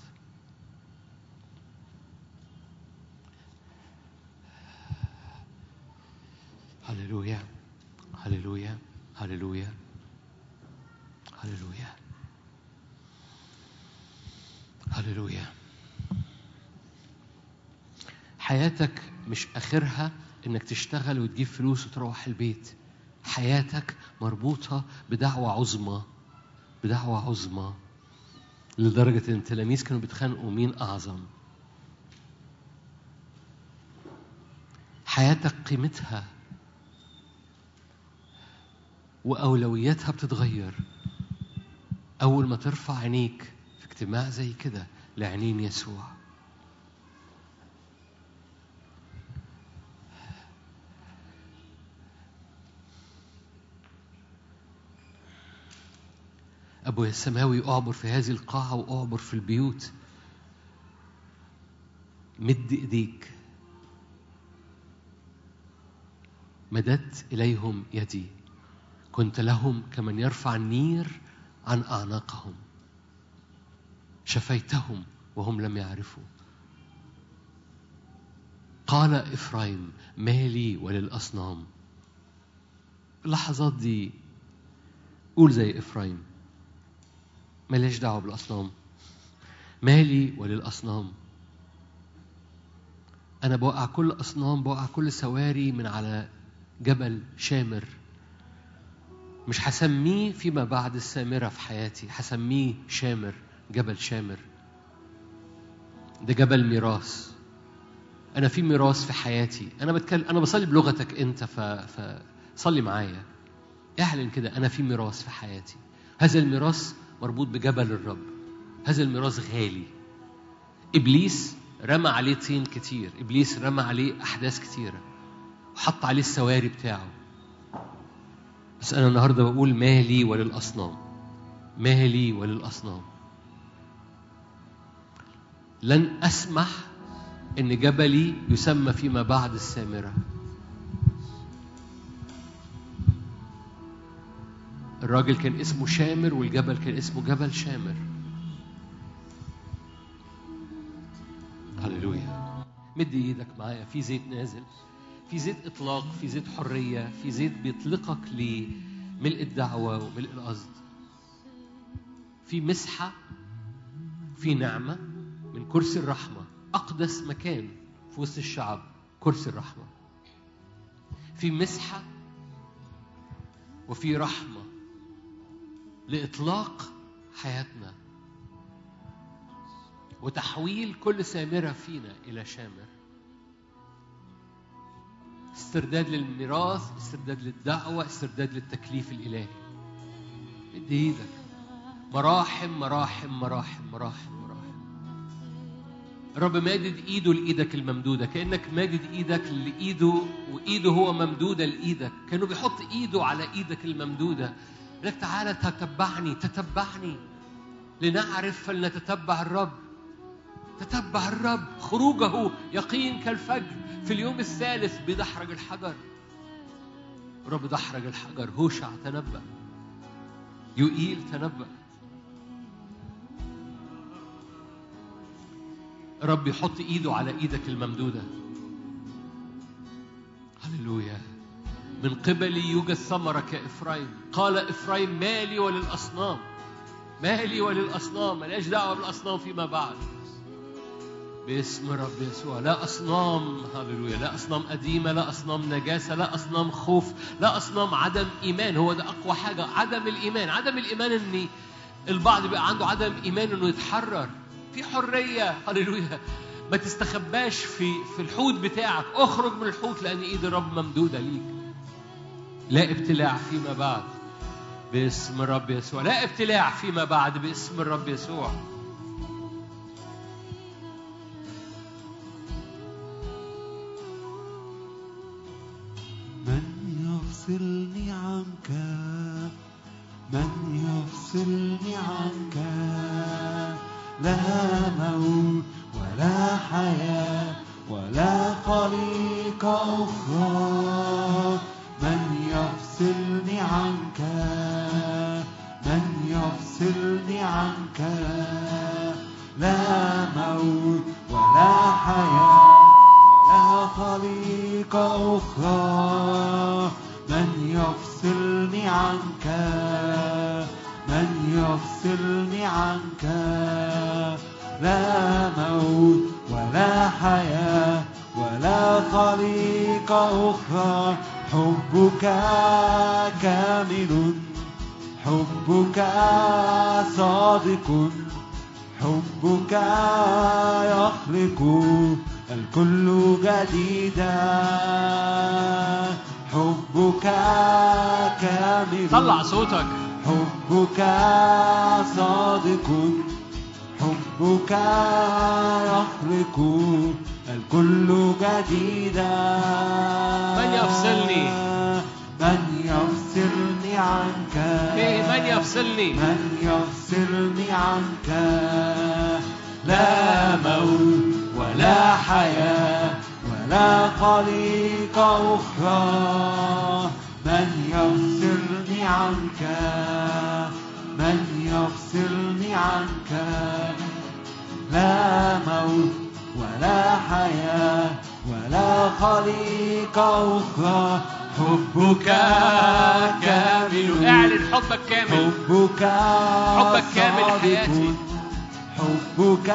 هللويا هللويا هللويا هللويا هللويا. حياتك مش آخرها إنك تشتغل وتجيب فلوس وتروح البيت. حياتك مربوطة بدعوة عظمى، بدعوة عظمى، لدرجة إن التلاميذ كانوا بيتخانقوا مين أعظم. حياتك قيمتها وأولوياتها بتتغير أول ما ترفع عينيك في اجتماع زي كده لعينين يسوع. أبويا السماوي، أعبر في هذه القاعة وأعبر في البيوت. مد إيديك. مددت إليهم يدي، كنت لهم كمن يرفع النير عن أعناقهم، شفيتهم وهم لم يعرفوا. قال إفرايم: ما لي وللأصنام. اللحظات دي قول زي إفرايم: ما ليش دعوة بالأصنام، ما لي وللأصنام. أنا بوقع كل أصنام، بوقع كل سواري من على جبل شامر. مش هسميه فيما بعد السامرة في حياتي، هسميه شامر، جبل شامر. ده جبل ميراث. أنا في ميراث في حياتي. أنا بصلي بلغتك أنت، فصلي معايا. اعلن كده، أنا في ميراث في حياتي. هذا الميراث مربوط بجبل الرب. هذا الميراث غالي. إبليس رمى عليه طين كتير، إبليس رمى عليه أحداث كتيرة وحط عليه السواري بتاعه. بس أنا النهاردة بقول مالي وللأصنام، مالي وللأصنام. لن أسمح إن جبلي يسمى فيما بعد السامرة. الراجل كان اسمه شامر والجبل كان اسمه جبل شامر. هللويا. مد ايدك معايا. في زيت نازل، في زيت اطلاق، في زيت حريه، في زيت بيطلقك لملء الدعوه وملء القصد. في مسحه، في نعمه من كرسي الرحمه، اقدس مكان في وسط الشعب كرسي الرحمه. في مسحه وفي رحمه لإطلاق حياتنا وتحويل كل سامرة فينا إلى شامر. استرداد للميراث، استرداد للدعوة، استرداد للتكليف الإلهي. ادي ايدك. مراحم مراحم مراحم مراحم مراحم. الرب مادد ايده لإيدك الممدودة، كأنك مادد ايدك لإيده وإيده هو ممدودة لإيدك. كأنه بيحط ايده على ايدك الممدودة. لك تعالى تتبعني، تتبعني لنعرف فلنتتبع الرب. تتبع الرب. خروجه يقين كالفجر. في اليوم الثالث بيدحرج الحجر. الرب دحرج الحجر. هوشع تنبأ، يوئيل تنبأ. الرب يحط ايده على ايدك الممدودة. هللويا. من قبلي يوجد ثمرة كإفرايم. قال إفرايم مالي وللأصنام، مالي وللأصنام. ملهاش دعوة بالأصنام فيما بعد. باسم رب يسوع. لا أصنام، هللويا، لا أصنام قديمة، لا أصنام نجاسة، لا أصنام خوف، لا أصنام عدم إيمان. هو ده أقوى حاجة، عدم الإيمان. عدم الإيمان إن البعض بيبقى عنده عدم إيمان إنه يتحرر. في حرية، هللويا. ما تستخباش في الحوت بتاعك. اخرج من الحوت لأن إيد الرب ممدودة ليك. لا ابتلاع فيما بعد باسم الرب يسوع. لا ابتلاع فيما بعد باسم الرب يسوع. من يفصلني عنك، من يفصلني عنك. لا موت ولا حياة ولا خليقة أخرى. من يفصلني عنك، من يفصلني عنك. لا موت ولا حياة ولا خليقة أخرى. من يفصلني عنك، من يفصلني عنك. لا موت ولا حياة ولا خليقة أخرى. حبك كامل، حبك صادق، حبك يخلق الكل جديدا. حبك كامل. طلع صوتك. حبك صادق، حبك يخلق الكل جديدا. من يفصلني؟ من يفصلني عنك؟ من يفصلني؟ من يفصلني عنك؟ لا موت ولا حياة ولا خليقة أخرى. من يفصلني عنك؟ من يفصلني عنك؟ لا موت ولا حياة ولا خليقة أخرى. حبك كامل. اعلن حبك كامل. حبك كامل حياتي. حبك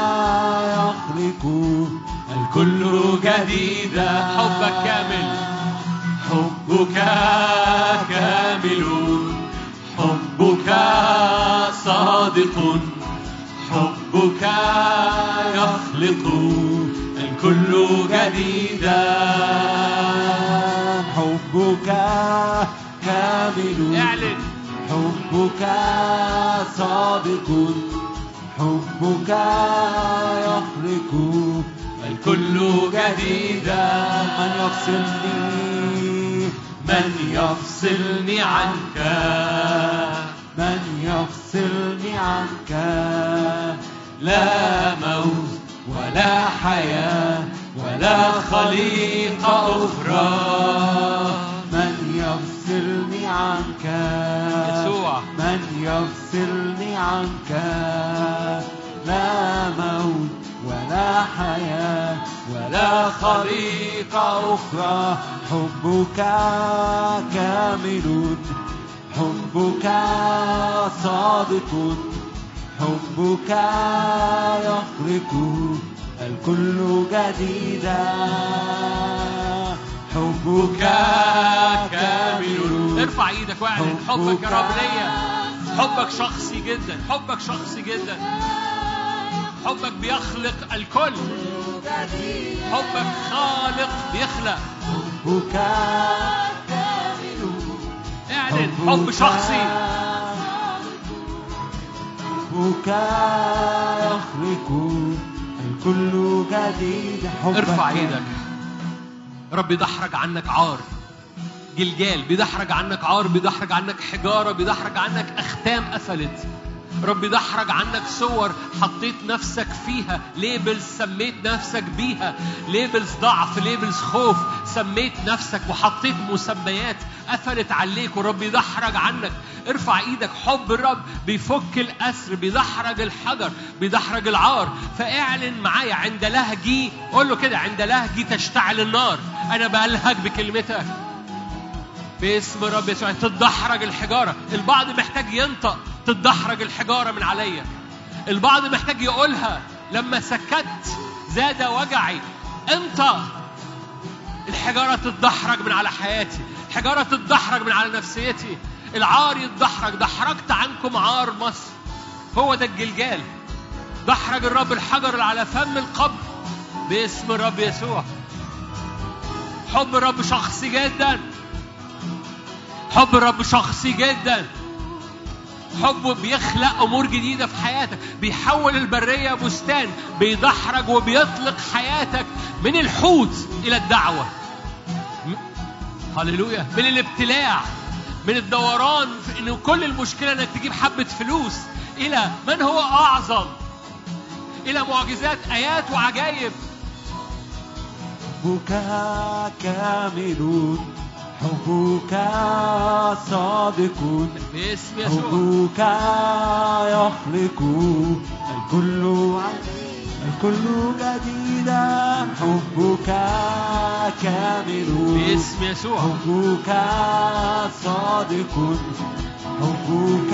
يخلق الكل جديدا. حبك كامل. حبك كامل. حبك صادق، حبك يخلق الكل جديدا. حبك كامل، اعلن حبك صادق، حبك يخلق الكل جديدا. من يفصلني عنك، من يفصلني عنك، لا موت ولا حياة ولا خليقة أخرى. من يفصلني عنك يسوع، من يفصلني عنك، لا موت ولا حياة ولا خليقة أخرى. حبك كامل، حبك صادق، حبك يخلق الكل جديدا. حبك كامل. ارفع ايدك واعلن حبك يا رب ليا. حبك شخصي جدا، حبك شخصي جدا. حبك بيخلق الكل، حبك خالق بيخلق. حبك كامل، اعلن حب شخصي. حبك يخلق الكل جديد. ارفع ايدك. رب يدحرج عنك عار، جلجال بيدحرج عنك عار، بيدحرج عنك حجارة، بيدحرج عنك أختام قفلت. رب يدحرج عنك صور حطيت نفسك فيها، ليبلز سميت نفسك بيها، ليبلز ضعف، ليبلز خوف، سميت نفسك وحطيت مسميات قفلت عليك، ورب يدحرج عنك. ارفع ايدك. حب الرب بيفك الأسر، بيدحرج الحجر، بيدحرج العار. فاعلن معايا عند لهجي، قول له كده، عند لهجي تشتعل النار. انا بلهج بكلمتك باسم رب يسوع. تدحرج الحجارة. البعض محتاج ينطق تدحرج الحجارة من عليا. البعض محتاج يقولها لما سكت زاد وجعي. انت الحجارة تدحرج من على حياتي، الحجارة تدحرج من على نفسيتي، العار يتدحرج. دحرجت عنكم عار مصر. هو ده الجلجال. دحرج الرب الحجر اللي على فم القبر باسم الرب يسوع. حب الرب شخصي جدا، حب الرب شخصي جدا. حبه بيخلق أمور جديدة في حياتك، بيحول البرية بستان، بيدحرج وبيطلق حياتك من الحوت إلى الدعوة. هللويا. من الابتلاع، من الدوران في إنه كل المشكلة إنك تجيب حبة فلوس، إلى من هو أعظم، إلى معجزات، آيات وعجائب. حبك كامل، حبك صادق، باسم يسوع. حبك يخلق الكل جديدا. حبك كامل باسم يسوع. حبك صادق، حبك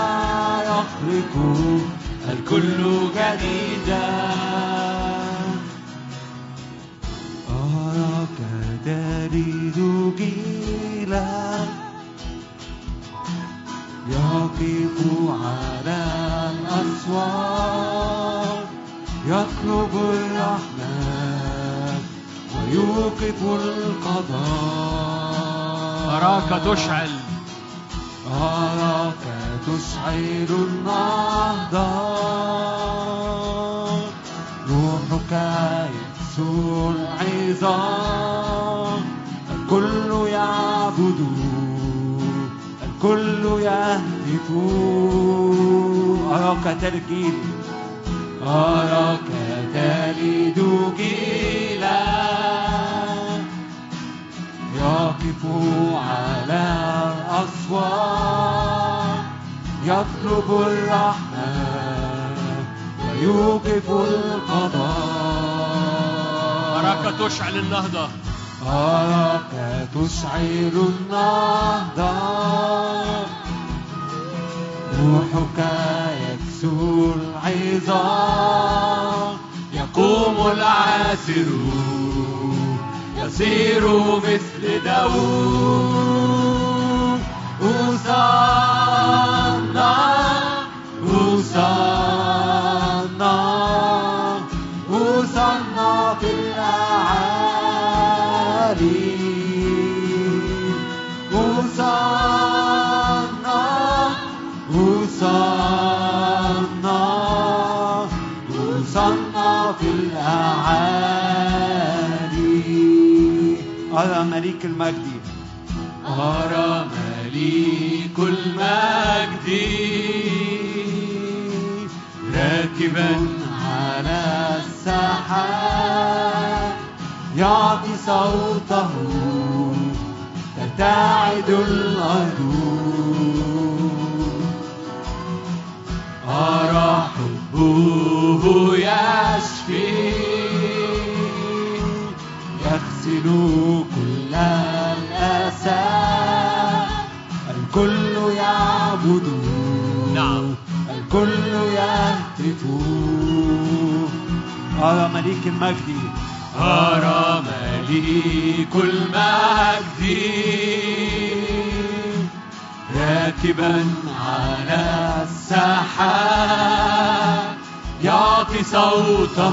يخلق الكل جديدا. أراك تريد جيلا يقف على الأسوار، يطلب الرحمن ويوقف القضاء. أراك تشعل، أراك تشعل النهضة، روحك يكسو العظام، الكل يعبد، الكل يهتف. أراك ترجيل، أراك تلد جيلا يقف على الأسوار، يطلب الرحمن ويوقف القضاء. أراك تشعل النهضة، أراك تشعل النهضة، روحك يكسو العظام، يقوم العاسر يصير مثل داوود، هوسانا هوسانا هوسانا في الأعالي هوسانا هوسانا هوسانا في الأعالي. أرى مليك المجد أرى مليك المجد راكبا على السحاب يعطي صوته ترتعد الأرض. أرى حبه يشفي يغسل كل الأسى الكل يعبد نعم الكل يهتف. أرى مليك المجد أرى مليك المجد راكبا على السحاب يعطي صوته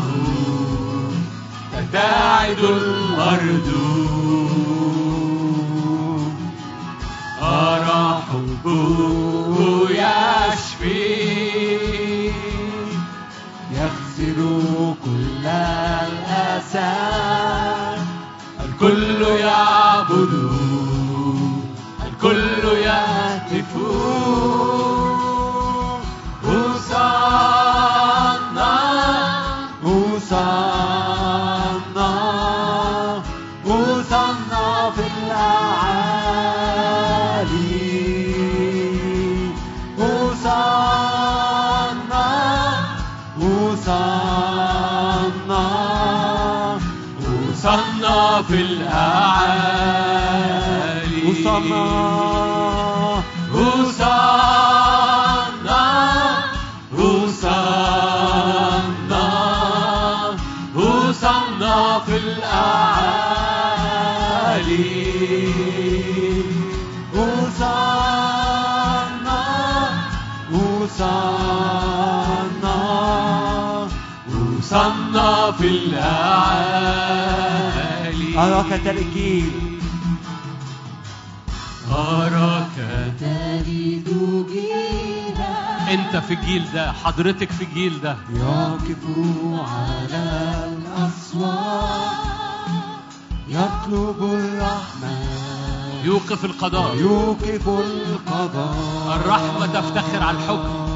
ترتعد الأرض. أرى حبه يشفي يغسل كل الأسى الكل يعبد الكل يهتف. هوسانا هوسانا هوسانا في الأعالي هوسانا هوسانا هوسانا في الأعالي هوسانا هوسانا هوسانا هوسانا في الأعالي هوسانا هوسانا هوسانا في الأعالي. أراك تلقي أراك تريد جيلا أنت في الجيل ده، حضرتك في الجيل ده يقف على الأسواق يطلب الرحمة يوقف القضاء يوقف القضاء. الرحمة تفتخر على الحكم.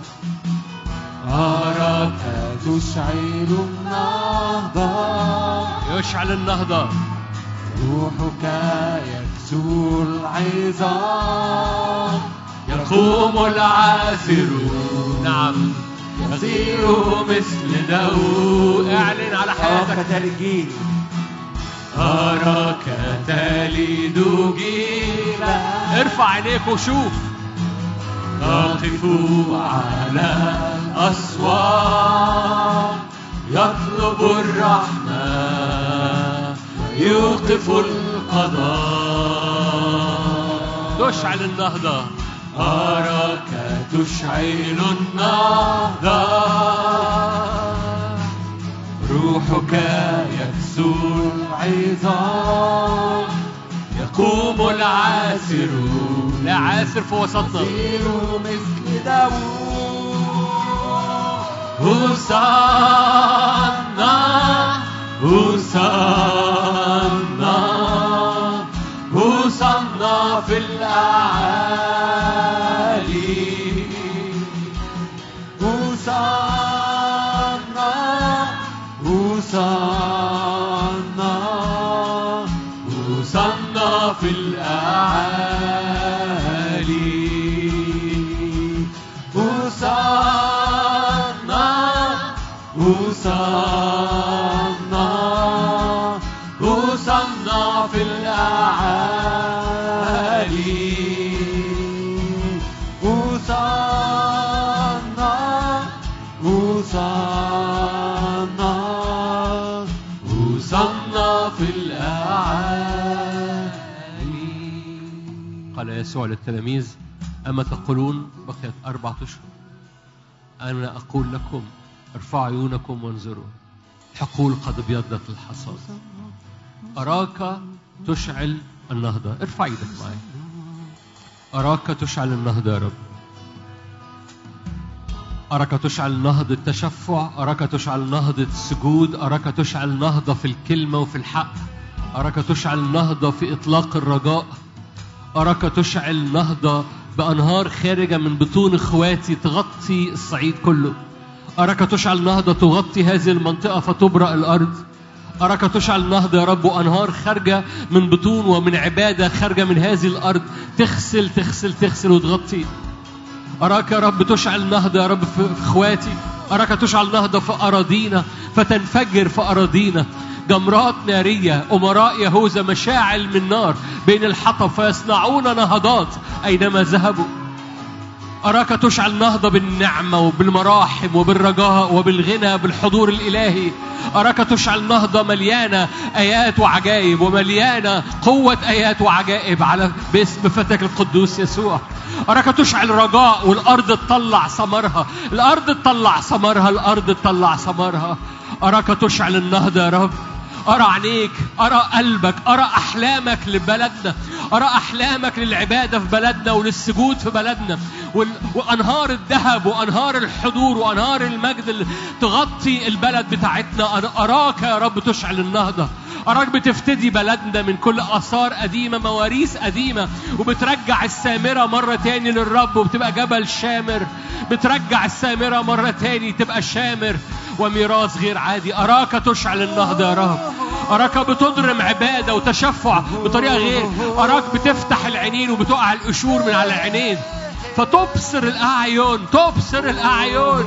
أراك تشعل النهضة يشعل النهضة روحك يكسو العظام يقوم العاثر نعم يصير مثل داوود. اعلن على أراك حياتك. تلقين أراك تلد جيلا. ارفع عينيك وشوف. أقف على الأسواق يطلب الرحمة يوقف القضاء. تشعل النهضة. أراك تشعل النهضة روحك يكسو العظام يقوم العاثر. لا عاثر في وسطنا. يصير مثل داوود. هوسانا هوسانا هوسانا في الأعالي هوسانا هوسانا هوسانا في الأعالي هوسانا هوسانا هوسانا في الأعالي هوسانا هوسانا هوسانا في الأعالي. قال يسوع للتلاميذ أما تقولون بقيت 4 أشهر؟ أنا أقول لكم ارفعوا عيونكم وانظروا، حقول قد ابيضت الحصاد. أراك تشعل النهضة. ارفع ايدك معي. أراك تشعل النهضة يا رب. أراك تشعل نهضة التشفع، أراك تشعل نهضة السجود، أراك تشعل نهضة في الكلمة وفي الحق، أراك تشعل نهضة في إطلاق الرجاء، أراك تشعل نهضة بأنهار خارجة من بطون إخواتي تغطي الصعيد كله. أراك تشعل نهضة تغطي هذه المنطقة فتبرأ الأرض. أراك تشعل نهضة يا رب وأنهار خارجة من بطون ومن عبادة خارجة من هذه الأرض تغسل تغسل تغسل وتغطي. أراك يا رب تشعل نهضة يا رب في إخواتي. أراك تشعل نهضة في أراضينا فتنفجر في أراضينا جمرات نارية، أمراء يهوذا مشاعل من نار بين الحطب فيصنعون نهضات أينما ذهبوا. أراك تشعل نهضة بالنعمة وبالمراحم وبالرجاء وبالغنى بالحضور الإلهي. أراك تشعل نهضة مليانة آيات وعجائب ومليانة قوة آيات وعجائب على باسم فتاك القدوس يسوع. أراك تشعل رجاء والأرض تطلع ثمرها، الأرض تطلع ثمرها، الأرض تطلع ثمرها. أراك تشعل النهضة يا رب. أرى عينيك، أرى قلبك، أرى أحلامك لبلدنا، أرى أحلامك للعبادة في بلدنا وللسجود في بلدنا، وأنهار الذهب وأنهار الحضور وأنهار المجد اللي تغطي البلد بتاعتنا. أنا أراك يا رب تشعل النهضة. أراك بتفتدي بلدنا من كل آثار قديمة، مواريث قديمة، وبترجع السامرة مرة تاني للرب وبتبقى جبل شامر. بترجع السامرة مرة تاني تبقى شامر وميراث غير عادي. أراك تشعل النهضة يا رب. أراك بتضرم عبادة وتشفع بطريقة غير. أراك بتفتح العينين وبتقع القشور من على العينين فتبصر الأعين، تبصر الأعين.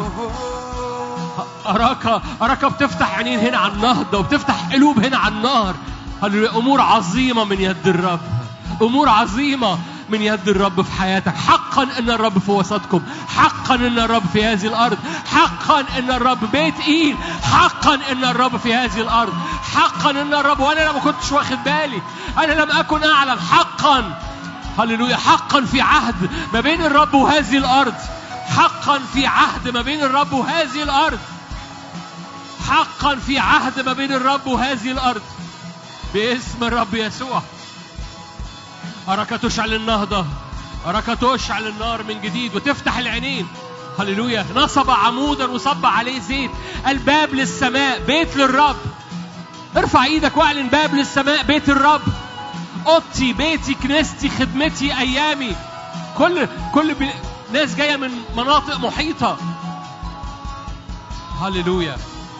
أراك بتفتح عينين هنا على النهضة وبتفتح قلوب هنا على النار. أمور عظيمة من يد الرب، أمور عظيمة من يد الرب في حياتك. حقا ان الرب في وسطكم، حقا ان الرب في هذه الارض، حقا ان الرب بيت ايل، حقا ان الرب في هذه الارض، حقا ان الرب. وانا ما كنتش واخد بالي، انا لم اكن اعلم. حقا هللويا، حقا في عهد ما بين الرب وهذه الارض، حقا في عهد ما بين الرب وهذه الارض، حقا في عهد ما بين الرب وهذه الارض باسم الرب يسوع. أراك تشعل النهضة، أراك تشعل النار من جديد وتفتح العينين. هللويا. نصب عمودا وصب عليه زيت، الباب للسماء، بيت للرب. ارفع ايدك واعلن باب للسماء، بيت الرب. اوضتي، بيتي، كنيستي، خدمتي، ايامي، كل ناس جاية من مناطق محيطة. هللويا.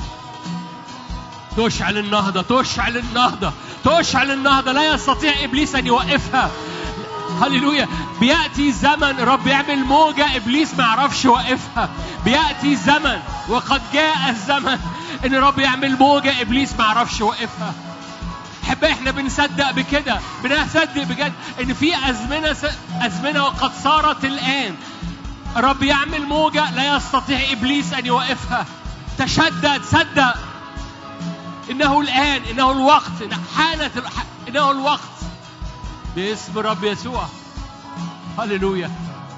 تشعل النهضة، تشعل النهضة، تشعل النهضة. لا يستطيع إبليس أن يوقفها. هللويا. بيأتي زمن الرب يعمل موجة إبليس ما يعرفش يوقفها. بيأتي زمن وقد جاء الزمن إن الرب يعمل موجة إبليس ما يعرفش يوقفها. حب احنا بنصدق بكده، بنصدق بجد إن في أزمنة وقد صارت الآن. الرب يعمل موجة لا يستطيع إبليس أن يوقفها. تشدد، صدق إنه الآن، إنه الوقت، إنه الوقت باسم الرب يسوع. هللويا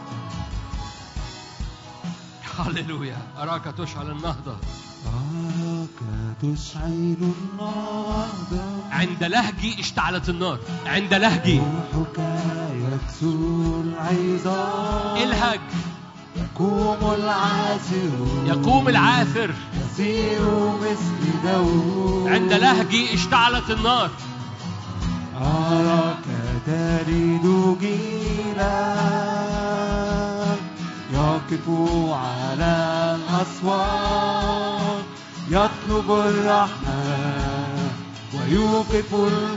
هللويا. أراك تشعل النهضة، أراك تشعل النهضة. عند لهجي اشتعلت النار، عند لهجي. روحك يكسو العظام. الهج. يقوم العاثر، يقوم العاثر، يسير مثل داود. عند لهجي اشتعلت النار. أراك تريد جيلا يقف على الأسوار، يطلب الرحمة ويوقف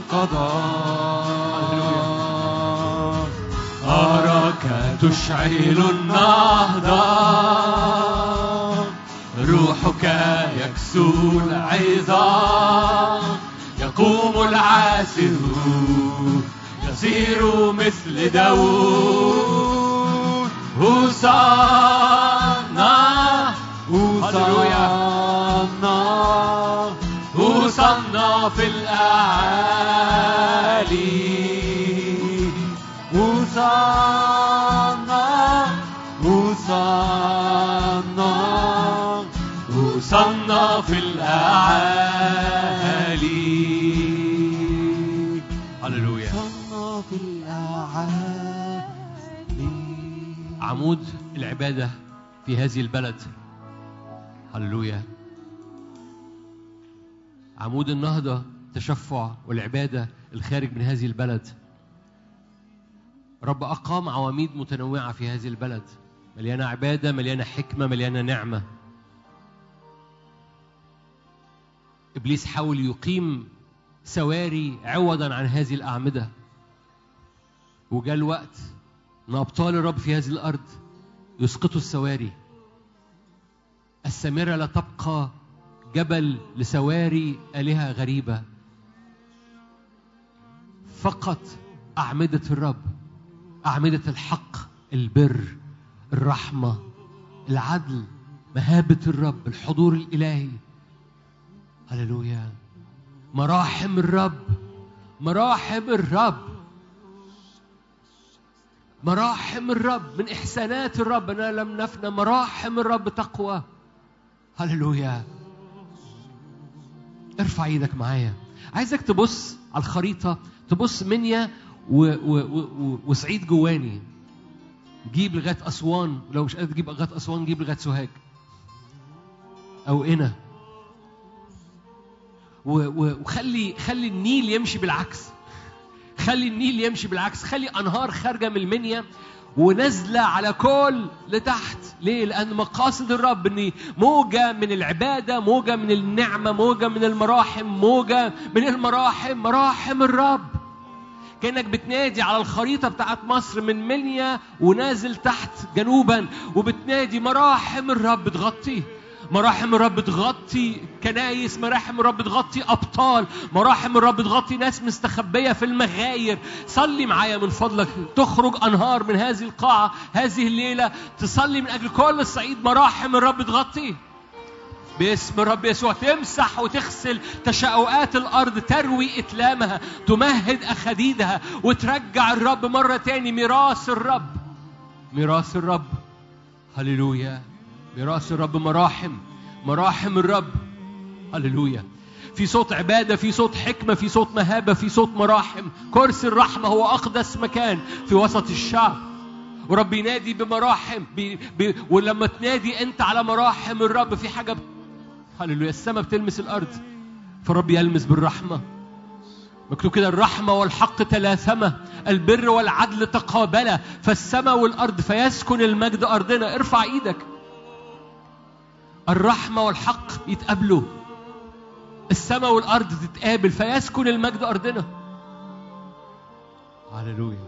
القضاء. أراك تشعل النهضة، روحك يكسو العظام، يقوم العاثر يصير مثل داود. هوسانا هوسانا هوسانا في الأعالي، هوسانا وصلنا في الأعالي. هللويا. وصلنا في الأعالي. عمود العبادة في هذه البلد. هللويا. عمود النهضة، التشفع والعبادة الخارج من هذه البلد. رب أقام عواميد متنوعة في هذه البلد، مليانة عبادة، مليانة حكمة، مليانة نعمة. إبليس حاول يقيم سواري عوضا عن هذه الأعمدة، وجاء الوقت أن أبطال الرب في هذه الأرض يسقطوا السواري. السامرة لا تبقى جبل لسواري آلهة غريبة، فقط أعمدة الرب، أعمدة الحق، البر، الرحمة، العدل، مهابة الرب، الحضور الإلهي. هللويا. مراحم الرب، مراحم الرب، مراحم الرب. من إحسانات الرب أننا لم نفنى، مراحم الرب تقوى. هللويا. ارفع ايدك معايا. عايزك تبص على الخريطة، تبص منيا وصعيد جواني. جيب لغاية أسوان، لو مش قادر تجيب لغاية أسوان جيب لغاية سوهاج أو قنا. وخلي النيل يمشي بالعكس. خلي النيل يمشي بالعكس. خلي أنهار خارجة من المنيا ونزلة على كل لتحت. ليه؟ لأن مقاصد الرب أن موجة من العبادة، موجة من النعمة، موجة من المراحم، موجة من المراحم، مراحم الرب. كأنك بتنادي على الخريطة بتاعت مصر من منيا ونازل تحت جنوبا، وبتنادي مراحم الرب تغطي. مراحم الرب تغطي كنايس، مراحم الرب تغطي أبطال، مراحم الرب تغطي ناس مستخبية في المغاير. صلي معايا من فضلك. تخرج أنهار من هذه القاعة هذه الليلة، تصلي من أجل كل الصعيد. مراحم الرب تغطي باسم الرب يسوع، تمسح وتغسل تشققات الأرض، تروي إتلامها، تمهد أخديدها، وترجع الرب مرة تاني. ميراث الرب، ميراث الرب. هللويا. ميراث الرب مراحم، مراحم الرب. هللويا. في صوت عبادة، في صوت حكمة، في صوت مهابة، في صوت مراحم. كرسي الرحمة هو أقدس مكان في وسط الشعب، ورب ينادي بمراحم. ولما تنادي أنت على مراحم الرب في حاجة هللويا. السماء بتلمس الأرض، فالرب يلمس بالرحمة. مكتوب كده: الرحمة والحق تلاثما، البر والعدل تقابلا، فالسماء والأرض فيسكن المجد أرضنا. ارفع إيدك. الرحمة والحق يتقابلوا، السماء والأرض تتقابل، فيسكن المجد أرضنا. هللويا.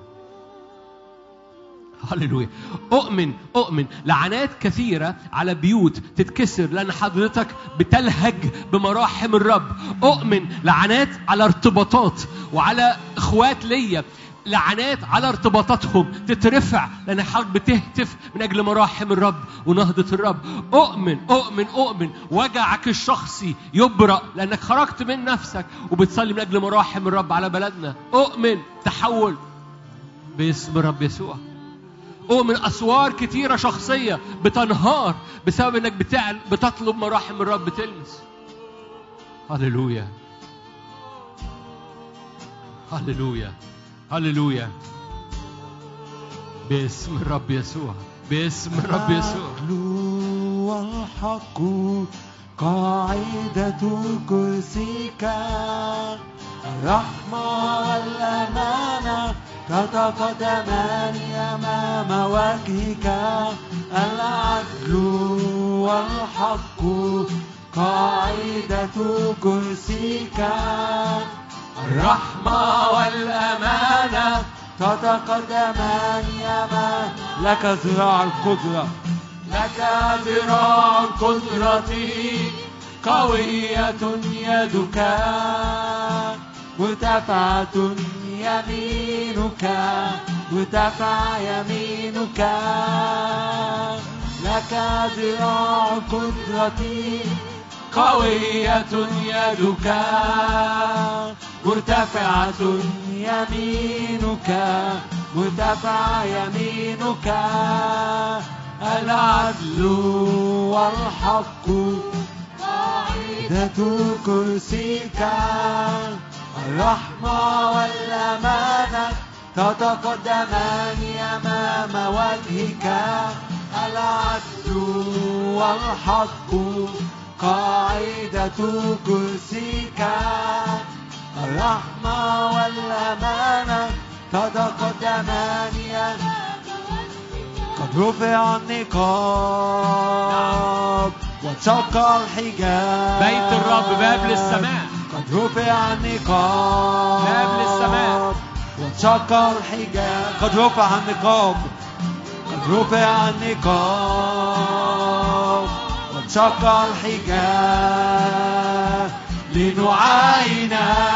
هللويا. أؤمن لعنات كثيرة على بيوت تتكسر لأن حضرتك بتلهج بمراحم الرب. أؤمن لعنات على ارتباطات وعلى إخوات ليا، لعنات على ارتباطاتهم تترفع لأن حضرتك بتهتف من أجل مراحم الرب ونهضة الرب. أؤمن وجعك الشخصي يبرأ لأنك خرجت من نفسك وبتصلي من أجل مراحم الرب على بلدنا. أؤمن تحول باسم الرب يسوع. أؤمن أسوار كتيرة شخصية بتنهار بسبب أنك بتطلب مراحم الرب تلمس. هللويا. هللويا. هللويا. باسم الرب يسوع، باسم الرب يسوع. والحق قاعدة كرسيك، الرحمة والأمانة تتقدمان أمام وجهك. العدل والحق قاعدة كرسيك، الرحمة والأمانة تتقدمان أمام. لك ذراع القدرة، لك ذراع القدرة، قوية يدك، مرتفعة يمينك، مرتفع يمينك. لك ذراع القدرة، قوية يدك مرتفعة يمينك مرتفع يمينك العدل والحق قاعدة كرسيك الرحمة والأمانة تتقدمان أمام وجهك العدل والحق قاعدة كرسيك الرحمة والأمانة تتقدمان قد رفع النقاب وانشق الحجاب بيت الرب باب للسماء قد رفع النقاب باب للسماء وانشق الحجاب قد رفع النقاب قد رفع النقاب وانشق الحجاب لنعاين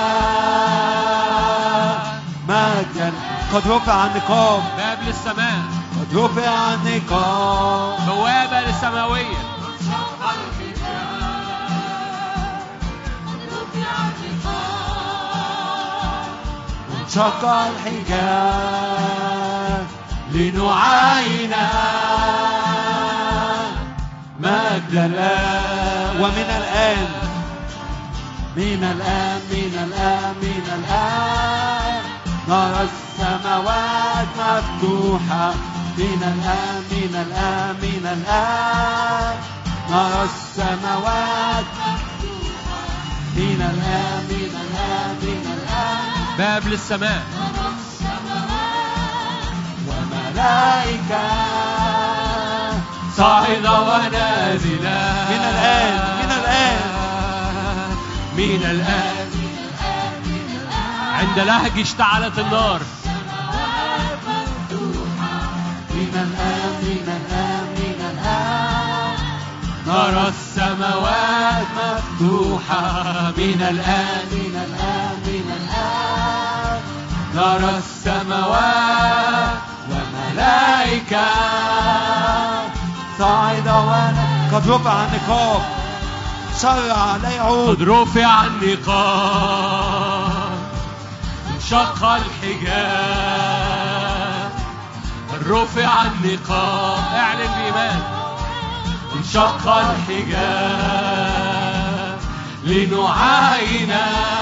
مجدا قد رفع النقاب باب للسماء قد رفع النقاب بوابة للسماوية وانشق الحجاب لنعاين مجد الله ومن الآن من الآن نرى السماوات مفتوحة من الآن نرى السماوات من الآن باب للسماء وملائكة صاعدة ونازلة من الآن عند لهج اشتعلت النار من الآن نرى السماوات مفتوحة من الآن نرى السماوات وملائكة صاعدة قد رفع النقاب شرع لا يعود قد رفع النقاب انشق الحجاب قد رفع النقاب اعلن بإيمان انشق الحجاب لنعاين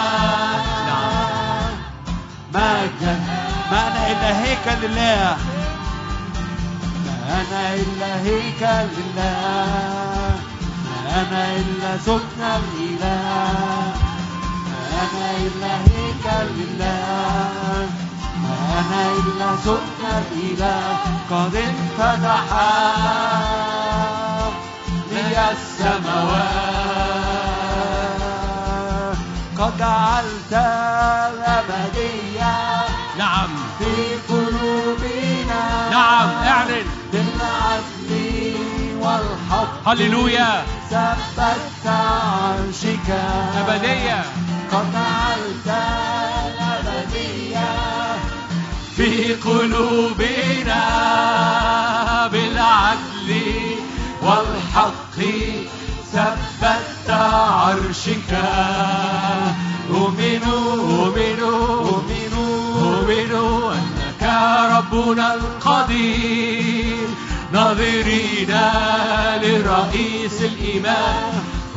مجدا ما أنا إلا هيكل لله ما أنا إلا هيكل لله ما أنا إلا سكن الإله ما أنا إلا هيكل لله ما أنا إلا سكن الإله قد انفتح لي السماوات قد جعلت الأبدية نعم في قلوبنا نعم اعلن بالعدل والحق هللويا ثبت عرشك أبدية قد جعلت الأبدية في قلوبنا بالعدل والحق ثبت عرشك أؤمن أنك ربنا القدير ناظرين لرئيس الإيمان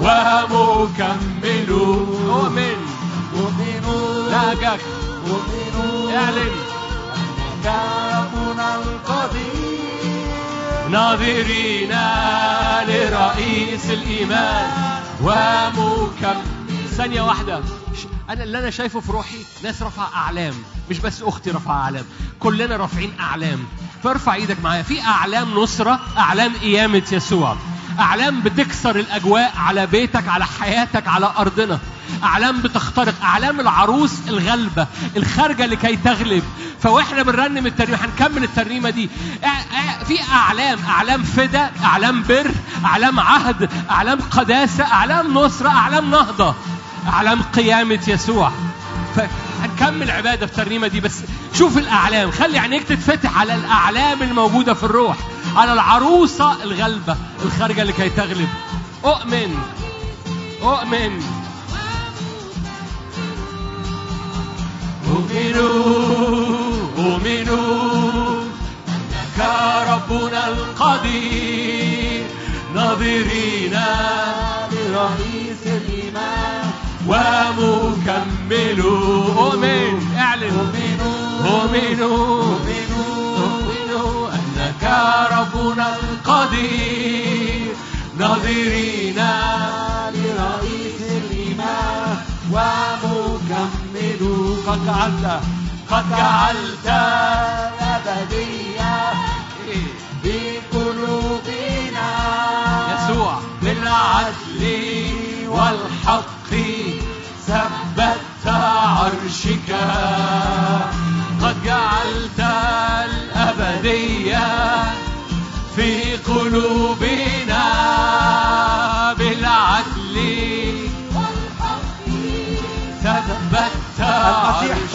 ومكمل أؤمن لاجك اعلن أنك ربنا القدير ناظرين لرئيس الإيمان ومكمل. ثانية واحدة، أنا اللي أنا شايفه في روحي ناس رفع أعلام، مش بس أختي رفع أعلام، كلنا رافعين أعلام. فارفع إيدك معايا في أعلام نصرة، أعلام قيامة يسوع، أعلام بتكسر الأجواء على بيتك، على حياتك، على أرضنا، أعلام بتخترق، أعلام العروس الغلبة الخارجة لكي تغلب. فوإحنا بنرنم الترنيمة، هنكمل الترنيمة دي، في أعلام فدا، أعلام بر، أعلام عهد، أعلام قداسة، أعلام نصرة، أعلام نهضة، أعلام قيامة يسوع. فهنكمل عبادة في الترنيمة دي، بس شوف الأعلام، خلي عينيك تتفتح على الأعلام الموجودة في الروح، على العروسة الغلبة الخارجة لكي تغلب. أؤمن أؤمن أنك ربنا القدير ناظرين لرئيس الإيمان ومكمل. أؤمن اعلن أؤمن أنك ربنا القدير ناظرين لرئيس الإيمان ومكمل. قد جعلت أبدية في قلوبنا يسوع بالعدل والحق ثبت عرشك. قد جعلت الأبدية في قلوبنا بالعدل والحق ثبت عرشك.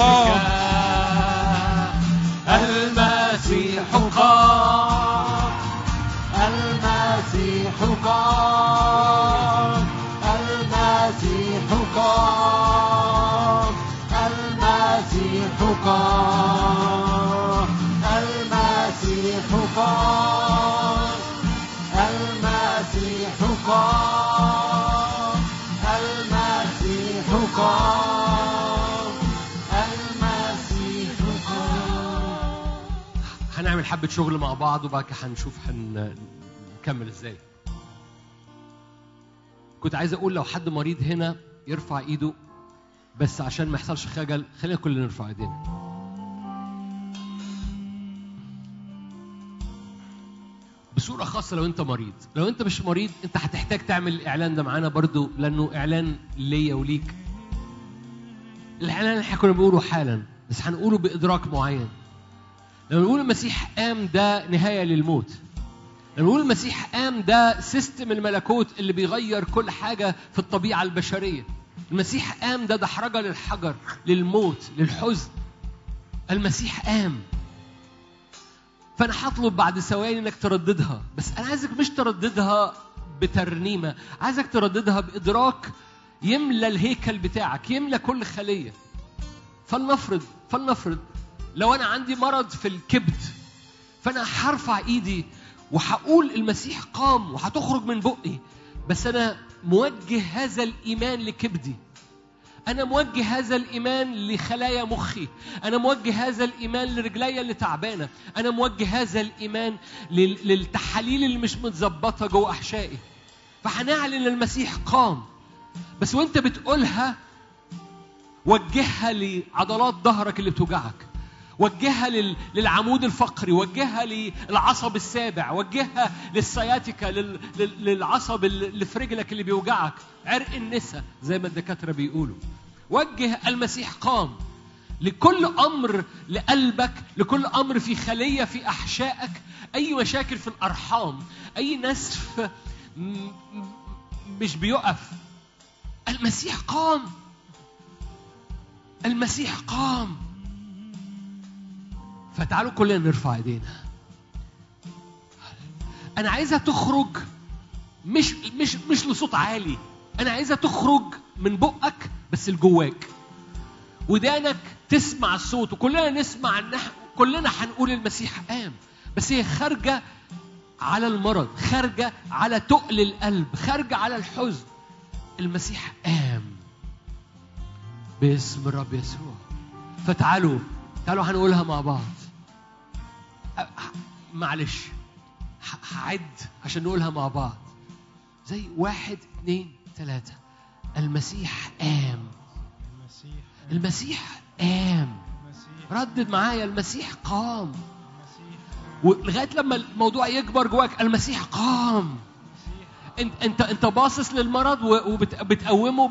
المسيح قام المسيح قام المسيح قام المسيح قام المسيح قام المسيح قام المسيح قام المسيح قام. هنعمل حبة شغل مع بعض وبعد كده هنشوف هنكمل ازاي. كنت عايز اقول لو حد مريض هنا يرفع ايده، بس عشان ما يحصلش خجل خلينا كلنا نرفع ايدينا. بصورة خاصة لو انت مريض، لو انت مش مريض انت هتحتاج تعمل الاعلان ده معانا برضو، لانه اعلان ليا وليك. الاعلان اللي احنا كنا بنقوله حالا بس هنقوله بادراك معين. لما نقول المسيح قام ده نهاية للموت. لما نقول المسيح قام ده سيستم الملكوت اللي بيغير كل حاجة في الطبيعة البشرية. المسيح قام ده دحرجة للحجر، للموت، للحزن. المسيح قام. فأنا هطلب بعد ثواني إنك ترددها، بس أنا عايزك مش ترددها بترنيمة، عايزك ترددها بإدراك يملى الهيكل بتاعك، يملى كل خلية. فلنفرض لو أنا عندي مرض في الكبد، فأنا هرفع إيدي وهقول المسيح قام وهتخرج من بقي، بس أنا موجه هذا الإيمان لكبدي، أنا موجه هذا الإيمان لخلايا مخي، أنا موجه هذا الإيمان لرجلي اللي تعبانة، أنا موجه هذا الإيمان للتحاليل اللي مش متظبطة جوه أحشائي. فهنعلن المسيح قام، بس وانت بتقولها وجهها لعضلات ظهرك اللي بتوجعك، وجهها للعمود الفقري، وجهها للعصب السابع، وجهها للسياتيكا، للعصب اللي في رجلك اللي بيوجعك، عرق النسا زي ما الدكاترة بيقولوا. وجه المسيح قام لكل أمر لقلبك، لكل أمر في خلية في أحشائك، أي مشاكل في الأرحام، أي نسف مش بيقف. المسيح قام، المسيح قام. فتعالوا كلنا نرفع ايدينا. انا عايزها تخرج مش لصوت عالي، انا عايزها تخرج من بقك بس لجواك، ودانك تسمع الصوت، وكلنا نسمع كلنا هنقول المسيح قام، بس هي خارجه على المرض، خارجه على تقل القلب، خارجه على الحزن. المسيح قام باسم الرب يسوع. فتعالوا هنقولها مع بعض. معلش هعد عشان نقولها مع بعض، زي 1 2 3. المسيح قام، المسيح قام. ردد معايا، المسيح قام. ولغايه لما الموضوع يكبر جواك، المسيح قام. انت باصص للمرض وبتقومه،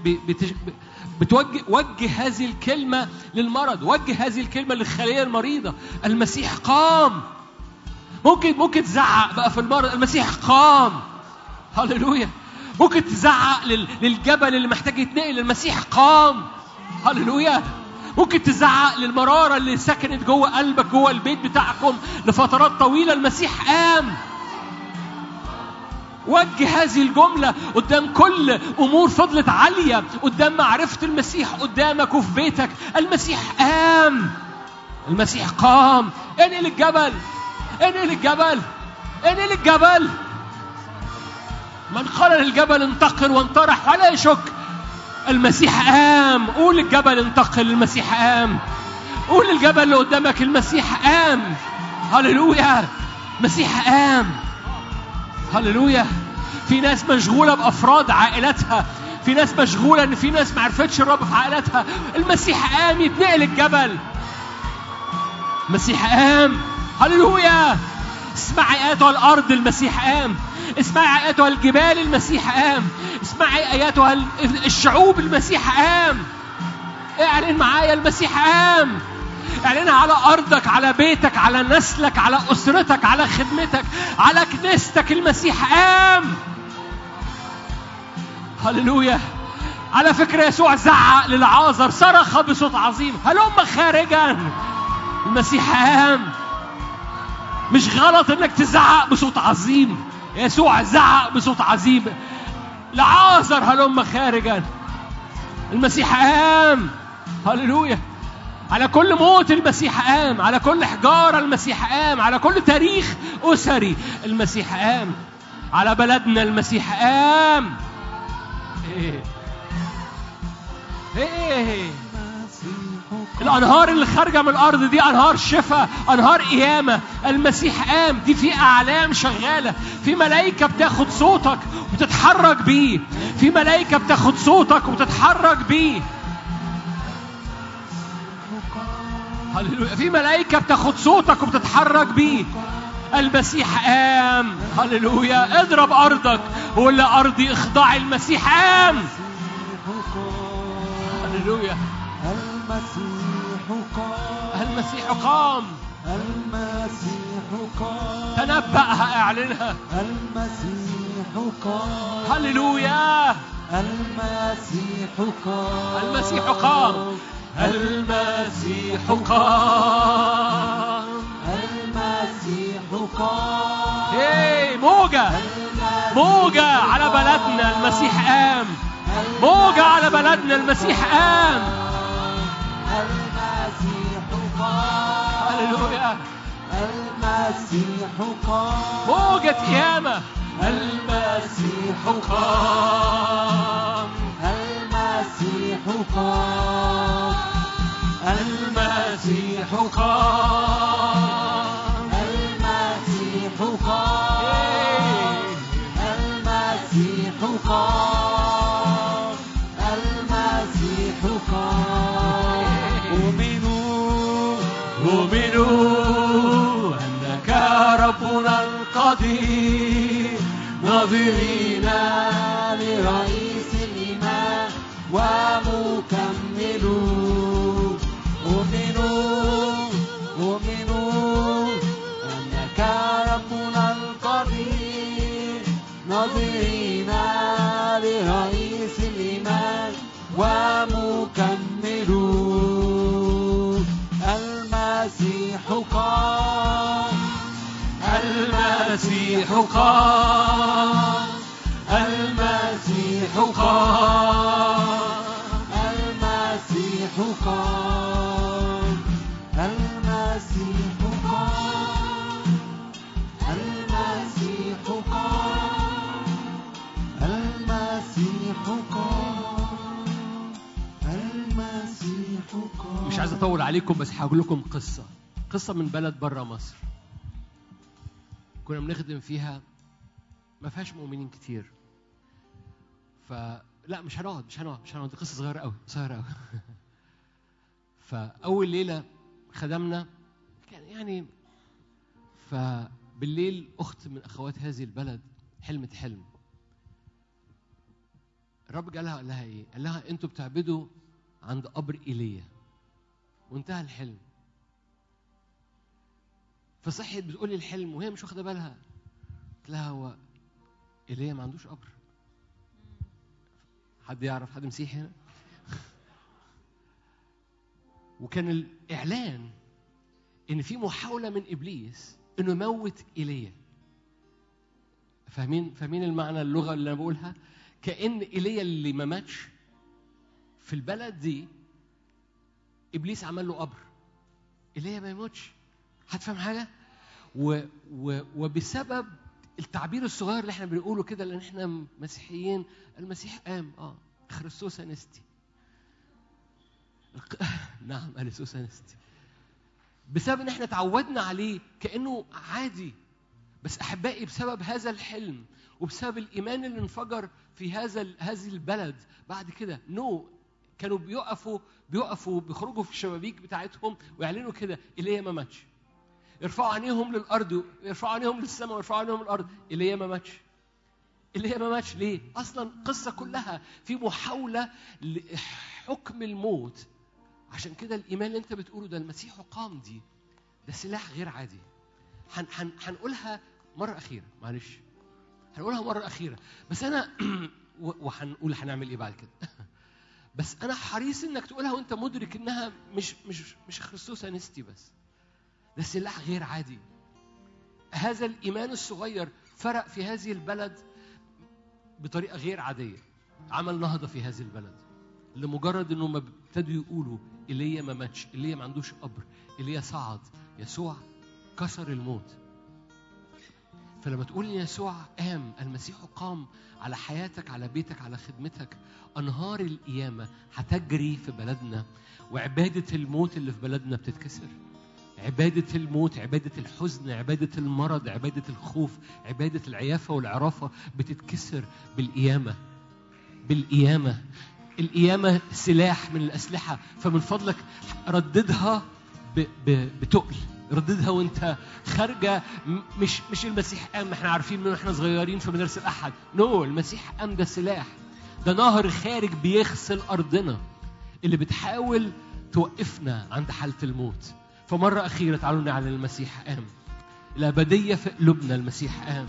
وجه هذه الكلمة للمرض، وجه هذه الكلمة للخلية المريضة. المسيح قام. ممكن تزعق بقى في المرض، المسيح قام. هللويا. ممكن تزعق للجبل اللي محتاج يتنقل، المسيح قام. هللويا. ممكن تزعق للمرارة اللي سكنت جوه قلبك، جوه البيت بتاعكم لفترات طويلة، المسيح قام. وجه هذه الجملة قدام كل أمور فضلت عالية، قدام معرفة المسيح قدامك وفي بيتك. المسيح قام، المسيح قام. انقل الجبل، انقل الجبل، انقل الجبل. من قال للجبل انتقل وانطرح ولا يشك. المسيح قام. قول الجبل انتقل، المسيح قام. قول الجبل اللي قدامك المسيح قام. هللويا، المسيح قام. هللويا. في ناس مشغولة بأفراد عائلتها، في ناس مشغولة ان في ناس ما عرفتش الرب في عائلتها. المسيح قام. يتنقل الجبل، المسيح قام. هللويا. اسمعي ايتها الارض، المسيح قام. اسمعي ايتها الجبال، المسيح قام. اسمعي ايتها الشعوب، المسيح قام. اعلن معايا المسيح قام. اعلنها على ارضك، على بيتك، على نسلك، على اسرتك، على خدمتك، على كنيستك. المسيح قام. هللويا. على فكرة يسوع زعق للعازر، صرخ بصوت عظيم هلم خارجا. المسيح قام. مش غلط انك تزعق بصوت عظيم. يسوع زعق بصوت عظيم لعازر هلم خارجا. المسيح قام. هللويا. على كل موت المسيح قام، على كل حجارة المسيح قام، على كل تاريخ أسري المسيح قام، على بلدنا المسيح قام. الأنهار اللي خارجة من الأرض دي أنهار شفاء، أنهار قيامة. المسيح قام. دي في أعلام شغالة، في ملائكة بتاخد صوتك وتتحرك بيه، في ملائكة بتاخد صوتك وتتحرك بيه. هللويا. في ملائكة بتاخد صوتك وبتتحرك بيه. المسيح قام. هللويا. اضرب أرضك وقول لأرضي اخضعي، المسيح قام. هللويا. المسيح قام. المسيح قام. تنبأها، اعلنها. المسيح قام. هللويا. المسيح قام. المسيح قام. المسيح قام. المسيح قام. ايه موجة، موجة على بلدنا، المسيح قام. موجة على بلدنا، المسيح قام. المسيح قام. هللويا. المسيح قام. موجة قيامة. المسيح قام. المسيح قام. المسيح قام. المسيح قام. المسيح قام. المسيح قام. آمنوا أنك ربنا القدير، ناظرين لرئيس الإيمان ومكملون. أؤمنوا أنك ربنا القدير، ناظرين لرئيس الإيمان ومكملون. المسيح قام. المسيح قام. المسيح قام. المسيح قام. المسيح قام. المسيح قام. المسيح قام. المسيح قام. مش عايز أطول عليكم، بس هقول لكم قصة من بلد برا مصر كنا بنخدم فيها، ما فيهاش مؤمنين كتير. لا مش هنقعد دي قصة صغيرة قوي. فأول ليلة خدمنا كان يعني، فبالليل أخت من أخوات هذه البلد حلمت حلم. الرب قال لها إيه؟ قال لها أنتوا بتعبدوا عند قبر إيليا. وانتهى الحلم. فصحيت بتقول لي الحلم وهي مش واخدة بالها. قلت لها هو إيليا ما عندوش قبر؟ حد يعرف حد مسيحي هنا؟ وكان الإعلان إن في محاولة من إبليس إنه يموت إيليا. فاهمين المعنى اللغة اللي أنا بقولها؟ كأن إيليا اللي ما ماتش في البلد دي إبليس عمل له قبر. إيليا ما يموتش. هتفهم حاجة؟ وبسبب التعبير الصغير اللي احنا بنقوله كده، لأن احنا مسيحيين، المسيح قام. خريستوس أنستي. نعم أليسوس أنستي. بسبب ان احنا تعودنا عليه كأنه عادي. بس أحبائي بسبب هذا الحلم وبسبب الإيمان اللي انفجر في هذه البلد بعد كده كانوا بيقفوا بيخرجوا في الشبابيك بتاعتهم ويعلنوا كده إيليا ما ماتش. يرفعوا عينيهم للأرض، يرفعوا عينيهم للسماء، ويرفعوا عينيهم للأرض. إيليا ما ماتش. إيليا ما ماتش ليه؟ أصلا قصة كلها في محاولة لحكم الموت. عشان كده الإيمان اللي أنت بتقوله ده المسيح قام ده سلاح غير عادي. هنقولها مرة أخيرة، معلش هنقولها مرة أخيرة، بس أنا وهنقول هنعمل إيه بعد كده. بس أنا حريص إنك تقولها وأنت مدرك إنها مش خريستوس أنستي بس، ده سلاح غير عادي. هذا الإيمان الصغير فرق في هذه البلد بطريقة غير عادية، عمل نهضة في هذه البلد لمجرد إنه ما ابتدوا يقولوا إيليا ما ماتش، إيليا ما عندوش قبر، إيليا صعد، يسوع كسر الموت. فلما تقول لي يسوع قام، المسيح قام على حياتك، على بيتك، على خدمتك، أنهار القيامة هتجري في بلدنا، وعبادة الموت اللي في بلدنا بتتكسر. عبادة الموت، عبادة الحزن، عبادة المرض، عبادة الخوف، عبادة العيافة والعرافة بتتكسر بالقيامة. القيامة سلاح من الأسلحة، فمن فضلك رددها بتقل، رددها وانت خارجة. مش المسيح قام احنا عارفين من احنا صغيرين في مدرسة الأحد. المسيح قام ده سلاح، ده نهر خارج بيغسل أرضنا اللي بتحاول توقفنا عند حالة الموت. فمرة أخيرة تعالوا نعلن المسيح قام. الأبدية في قلوبنا، المسيح قام.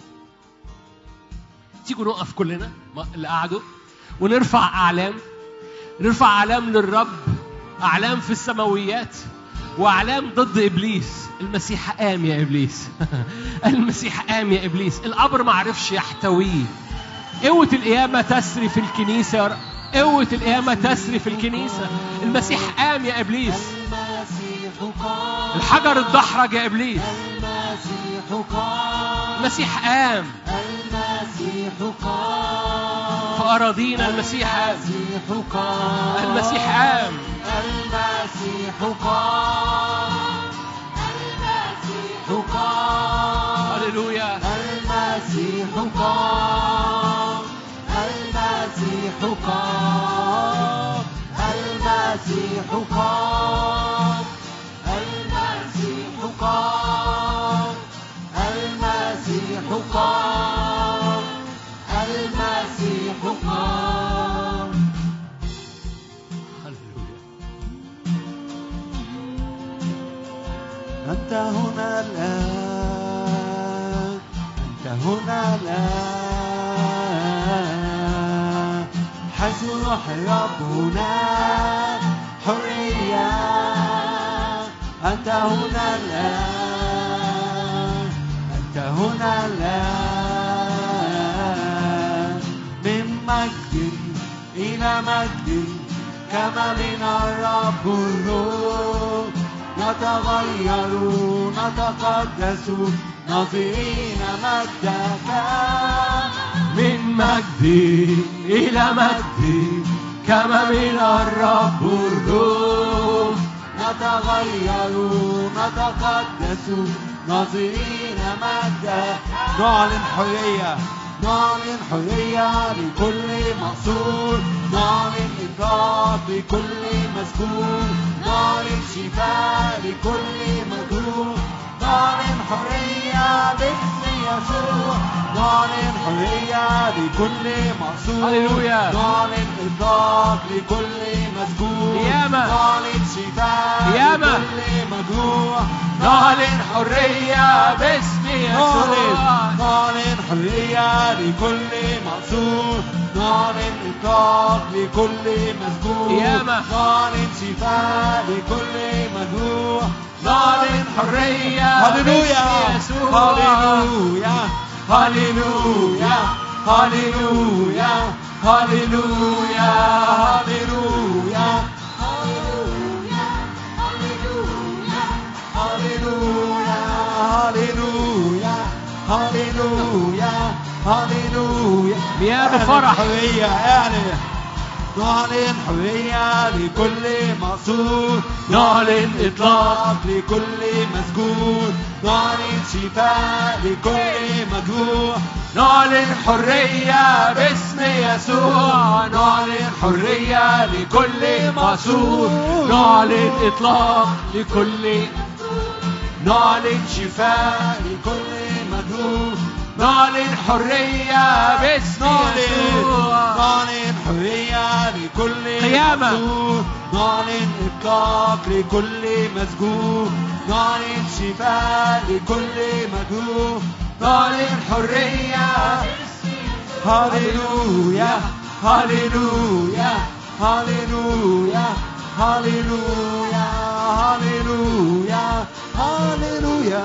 تيجوا نقف كلنا اللي قعدوا ونرفع أعلام، نرفع أعلام للرب، أعلام في السماويات وأعلام ضد إبليس. المسيح قام يا إبليس. المسيح قام يا إبليس. القبر ما عرفش يحتويه. قوة القيامة تسري في الكنيسة يا رب، قوة القيامة تسري في الكنيسة. المسيح قام يا إبليس. الحجر اتدحرج يا إبليس. المسيح قام فأراضينا. المسيح قام. المسيح قام. هللويا. المسيح قام. المسيح قام. المسيح قام. المسيح قام. المسيح قام. المسيح قام. هللويا. أنت هنا الآن، أنت هنا الآن، حيث روح الرب هناك حرية. أنت هنا الآن، أنت هنا الآن، من مجد إلى مجد كما من الرب الروح. نتغير نتقدس ناظرين مجدك، من مجد إلى مجد كما من الرب الروح. نتغير نتقدس ناظرين مجدك. نعلن حرية، نعلن حرية لكل مقصور، نعلن إطلاق لكل مسكون، نعلن شفاء لكل مجروح، نعلن حرية باسم يسوع، نعلن حرية لكل مقصور. هللويا. نعلن إطلاق لكل مسكون، نعلن شفاء لكل مجروح، نعلن حرية باسم يسوع. نعلن حرية لكل مقصور، نعلن إطلاق لكل مسجون، نعلن شفاء لكل مجروح، نعلن حرية باسم يسوع. هللويا هاليلويا هاليلويا هاليلويا هاليلويا هاليلويا هاليلويا هاليلويا هاليلويا مياه بفرح حرية يعني نعلن حرية لكل مقصود نعلن إطلاق لكل مسجون نعلن شفاء لكل مجروح نعلن حرية باسم يسوع نعلن حرية لكل مقصود نعلن إطلاق لكل نعلن شفاء لكل مجروح نعلن حرية باسم يسوع نعلن حرية لكل قيامة نعلن إطلاق لكل مسجون نعلن شفاء لكل مجروح نعلن حرية هاليلويا هاليلويا هاليلويا هاليلويا هاليلويا هاليلويا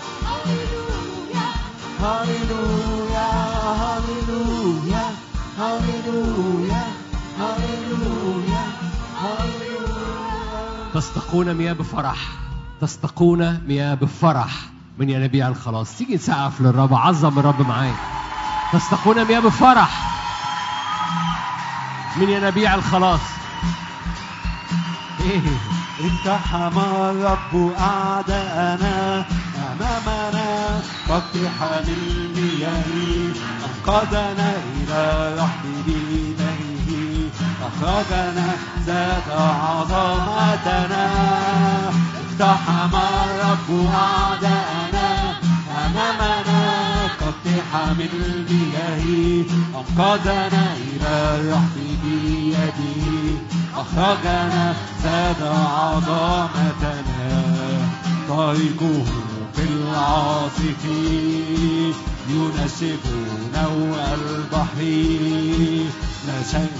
هاليلويا هاليلويا هاليلويا هاليلويا هاليلويا تستقون مياه بفرح تستقون مياه بفرح من ينابيع الخلاص. تيجي نسقف للرب عظم الرب معايا. تستقون مياه بفرح من ينابيع الخلاص. اقتحم الرب أعداءنا أمامنا فاقتحم المياه أنقذنا إلى رحب بنيه أخرجنا ذات عظمتنا اقتحم الرب أعداءنا أمامنا كاقتحام المياه أنقذنا إلى رحب بيده أخرجنا زاد عظمتنا طريقه في العاصف ينشف نوء البحر لا شيء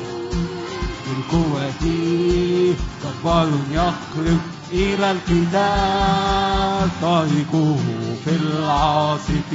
بالقوة جبار يخرج إلى القتال طريقه في العاصف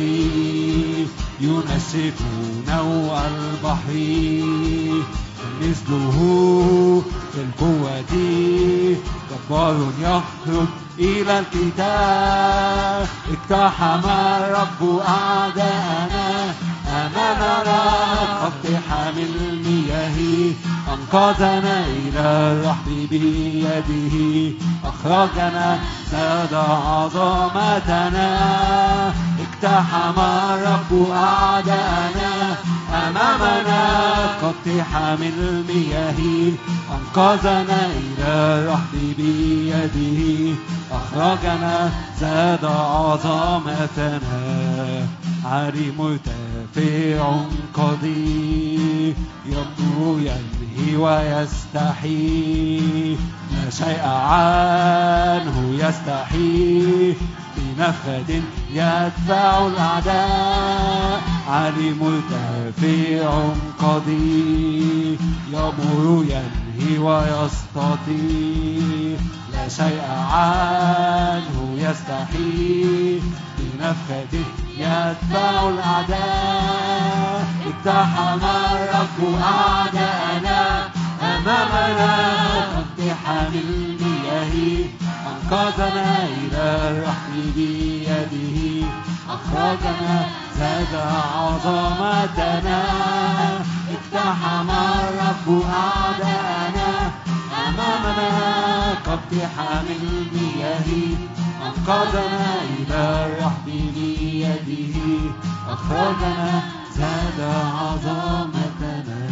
ينشف نوء البحر مثله في القوة جبار يخرج إلى القتال اقتحم الرب أعداءنا أمامنا كاقتحام المياه أنقذنا إلى الرحب بيده أخرجنا زاد عظمتنا اقتحم الرب أعداءنا أمامنا كاقتحام المياه أنقذنا إلى الرحب بيده أخرجنا زاد عظمتنا عالي مرتفع قدير يمضي ينهي ويستحي لا شيء عنه يستحي بنفخة يدفع الأعداء عالي مرتفع قدير يمر ينهي ويستطيع لا شيء عنه يستحي بنفخة يدفع الأعداء اقتحم الرب أعداءنا أمامنا كاقتحام المياه أنقذنا إلى الرحب بيده أخرجنا زاد عظمتنا اقتحم الرب أعداءنا أمامنا كاقتحام المياه أنقذنا إلى الرحب بيده أخرجنا زاد عظمتنا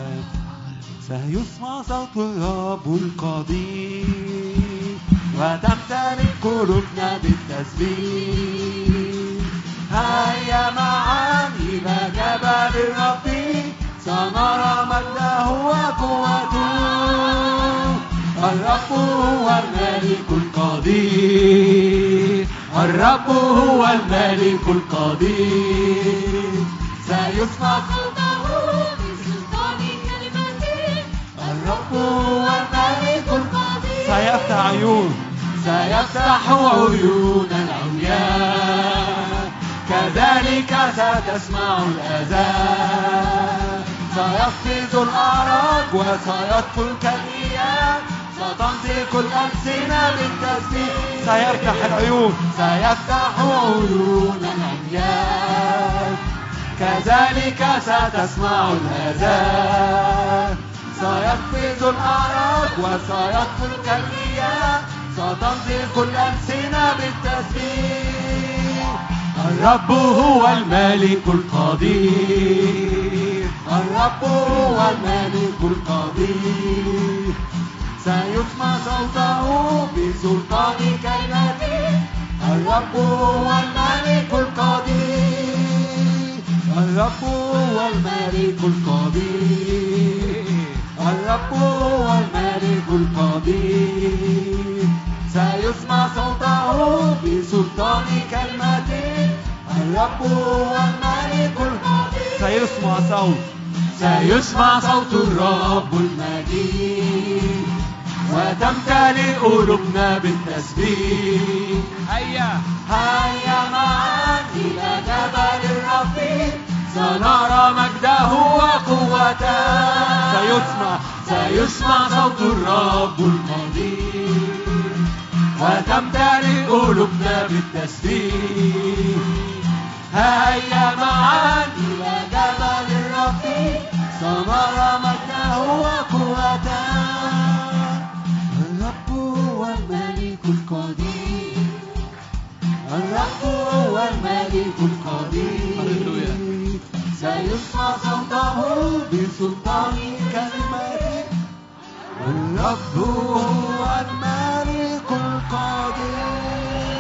سيسمع صوت الرب القدير وتمتلئ قلوبنا بالتسبيح هيا معا إلى جبل الرب سنرى مجده وقوته الرب هو الملك القدير الرب هو الملك القدير سيسمع صوته بسلطان كلمته الرب هو الملك القدير سيفتح عيون العمياء كذلك ستسمع الآذان سيفقد الأعراج وسيطفو الكليات ستنطق الألسنة بالتسبيح سيفتح العيون سيفتح عيون العميان كذلك ستسمع الآذان سيفقد الأعراج وسيطفو الكليات ستنطق الألسنة بالتسبيح الرب هو الملك القدير الرب هو الملك القدير سيسمع صوته بسلطان كلمته الرب هو الملك القدير الرب هو الملك القدير الرب هو الملك القدير سيسمع صوته بسلطان كلمته الرب هو الملك القدير سيسمع صوت الرب المجيد وتمتلئ قلوبنا بالتسبيح هيا معا إلى جبل الرب سنرى مجده وقوته سيسمع صوت الرب القدير وتمتلئ قلوبنا بالتسبيح هيا معا إلى جبل الرب سنرى مجده وقوته الرب هو الملك القدير الرب هو الملك القدير سيسمع صوته بسلطان كلمته الرب هو الملك القدير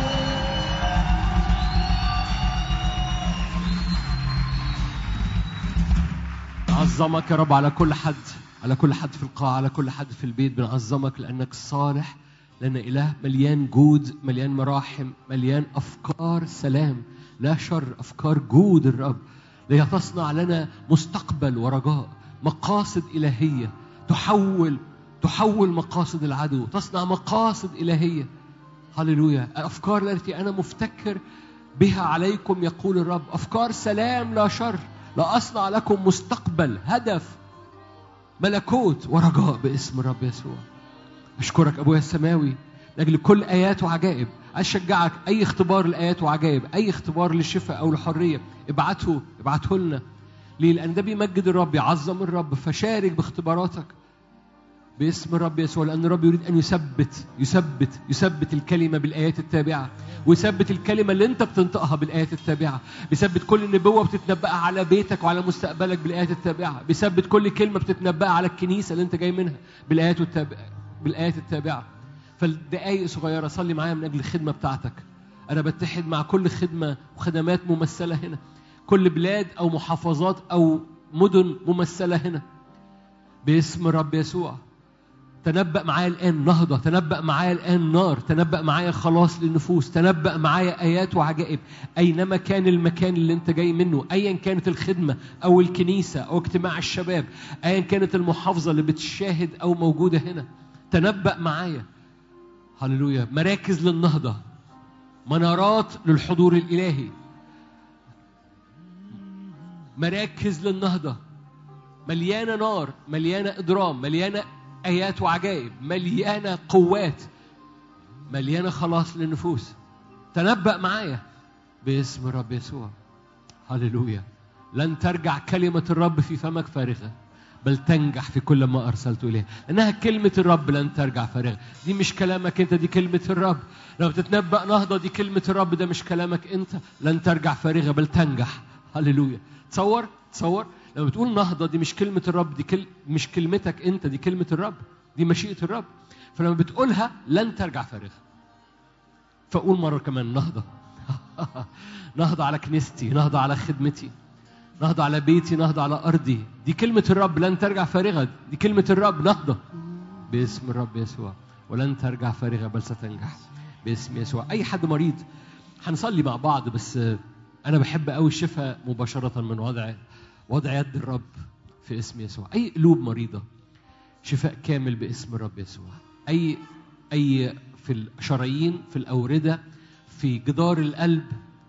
نعظمك يا رب على كل حد في القاعة على كل حد في البيت بنعظمك لأنك صالح لأن إله مليان جود مليان مراحم مليان أفكار سلام لا شر أفكار جود الرب ليتصنع لنا مستقبل ورجاء مقاصد إلهية تحول مقاصد العدو تصنع مقاصد إلهية هللويا أفكار التي أنا مفتكر بها عليكم يقول الرب أفكار سلام لا شر لا أصنع لكم مستقبل هدف ملكوت ورجاء باسم الرب يسوع أشكرك أبويا السماوي لأجل كل آيات وعجائب أشجعك أي اختبار لآيات وعجائب أي اختبار للشفاء أو الحرية ابعته لنا ليه؟ لأن ده بيمجد الرب يعظم الرب فشارك باختباراتك باسم الرب يسوع لأن الرب يريد أن يثبت الكلمة بالآيات التابعة ويثبت الكلمة اللي أنت بتنطقها بالآيات التابعة بيثبت كل نبوة بتتنبأها على بيتك وعلى مستقبلك بالآيات التابعة بيثبت كل كلمة بتتنبأها على الكنيسة اللي أنت جاي منها بالآيات التابعة فالدقايق صغيرة صلي معايا من أجل الخدمة بتاعتك أنا بتحد مع كل خدمة وخدمات ممثلة هنا كل بلاد أو محافظات أو مدن ممثلة هنا باسم الرب يسوع تنبأ معايا الآن نهضة تنبأ معايا الآن نار تنبأ معايا خلاص للنفوس تنبأ معايا آيات وعجائب أينما كان المكان اللي انت جاي منه أيا كانت الخدمة أو الكنيسة أو اجتماع الشباب أيا كانت المحافظة اللي بتشاهد أو موجودة هنا تنبأ معايا هللويا مراكز للنهضة منارات للحضور الإلهي مراكز للنهضة مليانة نار مليانة إضرام مليانة آيات وعجائب مليانة قوات مليانة خلاص للنفوس تنبأ معايا باسم الرب يسوع هللويا لن ترجع كلمة الرب في فمك فارغة بل تنجح في كل ما أرسلت إليه لأنها كلمة الرب لن ترجع فارغة دي مش كلامك أنت دي كلمة الرب لو تتنبأ نهضة دي كلمة الرب ده مش كلامك أنت لن ترجع فارغة بل تنجح هللويا تصور لما بتقول نهضة دي مش كلمة الرب دي مش كلمتك أنت دي كلمة الرب دي مشيئة الرب فلما بتقولها لن ترجع فارغة فأقول مرة كمان نهضة نهضة على كنيستي نهضة على خدمتي نهضة على بيتي نهضة على أرضي دي كلمة الرب لن ترجع فارغة دي كلمة الرب نهضة باسم الرب يسوع ولن ترجع فارغة بل ستنجح باسم يسوع أي حد مريض هنصلي مع بعض بس أنا بحب قوي الشفاء مباشرة من وضع يد الرب في اسم يسوع أي قلوب مريضة شفاء كامل باسم الرب يسوع أي في الشرايين في الأوردة في جدار القلب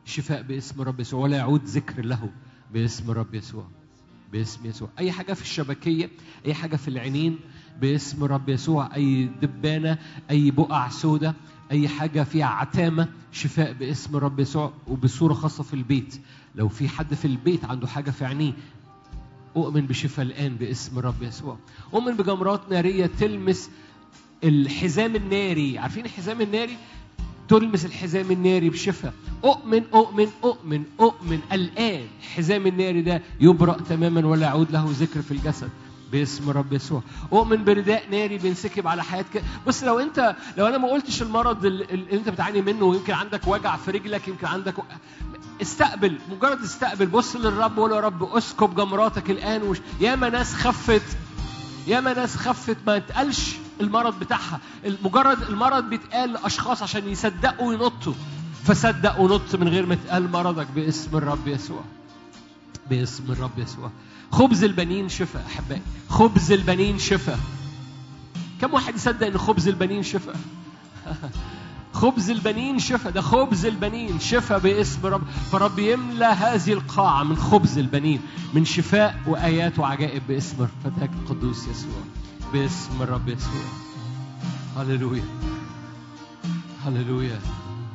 شفاء باسم رب يسوع، ولا يعود ذكر له باسم رب يسوع. باسم يسوع. أي حاجة في الشبكية، أي حاجة في العينين باسم رب يسوع، أي دبانة، أي بقع سودة، أي حاجة فيها عتامة، شفاء باسم رب يسوع. وبصورة خاصة في البيت، لو في حد في البيت عنده حاجة في عينيه، أؤمن بشفاء الآن باسم رب يسوع. أؤمن بجمرات نارية تلمس الحزام الناري. عارفين الحزام الناري؟ تلمس الحزام الناري بشفاء. أؤمن أؤمن أؤمن أؤمن الآن الحزام الناري ده يبرأ تماما ولا يعود له ذكر في الجسد باسم رب يسوع. أؤمن برداء ناري بينسكب على حياتك. بص، لو أنا ما قلتش المرض اللي أنت بتعاني منه، ويمكن عندك وجع في رجلك، يمكن عندك استقبل، مجرد استقبل. بص للرب وقول يا رب اسكب جمراتك الآن. ياما ناس خفت، ياما ناس خفت ما تقالش المرض بتاعها. مجرد المرض بيتقال لأشخاص عشان يصدقوا وينطوا، فصدق ونط من غير ما تقال مرضك باسم الرب يسوع. باسم الرب يسوع. خبز البنين شفاء أحبائي، خبز البنين شفاء. كم واحد يصدق إن خبز البنين شفاء؟ خبز البنين شفاء، ده خبز البنين شفاء باسم رب. فرب يملى هذه القاعة من خبز البنين، من شفاء وآيات وعجائب باسم فتاك القدوس يسوع، باسم الرب يسوع. هللويا هللويا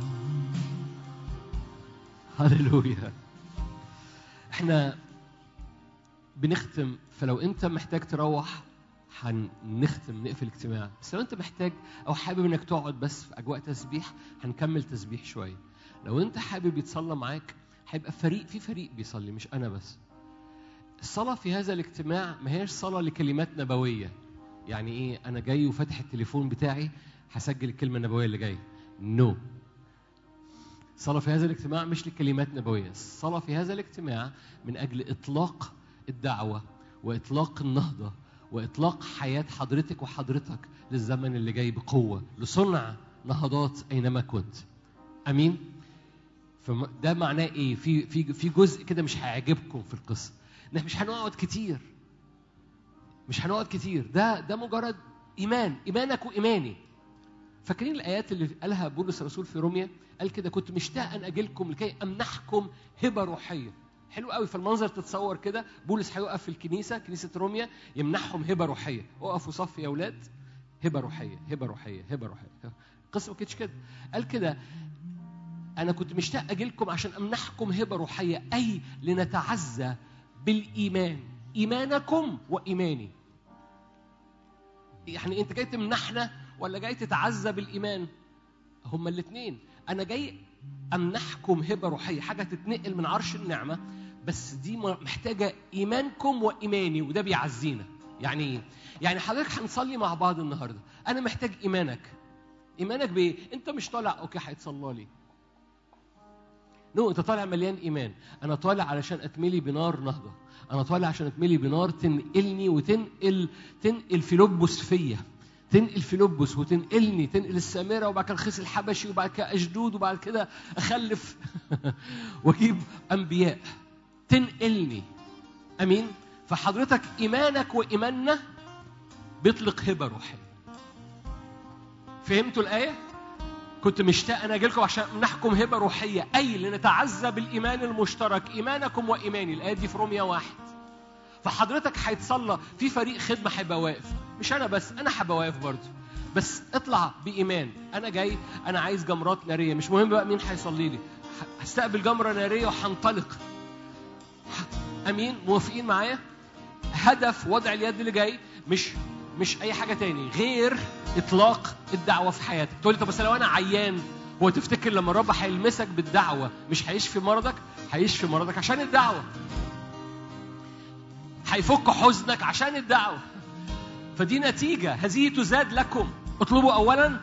هللويا. احنا بنختم، فلو انت محتاج تروح هنختم نقفل الاجتماع. بس لو انت محتاج او حابب انك تقعد بس في اجواء تسبيح، هنكمل تسبيح شويه. لو انت حابب يتصلى معاك، هيبقى في فريق بيصلي، مش انا بس. الصلاه في هذا الاجتماع ما هيش صلاه لكلمات نبويه. يعني ايه انا جاي وفتح التليفون بتاعي هسجل الكلمه النبويه اللي جايه؟ نو. الصلاه في هذا الاجتماع مش لكلمات نبويه. الصلاه في هذا الاجتماع من اجل اطلاق الدعوه واطلاق النهضه وإطلاق حياة حضرتك وحضرتك للزمن اللي جاي بقوة، لصنع نهضات أينما كنت. أمين؟ فده معناه إيه؟ في جزء كده مش هيعجبكم في القصة، إن مش هنقعد كتير، مش هنقعد كتير. ده مجرد إيمانك وإيماني. فاكرين الآيات اللي قالها بولس الرسول في روميا؟ قال كده: كنت مشتاق أن أجيلكم لكي أمنحكم هبة روحية. حلو قوي. في المنظر تتصور كده بولس هيقف في كنيسة روميا، يمنحهم هبة روحية. وقفوا صف يا أولاد، هبة روحية هبة روحية هبة روحية. القصة ما كانتش كده. قال كده: أنا كنت مشتاق أجيلكم عشان أمنحكم هبة روحية، أي لنتعزى بالإيمان، إيمانكم وإيماني. يعني أنت جاي تمنحنا ولا جاي تتعزى بالإيمان؟ هما الاثنين. أنا جاي أمنحكم هبة روحية، حاجة تتنقل من عرش النعمة، بس دي محتاجة إيمانكم وإيماني، وده بيعزينا. يعني إيه؟ يعني حضرتك هنصلي مع بعض النهاردة، أنا محتاج إيمانك. إيمانك بإيه؟ أنت مش طالع أوكي هيتصلى لي، أنت طالع مليان إيمان. أنا طالع علشان أتملي بنار نهضة، أنا طالع عشان أتملي بنار تنقلني وتنقل فيلبس فيا، تنقل فيلبس وتنقلني، تنقل السامرة، وبعد كده الخيس الحبشي، وبعد كده أجدود، وبعد كده أخلف وأجيب أنبياء، تنقلني. أمين؟ فحضرتك إيمانك وإيماننا بيطلق هبة روحية. فهمتوا الآية؟ كنت مشتاق أنا أجيلكم عشان نحكم هبة روحية، أي لنتعزى بالإيمان المشترك، إيمانكم وإيماني. الآية دي في روميا 1. فحضرتك هيتصلى في فريق خدمة هيبقى واقف، مش أنا بس، أنا هبقى واقف برضه، بس اطلع بإيمان. أنا جاي، أنا عايز جمرات نارية، مش مهم بقى مين هيصلي لي، هستقبل جمرة نارية وهنطلق. أمين؟ موافقين معايا؟ هدف وضع اليد اللي جاي مش أي حاجة تاني غير إطلاق الدعوة في حياتك. تقول لي طب بس لو أنا عيان، هو تفتكر لما الرب هيلمسك بالدعوة مش هيشفي مرضك؟ هيشفي مرضك عشان الدعوة، هيفك حزنك عشان الدعوة. فدي نتيجة، هذه تزاد لكم. اطلبوا أولا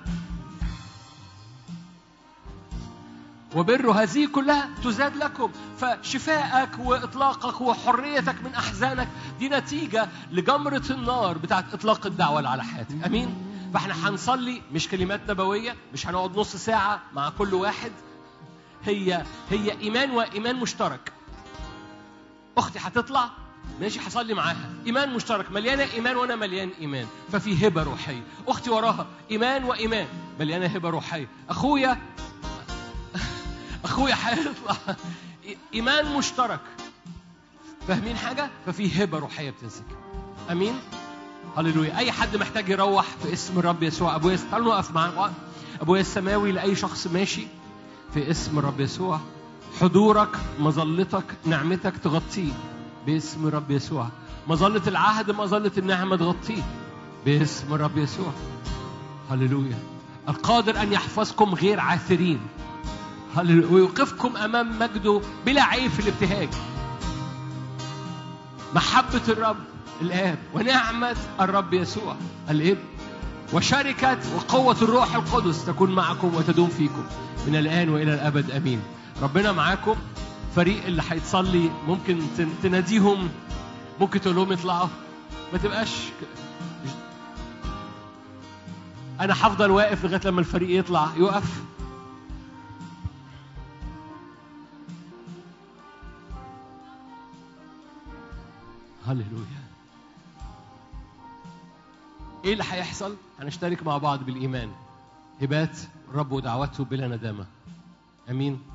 وبروا، هذه كلها تزاد لكم. فشفائك وإطلاقك وحريتك من أحزانك دي نتيجة لجمرة النار بتاعت إطلاق الدعوة على حياتك. أمين؟ فإحنا هنصلي مش كلمات نبوية، مش هنقعد نص ساعة مع كل واحد، هي إيمان وإيمان مشترك. أختي هتطلع ماشي، هصلي معاها، إيمان مشترك، مليانة إيمان وأنا مليان إيمان، ففي هبة روحية. أختي وراها إيمان وإيمان، مليانة هبة روحية. اخويا هيطلع. ايمان مشترك، فاهمين حاجه؟ ففي هبه روحيه بتنسكب. امين. هللويا. اي حد محتاج يروح في اسم الرب يسوع. ابويا تعالوا نقف معانا. ابويا السماوي، لاي شخص ماشي في اسم الرب يسوع، حضورك، مظلتك، نعمتك تغطيه باسم الرب يسوع. مظلة العهد، مظلة النعمة تغطيه باسم الرب يسوع. هللويا. القادر أن يحفظكم غير عاثرين، هللويا، ويوقفكم أمام مجده بلا عيب في الابتهاج. محبة الرب الآب ونعمة الرب يسوع الابن وشركة وقوة الروح القدس تكون معكم وتدوم فيكم من الآن وإلى الأبد. أمين. ربنا معاكم. فريق اللي هيتصلي ممكن تناديهم، ممكن تقول لهم يطلعوا، ما تبقاش أنا هفضل واقف لغاية لما الفريق يطلع يقف. هللويا. ايه اللي هيحصل؟ هنشترك مع بعض بالإيمان، هبات الرب ودعوته بلا ندامة. امين.